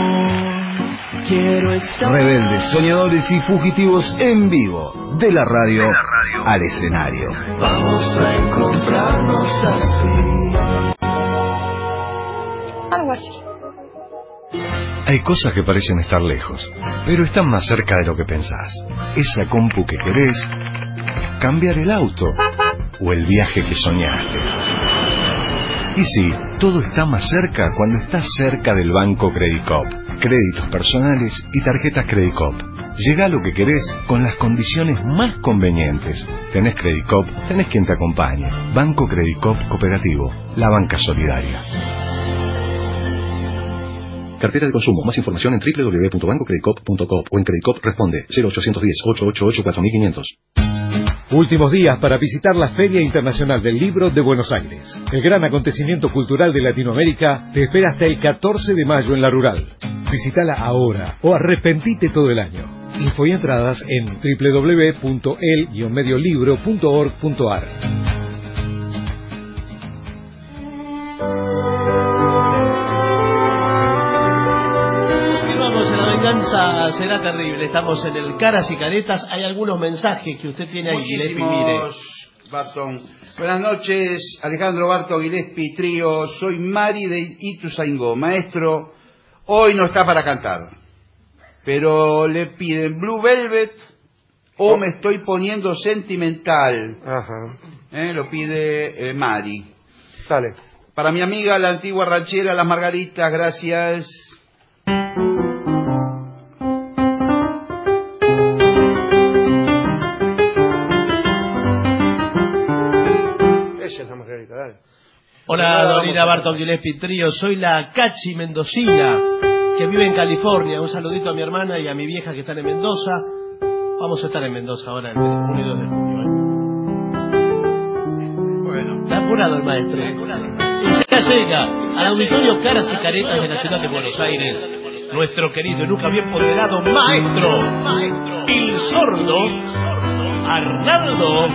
Rebeldes, soñadores y fugitivos en vivo, de la radio al escenario. Vamos a encontrarnos así. Algo así. Hay cosas que parecen estar lejos, pero están más cerca de lo que pensás. Esa compu que querés, cambiar el auto o el viaje que soñaste. Y sí, todo está más cerca cuando estás cerca del Banco Credit Coop. Créditos personales y tarjetas Credit Coop. Llega a lo que querés con las condiciones más convenientes. Tenés Credit Coop, tenés quien te acompañe. Banco Credit Coop Cooperativo, la banca solidaria. Cartera de consumo. Más información en www.bancocreditcoop.com o en Credit Coop responde 0810-888-4500. Últimos días para visitar la Feria Internacional del Libro de Buenos Aires. El gran acontecimiento cultural de Latinoamérica te espera hasta el 14 de mayo en La Rural. Visítala ahora o arrepentite todo el año. Info y entradas en www.el-mediolibro.org.ar. Será terrible. Estamos en el Caras y Caretas. Hay algunos mensajes que usted tiene ahí, Gillespie, mire. Barton. Buenas noches, Alejandro Barto, Gillespie, trío. Soy Mari de Ituzaingó. Maestro, hoy no está para cantar, pero le piden Blue Velvet o Me estoy poniendo sentimental. Ajá. Lo pide Mari. Dale. Para mi amiga la antigua ranchera Las Margaritas, gracias. Hola, Dolina Barton Gillespie Trío. Soy la Cachi Mendocina, que vive en California. Un saludito a mi hermana y a mi vieja que están en Mendoza. Vamos a estar en Mendoza ahora el 1 y 2 de junio. Bueno, está apurado el maestro. Ya llega al auditorio Caras y Caretas de la ciudad de Buenos Aires nuestro querido y nunca bien ponderado maestro, el sordo Arnaldo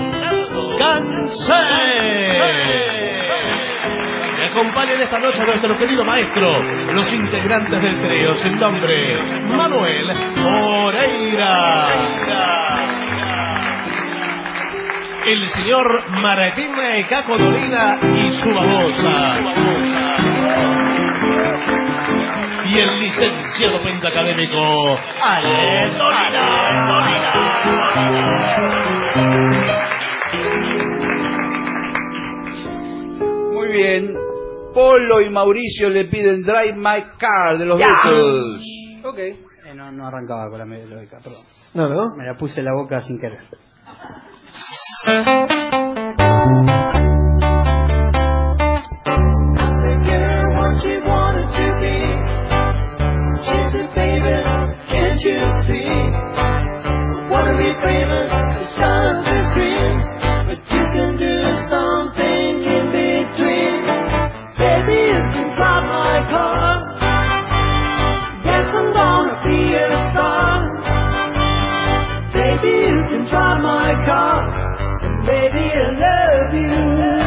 Gansé. Me acompañan esta noche a nuestro querido maestro, los integrantes del trío sin nombre, Manuel Moreira, el señor Martín Caco Dolina y su babosa, y el licenciado pentacadémico Ale Dolina. Muy bien. Polo y Mauricio le piden Drive My Car de los Beatles. Ok. No arrancaba con la melódica, perdón. No. Me la puse en la boca sin querer. Drive my car, and baby I love you.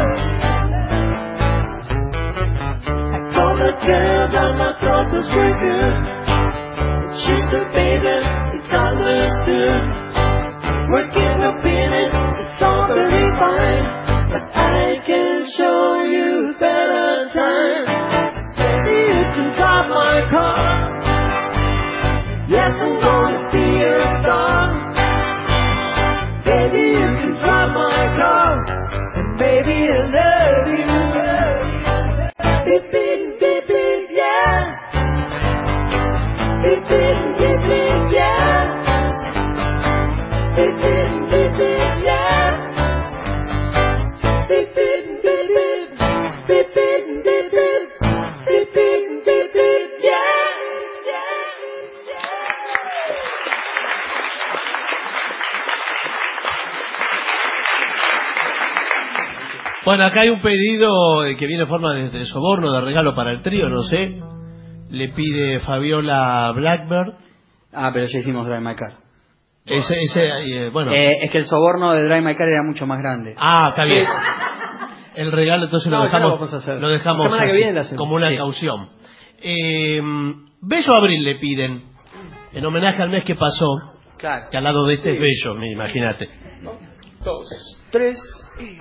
I told the girl that my throat was crooked, and she said, baby, it's understood. Working up in it, it's all very fine, but I can show you a better time. Baby, you can drive my car. Yes, I'm gonna be your star. Baby, you can drive my car, and baby, I love you. Beep, beep, beep, beep, yeah. Beep, beep, beep, beep, yeah. Beep, beep, beep, beep, yeah. Beep, beep, beep, beep. Beep, beep, beep, beep. Beep, beep, beep, beep, yeah. Bueno, acá hay un pedido que viene en forma de soborno, de regalo para el trío, no sé. Le pide Fabiola Blackbird. Pero ya hicimos Drive My Car. Bueno. Es que el soborno de Drive My Car era mucho más grande. Está bien. El regalo entonces lo dejamos semana que viene como una caución. Bello Abril le piden, en homenaje al mes que pasó, claro, que al lado de este es bello, imagínate. 2, 3 y...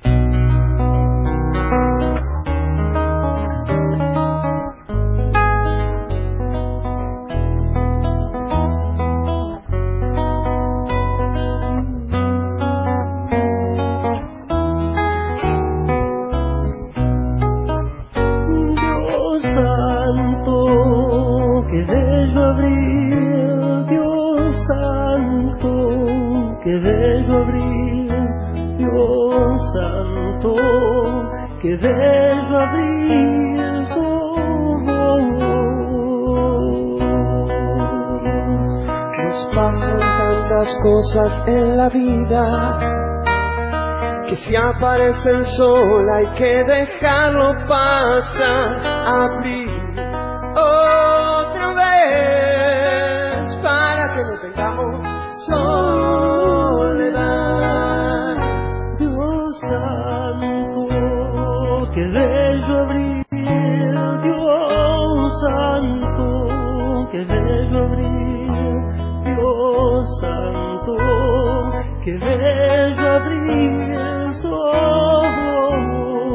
Que bello abril sos. Nos pasan tantas cosas en la vida que si aparece el sol hay que dejarlo pasar. Abril otra vez para que no tengamos soledad. Dios santo, que bello abril, Dios santo, que bello abril, Dios santo, que bello abril sos.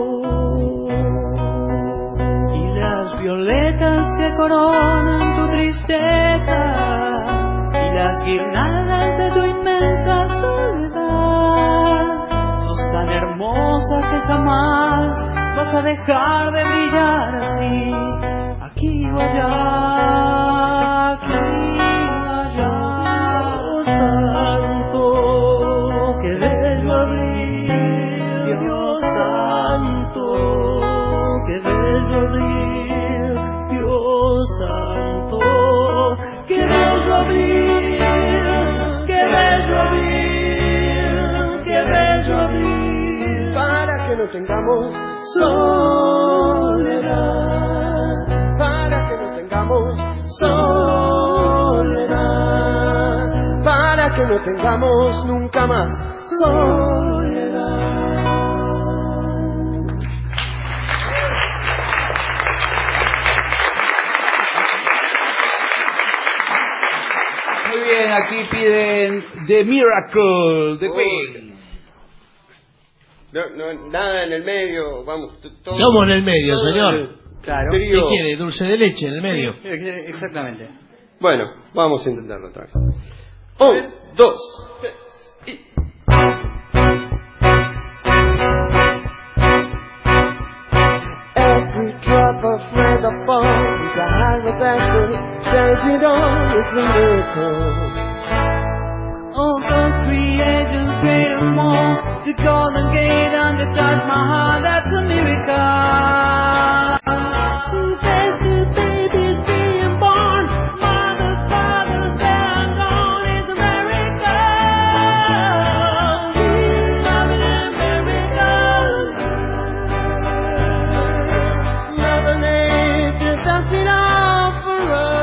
Y las violetas que coronan tu tristeza, y las guirnaldas de tu inmensa soledad, sos tan hermosa que jamás vas a dejar de brillar así, aquí o allá, aquí o allá. Dios santo, que bello abril, Dios santo, no tengamos soledad, para que no tengamos soledad, para que no tengamos nunca más soledad. Muy bien, aquí piden The Miracle, The Queen. No, nada en el medio, vamos, todo. ¿Cómo en el medio, señor? Claro. ¿Qué quiere? ¿Dulce de leche en el medio? Sí, exactamente. Bueno, vamos a intentarlo otra vez. 1, 2, 3 y... Every drop of rain that falls is a hydrographic standing on is a miracle. All the creations great and small, the Golden Gate and the Taj Mahal, that's a miracle. There's two babies being born, mother, father, they're gone, it's a miracle. We love it, a miracle. Mother Nature dancing out for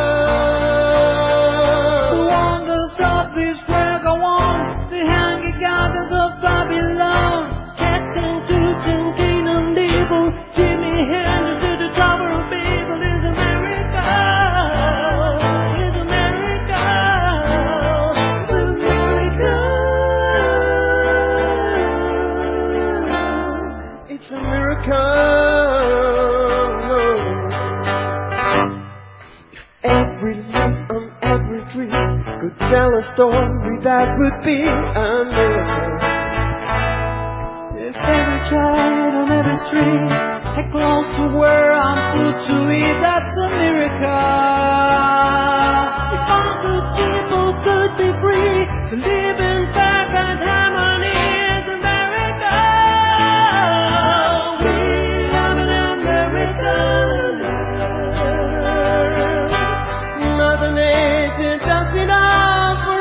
us. The wonders of this world go on, the hanging gardens of Babylon. Captain Tootin, King and Devil, Jimmy Hendrix to the Tower of Babel is a miracle. It's a miracle. The miracle. It's a miracle. If every leaf on every tree could tell a story, that would be a miracle. If every child on every street had close to wear and food to eat, that's a miracle. If all good people could be free to live in fact and harmony is a miracle. We have an miracle. Mother Nature does it all for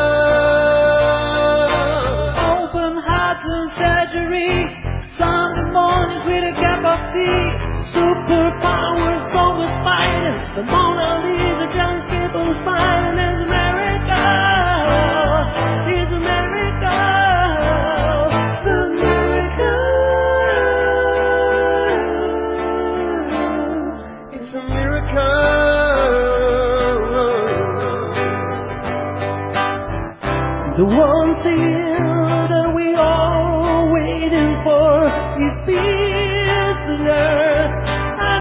us. Open hearts and surgery, Sunday mornings with a cup of tea. Superpowers always fighting. The Mona Lisa, John Skipples fighting is a miracle. It's a miracle. The miracle. It's a miracle. The one thing that we all waiting for is peace.